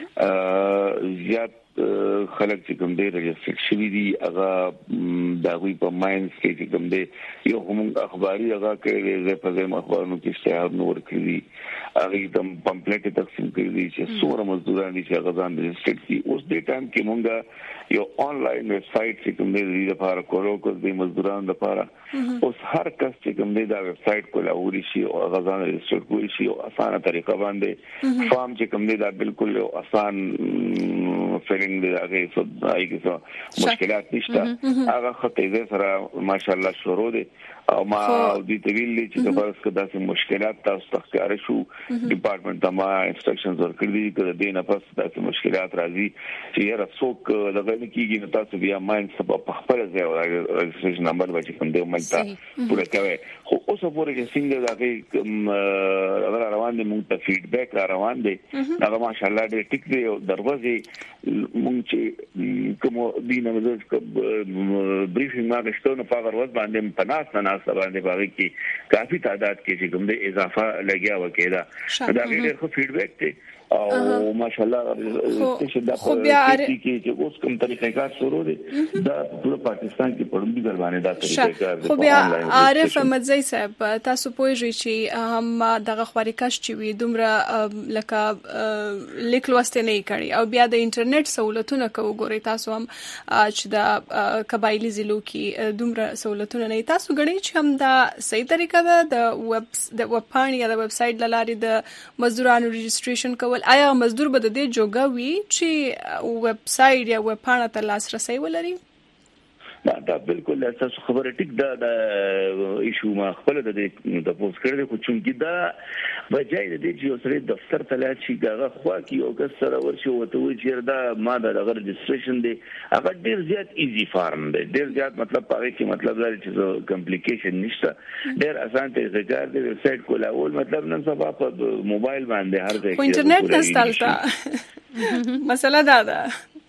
زیات خلک چې کوم دی ريجستر شوی دي هغه دا وی په ماینز کې چې کوم دی یو هم اخباري هغه کړی دی په ځای اخبارونو کې اشتهار نور کړی هغه د پمفلټ تقسیم کړی چې څومره مزدوران دي چې هغه ځان ريجستر کړي اوس دې ټایم کې مونږ یو آنلاین ویب سټ چې کوم دی د لپاره کولو کو د مزدورانو لپاره اوس هر کس چې کوم دی دا ویب سټ کوله اوري شي او هغه ځان ريجستر کوي شي او اسانه طریقه باندې فارم چې کوم دی دا بالکل یو آسان فیلینګ دی هغه څه هیڅ مشکلات نشته هغه خطې سره ماشاءالله شروع دي او ما د دې ویلې چې د فرض کړه داسې مشکلات تاسو تخکار شو ډپارټمنټ ته ما انسټرکشنز ورکړي کړه د دې نه پس داسې مشکلات راځي چې هر څوک دغه کېږي نو تاسو بیا ماین سبا په خپل ځای رجسټریشن نمبر باندې کوم دی ملته پوره کوي خو اوس پورې چې څنګه دغه روان دي موږ ته فیډبیک را روان دي هغه ماشاءالله ډېر ټیک دی او دروازه موږ چې کوم دینه مزه بریفینګ ما غشتو په هغه ورځ باندې په ناس نه ناس باندې باندې کې کافي تعداد کې چې کوم دی اضافه لګیا وکړه دا ډېر خو فیډبیک دی او ماشاءالله خو بیا چې اوس کوم طریقې کار شروع دي دا ټول پاکستان کې پړمبي ګرځانه دا طریقې کار خو بیا عارف احمدزي صاحب تاسو پوهیږئ چې هم دغه خبرې کش چې وي دومره لکه لیک لوسته نه کړي او بیا د انټرنیټ سہولتونه کو ګوري تاسو هم چې د قبایلی ضلعو کې دومره سہولتونه نه تاسو غړي چې هم دا صحیح طریقه ده د ویب د ویب پاڼې یا د ویب سټ لاري د مزدورانو ريجستریشن کول آیا مزدور به د دې جوګه وي چې ویب سټ یا ویب پاڼه ته لاسرسي ولري دا دا بالکل تاسو خبره ټیک دا د ایشو ما خپل د دې د پوسټ کړل خو چې دا وجای د دې چې اوسره دفتر ته لاړ شي هغه خوا کې یو کس سره ورشي وته وي چې دا ما د رجسټریشن دی هغه ډیر زیات ایزی فارم دی ډیر زیات مطلب پاره کې مطلب دا چې کمپلیکیشن نشته ډیر اسانه طریقه دی ویب سټ کولاول مطلب نن سبا په موبایل باندې هر ځای کې انټرنیټ نستالتا مسله دا ده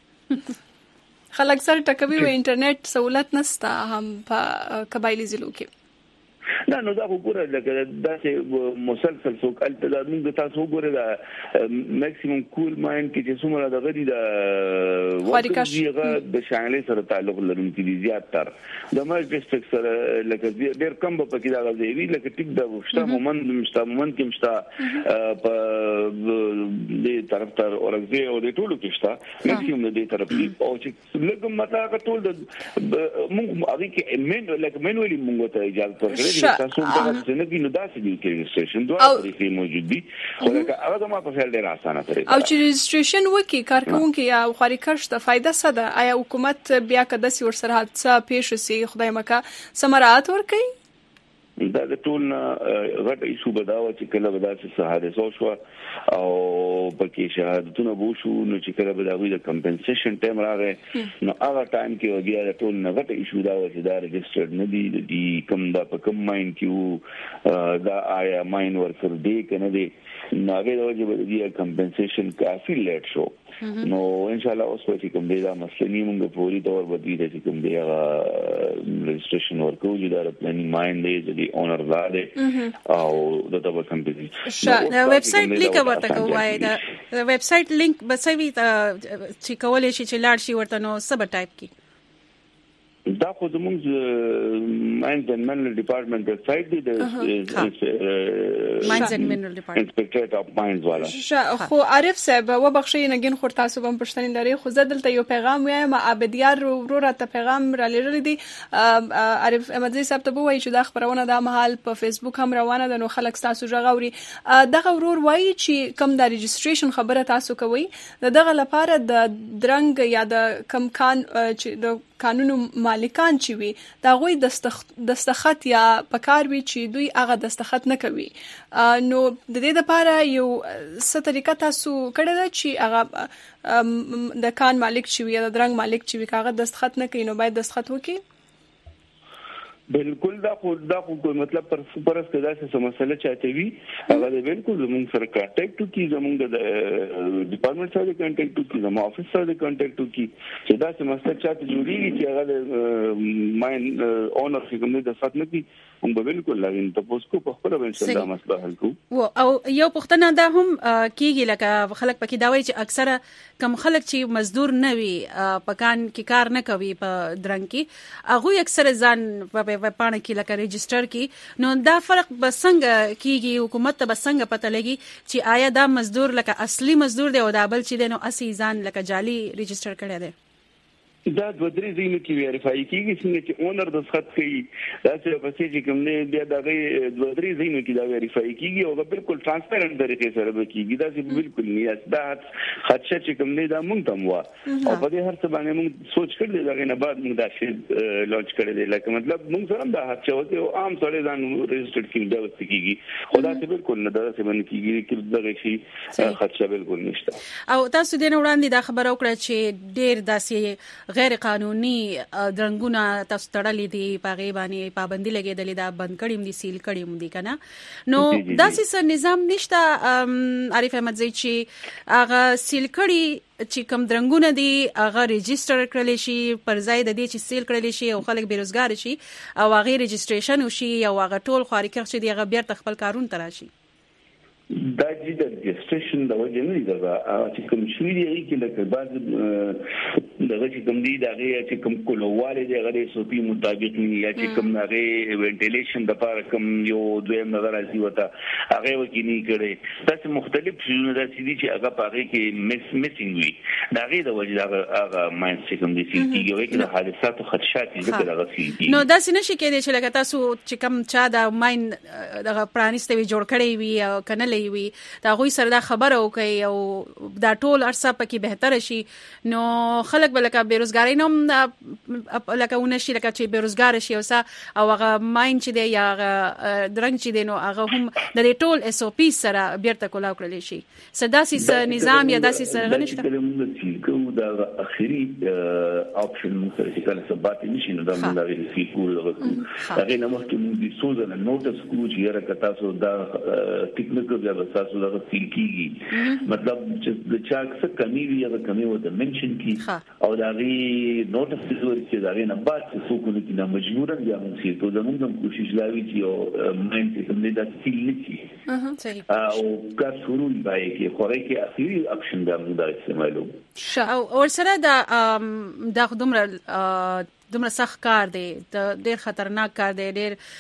خلک سره ټکوي و انټرنیټ سہولت نستا هم په قبایلی ضلعو کې دا نو دا وګوره لکه دا چې مسلسل څوک الته دا موږ تاسو وګوره دا میکسیمم کول ماین کې چې څومره د غړي د وګړي د شانلې سره تعلق لرونکي دي زیات تر د مر ډیسټریکټ سره لکه ډېر کم په کې دا غوړي وی لکه ټیک دا وشته مومن مستمن کې مشته په دې طرف تر اورګي او د ټولو کې شته میکسیمم د دې طرف او چې لګم متا ټول د موږ هغه کې من لکه منولي موږ ته اجازه ورکړي تاسو دا څنګه نو داسې دی کې رجسټریشن دوه طریقې موجود دي خو دا هغه ما په خیال ډیر اسانه طریقه او چې رجسټریشن وکي کارکونکو یا خارکش ته فائدہ څه ده؟ آیا حکومت بیا کده سي ورسره حادثه پیښ شي خدای مکه سمرات ور کوي؟ دا د ټول غټ ایشو بداوه چې کله به داسې حادثه شو او پکې شهادتونه بو شو نو چې کله به دا وی د کمپنسیشن ټایم راغی نو هغه ټایم کې وګیا د ټول نه غټ ایشو دا و چې دا رجسټرډ نه دي د کم دا په کم ماین کې دا آیا ماین ورکر دی کنه دی نو هغه د وجه به د کمپنسیشن کافي لیټ شو نو ان شاء الله اوس په چې کوم دی دا مسله نیمه پوری تور بدلی د چې کوم دی هغه رجسټریشن ورکو چې دا پلانینګ ماین دی چې اونر زاده او د تبع کمپنی دا ویب سټ لیک ورته کوی دا ویب سټ لینک بسوي چې کولای شي چې لاړ شي ورته نو سب ټایپ کی دا خو زموږ ماینز اند منرل ډپارټمنټ ویب سټ دی د ماینز اند منرل ډپارټمنټ انسپیکټریټ اف ماینز والا خو عارف صاحب و بخښي نګین خور تاسو هم پښتني لري خو زدلته یو پیغام وایم عبدیار ورور ته پیغام را لېږل دي عارف احمدزي صاحب ته وایي چې دا خبرونه د محل په فیسبوک هم روانه ده نو خلک تاسو ژغوري دغه ورور وایي چې کم د رجسټریشن خبره تاسو کوي دغه لپاره د درنګ یا د کم کان چې د قانونو مالکان چې وي دا غوي دستخط یا پکار وي چې دوی هغه دستخط نه کوي نو د دې لپاره یو څه طریقه تاسو کړی دا چې هغه د کان مالک چې وي یا د درنګ مالک چې وي هغه دستخط نه کوي نو باید دستخط وکړي بالکل دا خو دا خو مطلب پر پرس کدا څه مسله چاته وي هغه د بالکل زموږ سره کانټیکټ کی زموږ د ډپارټمنټ سره کانټیکټ کی زموږ افیس سره کانټیکټ کی چې دا څه مسله چاته جوړیږي چې هغه د ماین اونر چې کوم د فات نه کی هم بالکل لاګین تاسو کو په خپل ان شاء الله مسله حل کو او یو پښتنه دا هم کیږي لکه خلک پکې دا وایي چې اکثره کم خلک چې مزدور نه وي پکان کې کار نه کوي په درنګ کې هغه اکثره ځان په پانه کې لکه رجسٹر کې نو دا فرق بسنګ کیږي حکومت ته بسنګ پته لګي چې آیا دا مزدور لکه اصلي مزدور دی او دا بل چې دی نو اسی ځان لکه جعلی رجسٹر کړی دی دا د درې ځینو کې ویریفای کیږي څنګه چې اونر د خط کوي دا چې په څه چې کوم نه بیا دا غي د درې ځینو کې دا ویریفای کیږي او بالکل ترانسپیرنت طریقې سره به کیږي دا چې بالکل نه دا خدشه چې کوم نه دا مونږ تم وا او په دې هر څه باندې مونږ سوچ کړل دا غي نه بعد مونږ دا شی لانچ کړل لکه مطلب مونږ سره دا هڅه وته او عام سره ځان رجسټر کیږي دا وست کیږي خدا ته بالکل نه دا څه باندې کیږي چې دا شي خدشه بالکل نشته او تاسو دې نه وړاندې دا خبره وکړه چې ډېر داسې غیر قانوني درنګونه تاسو تړلې دي پاغي باندې پابندي لګېدلې دا بند کړیم دي سیل کړیم دي کنه نو داسې سر نظام نشته عارف احمد زئی چې هغه سیل کړي چې کوم درنګونه دي هغه ريجستره کړل شي پر ځای د دې چې سیل کړل شي او خلک بیروزګار شي او هغه ريجستریشن وشي او هغه ټول خارقه شي دی هغه بیا خپل کارون تراشي دا چې د رجسټریشن د وجه نه دی دا چې کوم شوی دی چې لکه بعض دغه چې کوم دی دا غي چې کوم کولواله دی غره سوپی مطابق نه یا چې کوم هغه وینټیلیشن د لپاره کوم یو دویم نظر راځي وته هغه وکینی کړي تاسو مختلف شنو دا چې دي چې هغه پاره کې مس میسینګ وي دا غي د وجه هغه ماین چې کوم دي چې کیږي چې د حادثاتو خدشات دي دغه سي نو دا څنګه شي کېدای چې لکه تاسو چې کوم چا دا ماین دغه پرانیسته وي جوړ کړی وي او کنه وي دا غوي سره دا خبره وکي او دا ټول ارسه پکې بهتر شي نو خلک بلکه بیروزګاری نوم لکه ونشي لکه چې بیروزګار شي او او هغه ماین چې دی یا درنګ چې دی نو هغه هم د ټول اس او پی سره بیرته کولاو کړل شي سداسي نظام یا داسي سره غنښت دا اخیری اپشن موږ چې کله ثبات نشي نو دا موږ لري چې کول هغه نه مخکې موږ د سوزن نوټس کو چې یره کتا سو دا ټیکنیکل یا تاسو دا فیل کیږي مطلب چې د چا څه کمی وي یا کمی وته منشن کی او دا غي نوټس ضروري چې دا نه بعد څه څوک نه کینا مجبورن بیا موږ سي ته زموږ هم کوشش لاوي چې او ماین چې کوم دا فیل نشي صحیح او کا شروع دی کې خوري کې اخیری اپشن دا موږ دا استعمالو او ورسره دا د خدمره دومره سخت کار دی ډېر خطرناک کار دی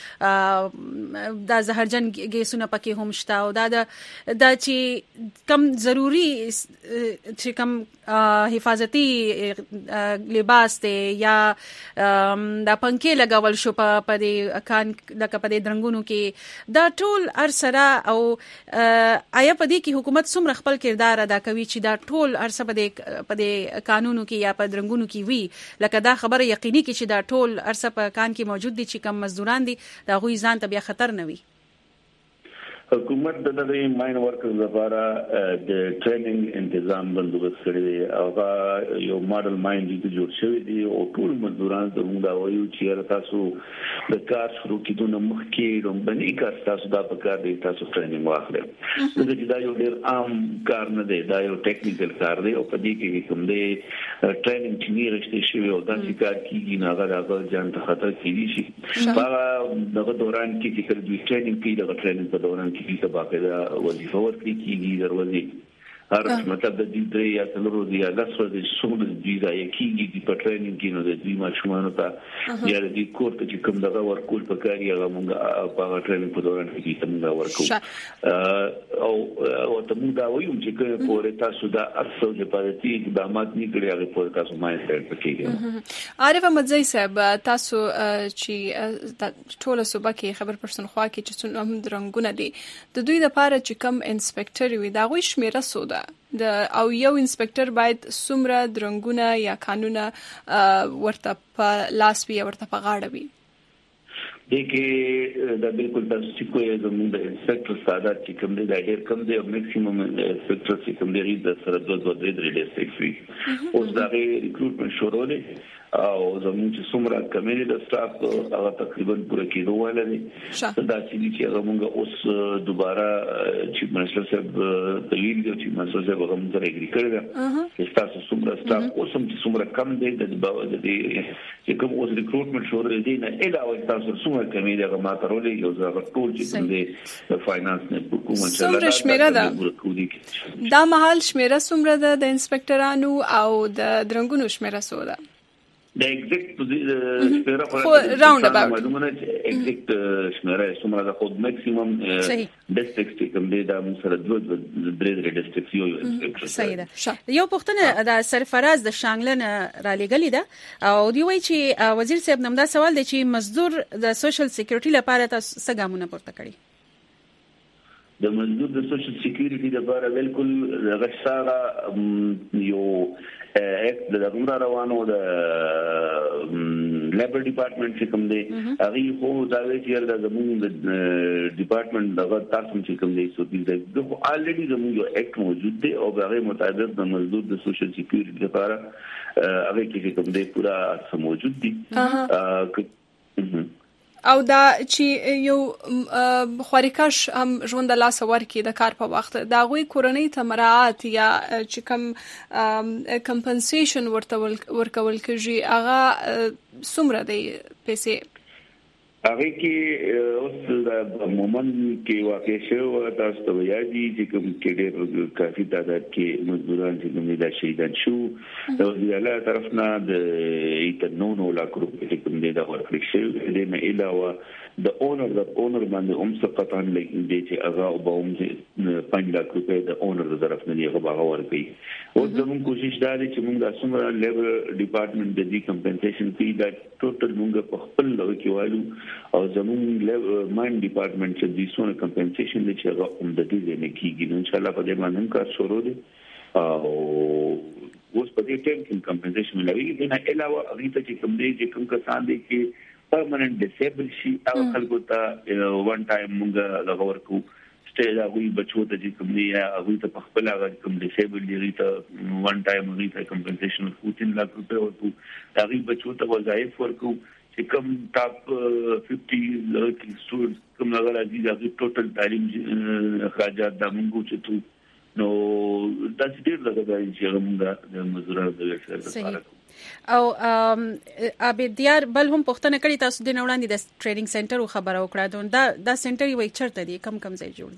ډېر دا زهرجن ګیسونه پکې هم شته او دا دا چې کم ضروری چې کم حفاظتي لباس ته یا د پنکې لګول شو په پدې کان لکه پدې درنګونو کې دا ټول ارسره او آیا پدې کې حکومت څومره خپل کردار ادا کوي چې دا ټول ارسه پدې پدې قانونو کې یا په درنګونو کې وي لکه دا خبره یقیني کې چې دا ټول ارسه په کان کې موجود دي چې کم مزدوران دي دا غوي ځان ته بیا خطر نه وي. حکومت د دې ماین ورکرز لپاره د ټریننګ تنظیم بندوبست کړی دی او یو ماډل ماین د جوړ شوی دی او ټول مزدوران ته موږ دا وایو چې تاسو د کار شروع کیدونه مخکې رومبني کار تاسو دا په کار دی تاسو ټریننګ واخلئ. دا دا یو ډیر عام کار نه دی دا یو ټیکنیکل کار دی او په دې کې کوم دی ټریننګ چې نه رښتې شوی او دا چې کار کیږي نه هغه ځان ته خطر کیږي شي هغه دغه دوران کې چې کله دوی ټریننګ کوي دغه ټریننګ په دوران کی ته باقاعده وظیفه ورکړي کیږي دروازې هر مطلب د دې درې یا څلورو دی اګست ورځ څومره دی دا یکیږي د پټرینینګ کې نو د دې ماشومان ته یا د دې کور ته چې کوم دغه ورکول پکاري هغه موږ په ټرینینګ په دوران کې څنګه ورکو او او ته موږ دا وایو چې کوم پورې تاسو دا اصل د پاتې اقدامات نه کړی هغه پورې تاسو مای سټ پکېږي. عارف مزي صاحب تاسو چې ټول صوبه کې خبر پرسنخوا کې چې څنګه درنګونه دي د دوی لپاره چې کم انسپکټر وي دا غوي شمیره سودا د او یو انسپکټر باید څومره درنګونه یا قانونه ورته په لاس وي ورته په غاړه وي. دغه دا بالکل تاسو چې کوی زموږ د انسپکټر ساده چې کوم دی دا ډیر کم دی او میکسیمم انسپکټر چې کوم دی د سره دوه دوه درې درې ډیسټریکټ وي اوس دا ریکروټمنټ شروع دی او زموږ چې څومره کمیټه د سټاف هغه تقریبا پوره کېدو ولري دا چې چې موږ اوس دوباره چې منسټر صاحب د ویل چې منسټر صاحب هغه موږ راګری کړل چې تاسو څومره سټاف اوس هم چې څومره کم دی د دې چې کوم اوس ریکروټمنټ شروع دی نه اله تاسو څومره کمیټه هغه ماترولې یو ځای ټول چې د فاینانس نه حکومت څومره شمیره ده دا محل شمیره څومره ده د انسپکټرانو او د درنګونو شمیره سودا د ایگزیکټ شمیره خو راوند اباوت معلومه چې ایگزیکټ شمیره څومره د خود میکسیمم ډیسټریکټ کوم دی دا موږ سره دوه درې درې ډیسټریکټ یو انسپکټر صحیح ده. یو پښتنه د سرفراز د شانګلن را لګلې ده او دی وایي چې وزیر صاحب نوم دا سوال دی چې مزدور د سوشل سکیورټي لپاره تاسو څه ګامونه پورته کړی؟ د مزدور د سوشل سکیورټي لپاره بالکل غشاره یو اکټ د دغه روانو د لیبر ډپارټمنټ چې کوم دی هغه خو دا وی چې د زموږ د ډپارټمنټ دغه تاسو چې کوم دی سو دي د الریډي زموږ یو اکټ موجود دی او هغه مطابق د مزدور د سوشل سکیورټي لپاره هغه کې کوم دی پورا موجود دي او دا چې یو خوريکش هم ژوند لا سوار کې د کار په وخت دا غوي کورنۍ تمرات یا چې کم کمپنسیشن ورته ورکول کېږي هغه څومره دی پیسې هغه کې اوس د مومن کې واقع شو تاسو ته یادي چې کوم کې ډېر کافي تعداد کې مزدوران چې کوم د شهیدان شو د وزیرالله طرفنا د ایتنونو لا ګروپ چې کوم د ورکړل شو د نه علاوه د اونر د اونر باندې هم سقطان لیکن د چې هغه او به پنځه لک روپے د اونر د طرف نه هغه باغ ورکړي او زموږ کوشش دا دی چې موږ د سمره لیبر ډپارټمنټ د دې کمپنسیشن فی دا ټوټل موږ په خپل لو کې وایو او زموږ ماین ډپارټمنټ چې د سونه کمپنسیشن د چې هغه هم د دې نه کیږي نو ان شاء الله په دې باندې کار شروع دي او اوس په دې ټیم کې کمپنسیشن ملوي نه علاوه هغه ته چې کوم دي چې کوم کسان دي چې پرمننت ډیسیبل شي او خلکو ته وان ټایم موږ لغه ورکو سټیج هغه بچو ته چې کوم دی هغه ته په خپل هغه کوم ډیسیبل دی ته وان ټایم هغه ته کمپنسیشن فوټین لاک روپے ورکو هغه بچو ته وظایف ورکو چې کوم ټاپ پنځه پنځه سټوډنټ کوم هغه راځي هغه ټوټل تعلیم اخراجات د موږ چې تو نو دا ډیر لګا چې موږ د مزدورانو د لپاره او ابدیار بل هم پښتنه کړی تاسو د نوړاندې د ټریننګ سنټر خبره وکړه دا دا سنټر یو چرته دی کم کم ځای جوړ دی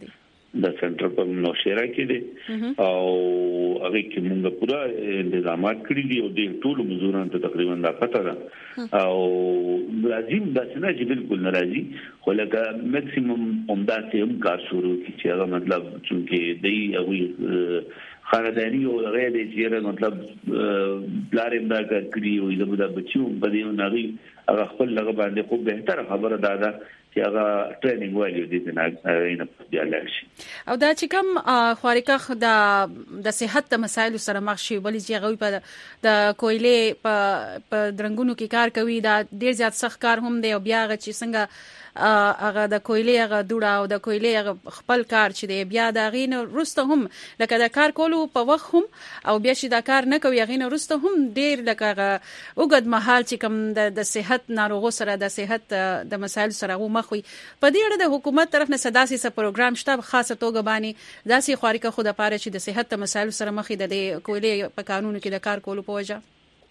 د سنټر په نوشهره کې دي او هغه کې موږ پورا تنظیمات کړی دي او د ټولو مزدورانو ته تقریبا دا پته ده او لازم دا څنګه چې بالکل ناراضي خو لکه میکسیمم عمده هم کار شروع کی چې هغه مطلب چې دی هغه خاندانی او غیر چې مطلب بلارم دا کړی او د بچو په دې نغي هغه خپل لغه باندې خو به تر خبره دادا چې هغه ټریننګ وایي د نه نه په شي او دا چې کوم خارقه د د صحت د مسایلو سره مخ شي ولې چې هغه په د کویلې په په درنګونو کې کار کوي دا ډیر زیات سخت کار هم دی او بیا هغه چې څنګه هغه د کویلې هغه دوړه او د کویلې هغه خپل کار چې دی بیا دا غین رسته هم لکه د کار کولو په وخت هم او بیا چې دا کار نه کوي غین رسته هم ډیر لکه وګد محل چې کوم د صحت ناروغو سره د صحت د مسایل سره مخوي په دې اړه د حکومت طرف نه سداسي س پروګرام شته خاصه توګه باندې داسې خارقه خو د پاره چې د صحت د مسایل سره مخې د کویلې په قانون کې د کار کولو په وجه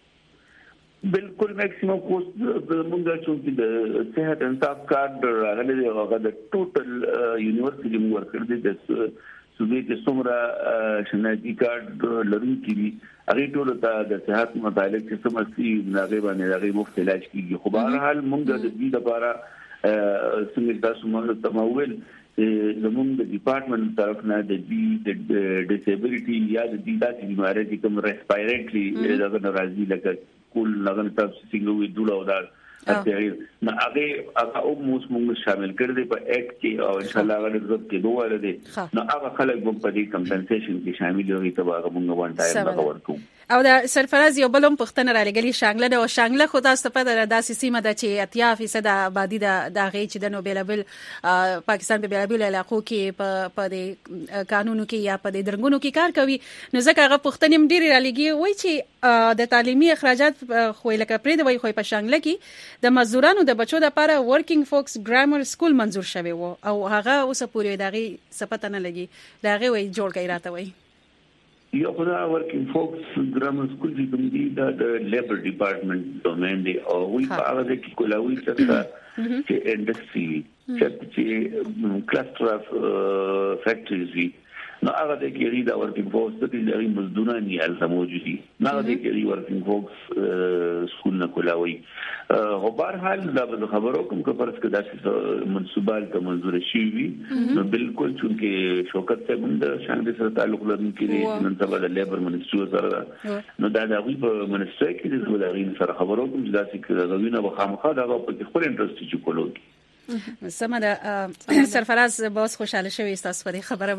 بالکل میکسیمم کوست موږ چې د صحت انصاف کارت راغلي دی هغه د ټوټل یونیورسيټي موږ ورکړ دي د صوبې کې څومره شناختی کارت لرونکي دي هغه ټول ته د صحت متعلق چې سمسي ناغي باندې هغه مفت علاج کیږي خو به هر حال موږ د دې لپاره څنګه تاسو موږ تمویل زموږ د ډپارټمنټ طرف نه د دې د ډیسابیلیټي یا د دې داسې بیماری چې کوم ریسپایریټري دغه ناراضي لکه کول لغن تاسو څنګه وي دوړه او دا اته نه هغه هغه او موږ موږ شامل کړی په اکټ کې او ان شاء الله هغه ضرورت کې دوه ور دي نو هغه خلک په دې کمپنسیشن کې شامل وي ته هغه موږ وان ټایم هغه ورکو او دا سرفراز یو بلوم پښتنه را لګلی شانګله او شانګله خو تاسو په داسې سیمه ده چې اتیا فیصد آبادی د دغه چې د نوبلبل پاکستان په بیلابل علاقو کې په په قانونو کې یا په درنګونو کې کار کوي نو ځکه هغه پښتنیم ډیر را لګي وای چې د تعلیمي اخراجات خو لکه پرې د وای خو په شانګله کې د مزدورانو د بچو لپاره ورکینګ فوکس ګرامر سکول منزور شوی وو او هغه اوس پورې دغه سپته نه لګي دغه وای جوړ کړی راته وای یو خدای ورکینګ فوکس ګرامر سکول چې کوم دي د لیبر ډپارټمنټ دومین دی او وی په هغه کې کولاوي څخه چې انډستری چې کلستر اف فیکټریز نو هغه د کېری دا ورکینګ فوکس د دې مزدوران یې الته موجودي نه د کېری ورکینګ فوکس سکول نه کولاوي او بهر حال دا خبرو کوم که پرس کې داسې منصوبات ته منظور شي وي نو بالکل چې شوکت صاحب د شانګ سره تعلق لرونکي دي نن سبا د لیبر منسټری سره نو دا د غوي په منسټری کې د غوډارین سره خبرو کوم چې داسې غوینه بخامخه دا په خپل انټرست چې کولوږي سمه ده سرفراز باز خوشاله شوی تاسو په خبره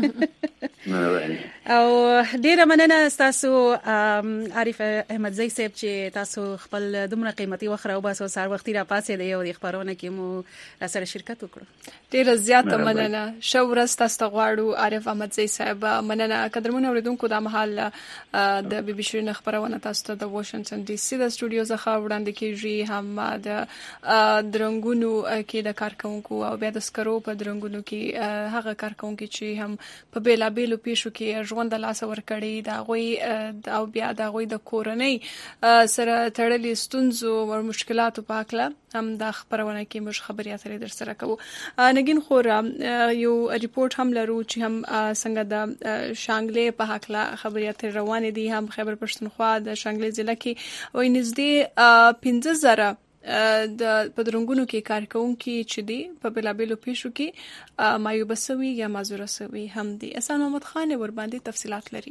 باندې او ډیره مننه تاسو عارف احمد زئی صاحب چې تاسو خپل دومره قیمتي وخت راو باسو سار وختي را پاسې دی او د خبرونه کې مو سره شرکت وکړو ډیره زیاته مننه شو ورځ تاسو غواړو عارف احمد زئی صاحب مننه قدرمن اوریدونکو د محل د بي بي شيرین خبرونه تاسو ته د واشنگټن ډي سي د سټوډیو څخه وړاندې کیږي هم د درنګونو کې د کارکونکو او بیا د سکرو په درنګونو کې هغه کارکونکو چې هم په بیلابېلو پیښو کې ژوند د لاس ور کړی دا غوي او بیا دا غوي د کورنۍ سره تړلې ستونزو او مشکلاتو په اړه هم د خبرونه کې موږ خبري اترې در سره کوو نګین خور یو ریپورت هم لرو چې هم څنګه د شانګلې په اړه خبري اترې روان دي هم خیبر پښتونخوا د شانګلې ضلع کې وای نږدې پنځه زره د پدرنګونو کې کارکونکو چې دي په بلابلو پیښو کې مایوب سوي یا مازور سوي هم دي احسان محمد خان ور باندې تفصيلات لري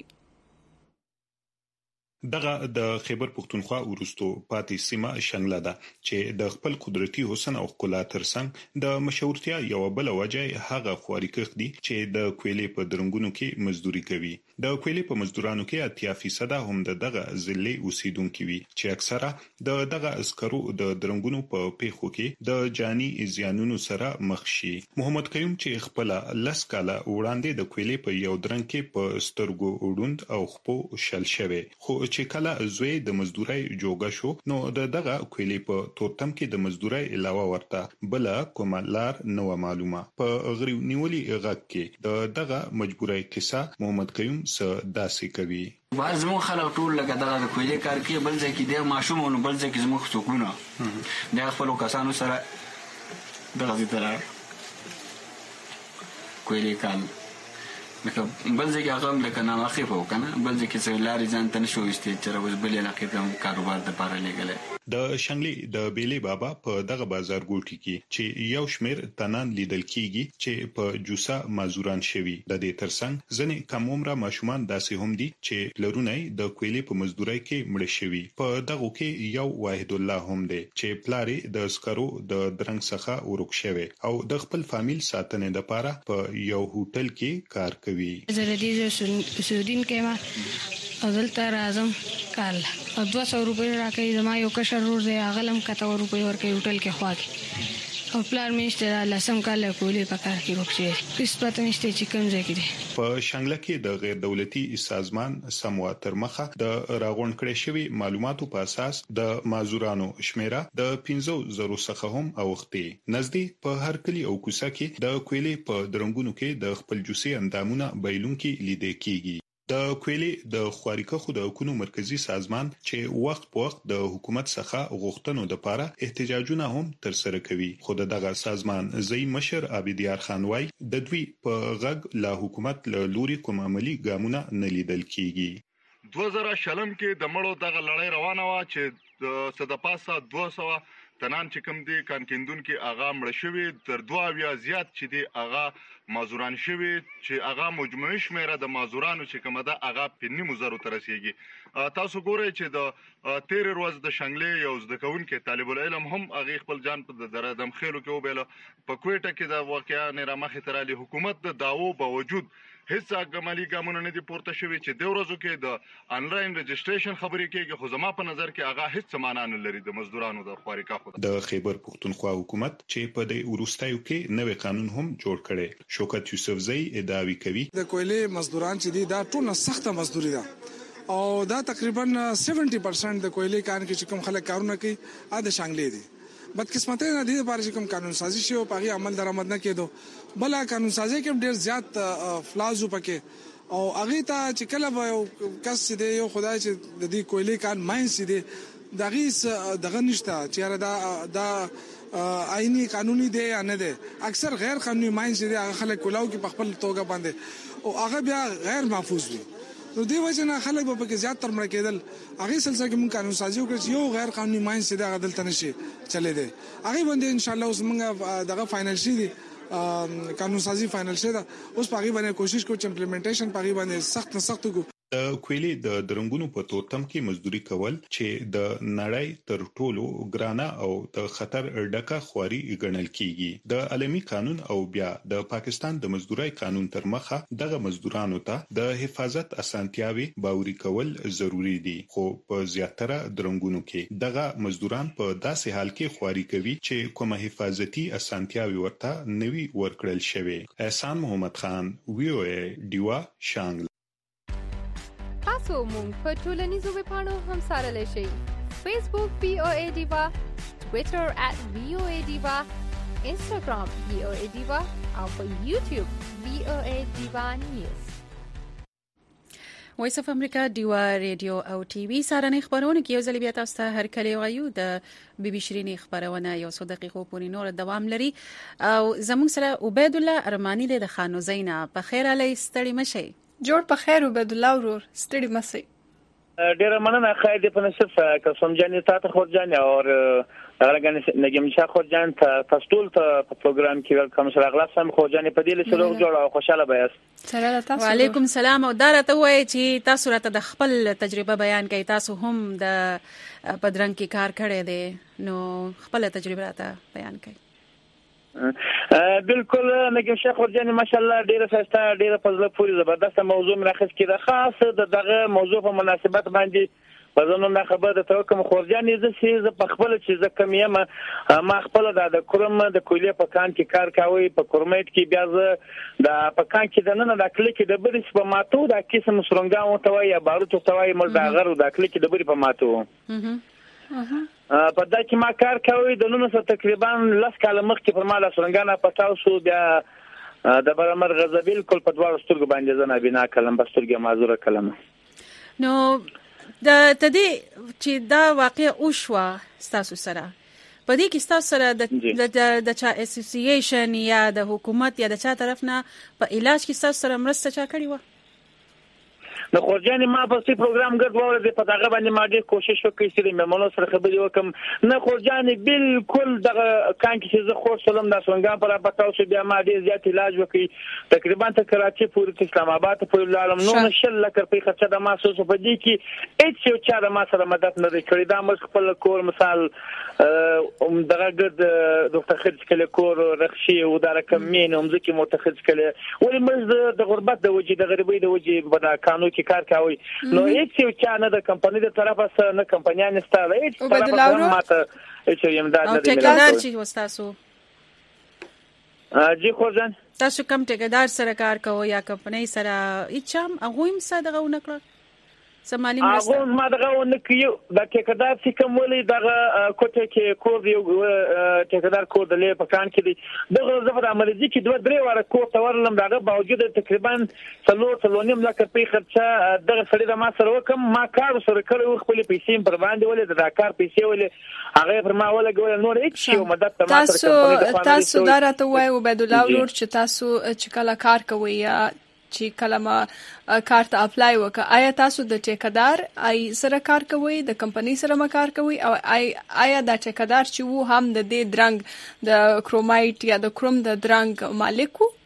دغه د خیبر پښتونخوا ورستو پاتې سیمه شنګله ده چې د خپل قدرتي حسن او ښکلا ترڅنګ د مشهورتیا یو بل وجه هغه خوارکخ دي چې د کویلې په درنګونو کې مزدوري کوي د کویلې په مزدورانو کې اتیا فیصد هم دغه ضلع اوسیدونکو وي چې اکثره د دغه عسکرو د درنګونو په پیښو کې د جاني زیانونو سره مخ شي محمد قیوم چې خپل لس کاله وړاندې د کویلې په یو درنګ کې په سترګو وډوند او خپو شل شوی خو چې کله زوی د مزدوري جوګه شو نو د دغه کویلې په تورتم کې د مزدوري علاوه ورته بل کومه لار نو معلومه په غریو نیولي غږ کې د دغه مجبورای کیسه محمد قیوم س داسې کوي باز مو خلک ټول لکه دغه د کویلې کار کې بل ځکه د ماشومونو بل ځکه زموږ څوکونه د خپل کسانو سره دغه دي تر کویلې کال لکه بل ځای کې هغه لکه نامخیف وکنه بل ځای کې څه لارې ځان ته نشو وستې چې راوځ بل علاقې ته کاروبار د پاره لګلې د شنګلې د بیلې بابا په دغه بازار ګوټي کې چې یو شمیر تنان لیدل کیږي چې په جوسا مازوران شوي د دې ترڅنګ ځنې کم عمره ماشومان داسې هم دي چې لرونای د کویلې په مزدورۍ کې مړ شوي په دغه کې یو واحد الله هم دی چې پلارې د سکرو د درنګ څخه ورک شوی او د خپل فامیل ساتنې لپاره په یو هوټل کې کار کوي زردي سودین کې ما دلته راځم کال او دوه سوه روپۍ راکوي زما یو کشر ورور دی هغه هم کته روپۍ ورکوي هوټل کې خوا کې او پلار مې نشته لسم کال کویلې په کار کې روک شوی هېڅ پته نشته چې کوم ځای کې دی په شانګله کې د غیر دولتي سازمان سموا تر مخه د راغونډ کړي شوی معلوماتو په اساس د مازورانو شمیره د پنځه زره څخه هم اوختي نزدې په هر کلی او کوڅه کې د کویلې په درنګونو کې د خپل جوسي اندامونه بایلونکي لیدل کیږي د کویلې د خواریکخو د حکومت مرکزی سازمان چې وخت په وخت د حکومت څخه غوښتنو لپاره احتجاجونه هم تر سره کوي خو دغه سازمان ځای مشر عابدیار خان وای د دوی په غږ له حکومت له لوري کوم عملی ګامونه نه لیدل کیږي دوه زره شلم کې د مړو دغه لړۍ روانه و چې د صدپاسه دوه سوه تنان چې کوم دي کانکندون کې اغا مړ شوی تر دوه بیا زیات چې دي اغا مازوران شوی چې اغا مجموعي شمیره د مازورانو چې کومه ده اغا پنځه مزرو تر رسیدي تاسو ګورئ چې د تیر ورځ د شنګلې یو زده کوونکي طالب العلم هم اغه خپل جان په دردم خېلو کې وبېله په کوټه کې د واقعیا نه رامخ ترالی حکومت د داوو باوجود هیڅ عملی ګامونه نه دي پورته شوی چې د ورځو کې د انلاین رجسټریشن خبرې کېږي خو زما په نظر کې اغه هیڅ معنا نه لري د مزدورانو د خواریکا خو د خیبر پختونخوا حکومت چې په د ورستایو کې نوې قانون هم جوړ کړي شوکت یوسفزئی ادعاوی کوي د کویلې مزدوران چې دي دا ټول سخته مزدوري ده او دا تقریبا سبعین پرسنټ د کویلې کار کې چې کوم خلک کارونه کوي ا د شانګلې دي بدقسمتۍ نه دي لپاره چې کوم قانون سازي شي او پغي عمل درآمد نه کېدو بل قانون سازي کې ډېر زیات فلازو پکې او هغه ته چې کله به کس دې یو خدای چې د دې کویلې کار ماینس دي دغه دغه نشته چې دا دا آئینی قانوني دی یا نه دی اکثر غیر قانوني ماینس دي هغه خلک کولاو کې په خپل توګه باندې او هغه بیا غیر محفوظ دي نو دی وجنه خلک به پکې زیات تر مړ کېدل هغه سلسله کې مون قانون سازي وکړي یو غیر قانوني ماینس دي هغه دلته نشي چلے دي هغه باندې ان شاء الله اوس موږ دغه فائنل شي دي قانون سازي فائنل شي دا اوس پاغي باندې کوشش کوو چې امپلیمنټیشن پاغي باندې سخت سخت کو د کویلې د درنګونو په تورتم کې مزدوري کول چې د نړۍ تر ټولو ګرانه او د خطر ډکه خواري ګڼل کیږي د عالمي قانون او بیا د پاکستان د مزدوري قانون تر مخه دغه مزدورانو ته د حفاظت اسانتیاوي باوري کول ضروری دي خو په زیاتره درنګونو کې دغه مزدوران په داسې حال کې خواري کوي چې کومه حفاظتي اسانتیاوي ورته نوي ورکړل شوی احسان محمد خان وی او ای ډیوا شانګ تاسو مونږ په ټولنیزو ویبپاڼو هم سره لشي فیسبوک وی او ای ډیوا ټوئیټر ات وی او ای ډیوا انستګرام وی او ای ډیوا او په یوټیوب وی او ای ډیوا نیوز وایس اف امریکا ډیوا ریډیو او ټي وي سارنې خبرونه کې یو ځل بیا تاسو ته هر کله وایو د بي بي شيرين خبرونه یو څو دقیقو پورې نور دوام لري او زموږ سره عبید الله ارمانی د خانو زینا په خیر علي ستړي مشي جوړ په خیر عبید الله ورور ستړي مسي ډیر مننه خیر دې په نصف قسم جانې تاسو خو جانې او هغه نګم شاه خو جان تاسو ټول ته په پروګرام کې ویلکم سره اغلا سم خو جانې په دې له سره جوړ او خوشاله بیاست سلام تاسو وعلیکم السلام او دارته وای چې تاسو راته د خپل تجربه بیان کړئ تاسو هم د پدرنګ کې کار کړی دی نو خپل تجربه راته بیان کړئ بالکل نګم شاه خورجان ماشاءالله ډیره سستا ډیره فضله پوری زبردست موضوع مراخص کړه خاص د دغه موضوع په مناسبت باندې پزنو نه خبر د توکم خورجان زه سیز په خپل چې زه کم یم ما خپل د کورم د کلیه په کان کې کار کاوي په کورمیت کې بیا زه د په کان کې د نن د کلیک د بریس په ماتو د قسم سرنګاو توي یا باروت توي مل د غرو د کلیک د بری په ماتو په دا چې ما کار کوي د نن څخه تقریبا لاس کاله مخکې پر مالا سرنګانا پټاو شو بیا د برمر غزبیل کول په دوه سترګ باندې زنه بنا کلم بسترګه معذوره کلمه نو د تدې چې دا واقع او شو تاسو سره په دې کې تاسو سره د د چا اسوسییشن یا د حکومت یا د چا طرف نه په علاج کې تاسو سره مرسته چا کړی و؟ نو خورجان ما په سی پروګرام ګډ وره په دغه باندې ما ډېر کوشش وکړ چې د مېمنو سره خبرې وکم. نه خورجان بالکل دغه کان کې چې زه خور سلام د سونګان پر پتاو شو بیا ما ډېر زیات علاج وکړ تقریبا ته کراچي پورې اسلام آباد په لالم نو شل لک په خرچه د ما سوسو په دې کې هیڅ یو چا د ما سره مدد نه کړی. دا مس خپل کور مثال دغه ګډ ډاکټر خرج کله کور رخصي او دا رقم مين هم ځکه متخصص کله ولې مز د غربت د وجې د غریبۍ د وجې په قانون کې کار کوي. نو هیڅ یو چا نه د کمپنۍ د طرفه سره نه کمپنیان ستاره هیڅ طرفه ماته هیڅ یو امداد نه دی. او ټیکدار چې وستاسو جی خورجان تاسو کوم ټیکدار سره کار کوئ یا کمپنۍ سره هیڅ هم هغه هم صدقه ونکړه سمالي مرسته هغه ما دغه ونکيو د ټیکدار چې کوم ولې دغه کوټه کې کور دی ټیکدار کور د لې پکان کې دی دغه زفر عملیزي کې دوه درې واره کور تورلم دغه باوجود تقریبا څلور څلونیم لکه په خرچه دغه سړي د ما سره وکم ما کار سره کړو خپل پیسې پر باندې ولې د کار پیسې ولې هغه پر ما ولګول نور هیڅ یو مدد ته ما تاسو تاسو دا راته وایو عبد الله ورور چې تاسو چې کله کار کوي یا چې کلمه کارت اپلای وکړه آیا تاسو د ټیکدار ای سره کار کوئ د کمپنۍ سره ما کار کوئ او ای آیا د ټیکدار چې وو هم د دې درنګ د کرومایټ یا د کروم د درنګ مالک وو؟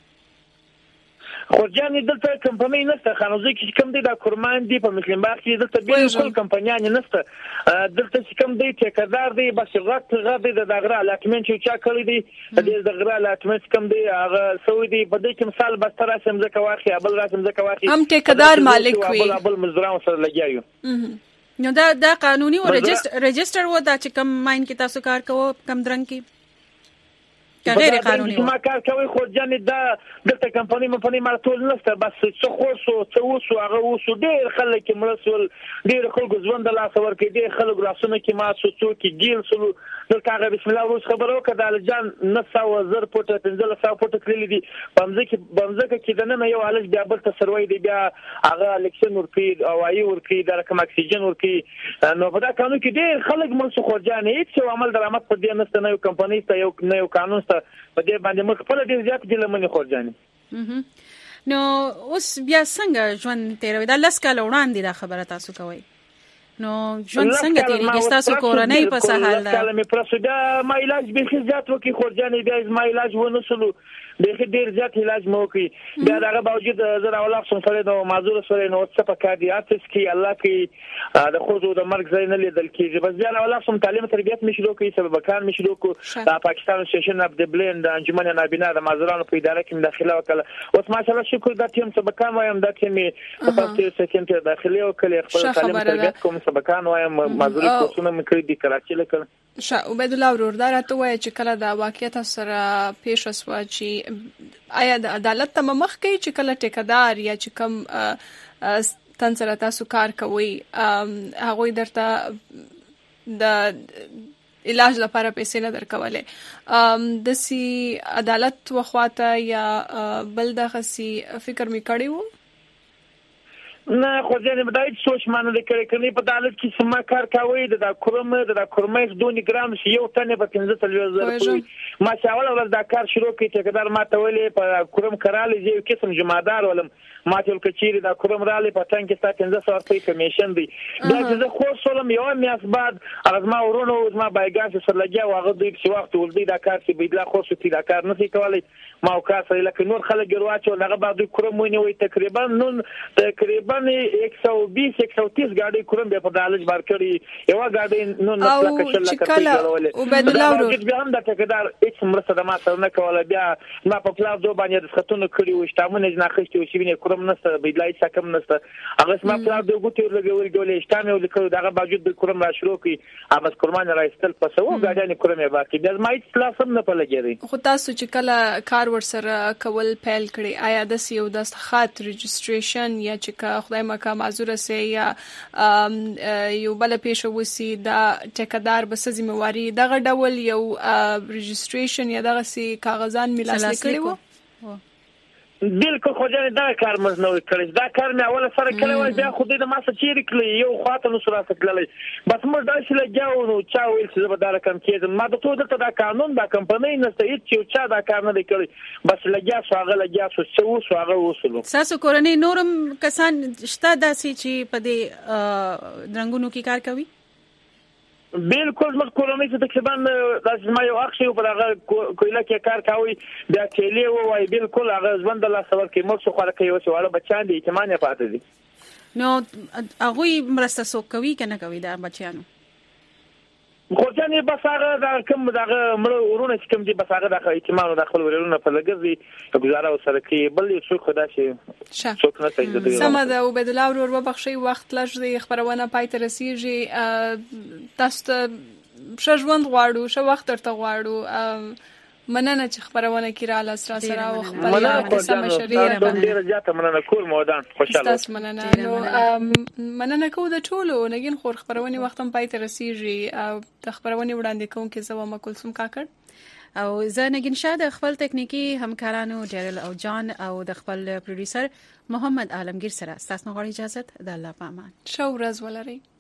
خورجان دلته کمپنۍ نشته خانوزي کې کوم دی د کورمان دی په مسلمان باغ کې دلته بالکل کمپنیان نشته دلته چې کوم دی ټیکدار دی بس غټ غټ دی د دغره الاټمنټ چې چا کړی دی د دغره الاټمنټ کوم دی هغه سوي دی په دې کې مثال بس تر سم ځکه واخی ابل راسم ځکه واخی هم ټیکدار مالک وي ابل مزرعه سره لګیایو. نو دا دا قانوني او رجستر و دا چې کوم ماين کې تاسو کار کوو کم درنګ کې غیر قانوني ما کار کوي خو جن دا دلته کمپنۍ مپنۍ مرتول نشته بس څه خو سو څه وسو هغه وسو ډېر خلک مرسول ډېر خلک ژوند لا څور کې ډېر خلک راسونه کې ما سوڅو کې ګیل سلو دلته هغه بسم الله روز خبرو کړه د جان نصا وزر پټه پنځله ساو پټه کړلې دي بمزه کې بمزه کې دنه یو الګ بیا بل تسروي دی بیا هغه الیکشن ورکی او وايي ورکی د رقم اکسیجن ورکی نو په دا قانون کې ډېر خلک مرسو خورجان هیڅ عمل درآمد په دې نشته نه یو کمپنۍ ته یو نه یو قانون په دې باندې موږ خپل ډیر زیات دي لمنې خورجانې. نو اوس بیا څنګه ژوند تیروي دا لس کاله وړاندې دا خبره تاسو کوئ نو ژوند څنګه تیریږي تاسو کورنۍ په سهال ده کله مې پرسو دا ما علاج به زیات وکي خورجانې بیا ما علاج ونسلو ډېر ډېر زیات علاج مو کوي بیا دا باوجود زه اولاد سم سره د معذور سره نو څه پکا دي اته کې الله کې د خوځو د مرګ ځای نه لیدل کېږي بس بیا اولاد سم تعلیم تربیت مشرو کوي سبب کار مشرو کو د پاکستان سیشن اف د بلند د انجمن نابینا د معذورانو په اداره کې داخله وکړه اوس ماشاءالله شکر د ټیم سبب کار وایم د ټیم په تاسو سکند داخلي وکړي خپل تعلیم تربیت کوم سبب کار وایم معذور کورسونه مې کړی دي کراچي لکه شاه عبد الله ورور دا راته وایي چې کله دا واقعیت سره پیښ وسو چې آیا د عدالت ته مخ کوي چې کله ټیکدار یا چې کوم تن سره تاسو کار کوي هغه درته د علاج لپاره پیسې نه درکولې د سي عدالت وخواته یا بل دغه سي فکر می کړی وو نه خو ځنه بدایي سوچ مانه د کړي کني په عدالت کې سم کار کوي د کوم د کومې دونی ګرام شي یو تنه په پنځه تلويزه زر ما شاول ول دا کار شروع کړي چې ټیکدار ما ته ویلې په کوم کراله یو قسم جمعدار ولم ما ته کچيري دا کوم رااله په تان کې ستا پنځه سو روپۍ کمیشن دی دا چې زه خو سولم یو میاس بعد از ما ورونو ما بایګاس سره لګیا واغه د څه وخت ولدي دا کار چې بيدلا خو ستې دا کار نشي کولای ما او کار سره لکه نور خلک ګرواچو هغه بعد کوم ونی تقریبا نو تقریبا یک سو بیس یک سو تیس ګاډي کوم به په دالج بار کړی یو ګاډي نو نو لکه شل کړی او عبد الله ورور بیا هم د ټیکدار هیڅ مرسته د ما سره نه کوله بیا ما په پلاس دو باندې د خطونو کړی و شتامونه نه خښتي او شینه کوم نسته بيدلای څه کم نسته هغه ما پلاس دو ګوتې لګول ګولې شتامه ولیکو دغه باوجود د کوم را شروع کی ابس کورمان راستل پسو ګاډي کومه باقي بیا ما هیڅ پلاس هم نه پلګیږي خو تاسو چې کله کار ور سره کول پیل کړی آیا د سیو د خاط رجستریشن یا چې خدای مکه معذور سي یا یو بل پیښه وسی دا ټیکدار بس ذمہواری دغه ډول یو رجستریشن یا دغه سي کاغذان ملاسه کړی وو بالکل خو جان دا کار مز نو کړی دا کار مې اوله سره کړی و بیا خو دې ما څه چیرې کړی یو خاطر نو سره تکللې بس موږ دا چې لګاو نو چا ویل چې به دا رقم کېد ما د ټول ته دا قانون دا کمپنۍ نه ستې چې چا دا کار نه کړی بس لګیا سو هغه لګیا سو څو سو هغه وصلو تاسو کورنۍ نورم کسان شته داسې چې په دې رنگونو کې کار کوي بالکل موږ کورنۍ ته تقریبا د ما یو اخ یو پر هغه کویله کې کار کوي بیا چيلي وای بالکل هغه ژوند الله سره کې موږ څو خلک یو څو واړه بچان دي چې مانه پاتې دي نو هغه مرسته سو کوي کنه کوي دا بچیانو خو ځنې بس هغه دا کوم دغه مړ ورونه چې کوم دي بس هغه د احتمال د خپل ورونه په لګزي گزاره وسره کې بل څه خدا شي څوک نه څنګه سم ده او بدلا ورور وبخشي وخت لږ دی خبرونه پای ته رسیږي تاسو ته شژوند غواړو شو وخت ترته غواړو مننه چې خبرونه کې را لاسره سره او خبرونه سم شریره ډیره زیاته مننه کول مودان خوشاله تاسو مننه نو مننه کو د ټولو نګین خور خبرونه وخت هم پای ته رسیږي او د خبرونه وړاندې کوم کې زو ما کلثوم کاکړ او زه نګین شاه د خپل ټکنیکی همکارانو جرل او جان او د خپل پروډوسر محمد عالمگیر سره تاسو غواړئ اجازه د الله په امان شو ورځ ولرئ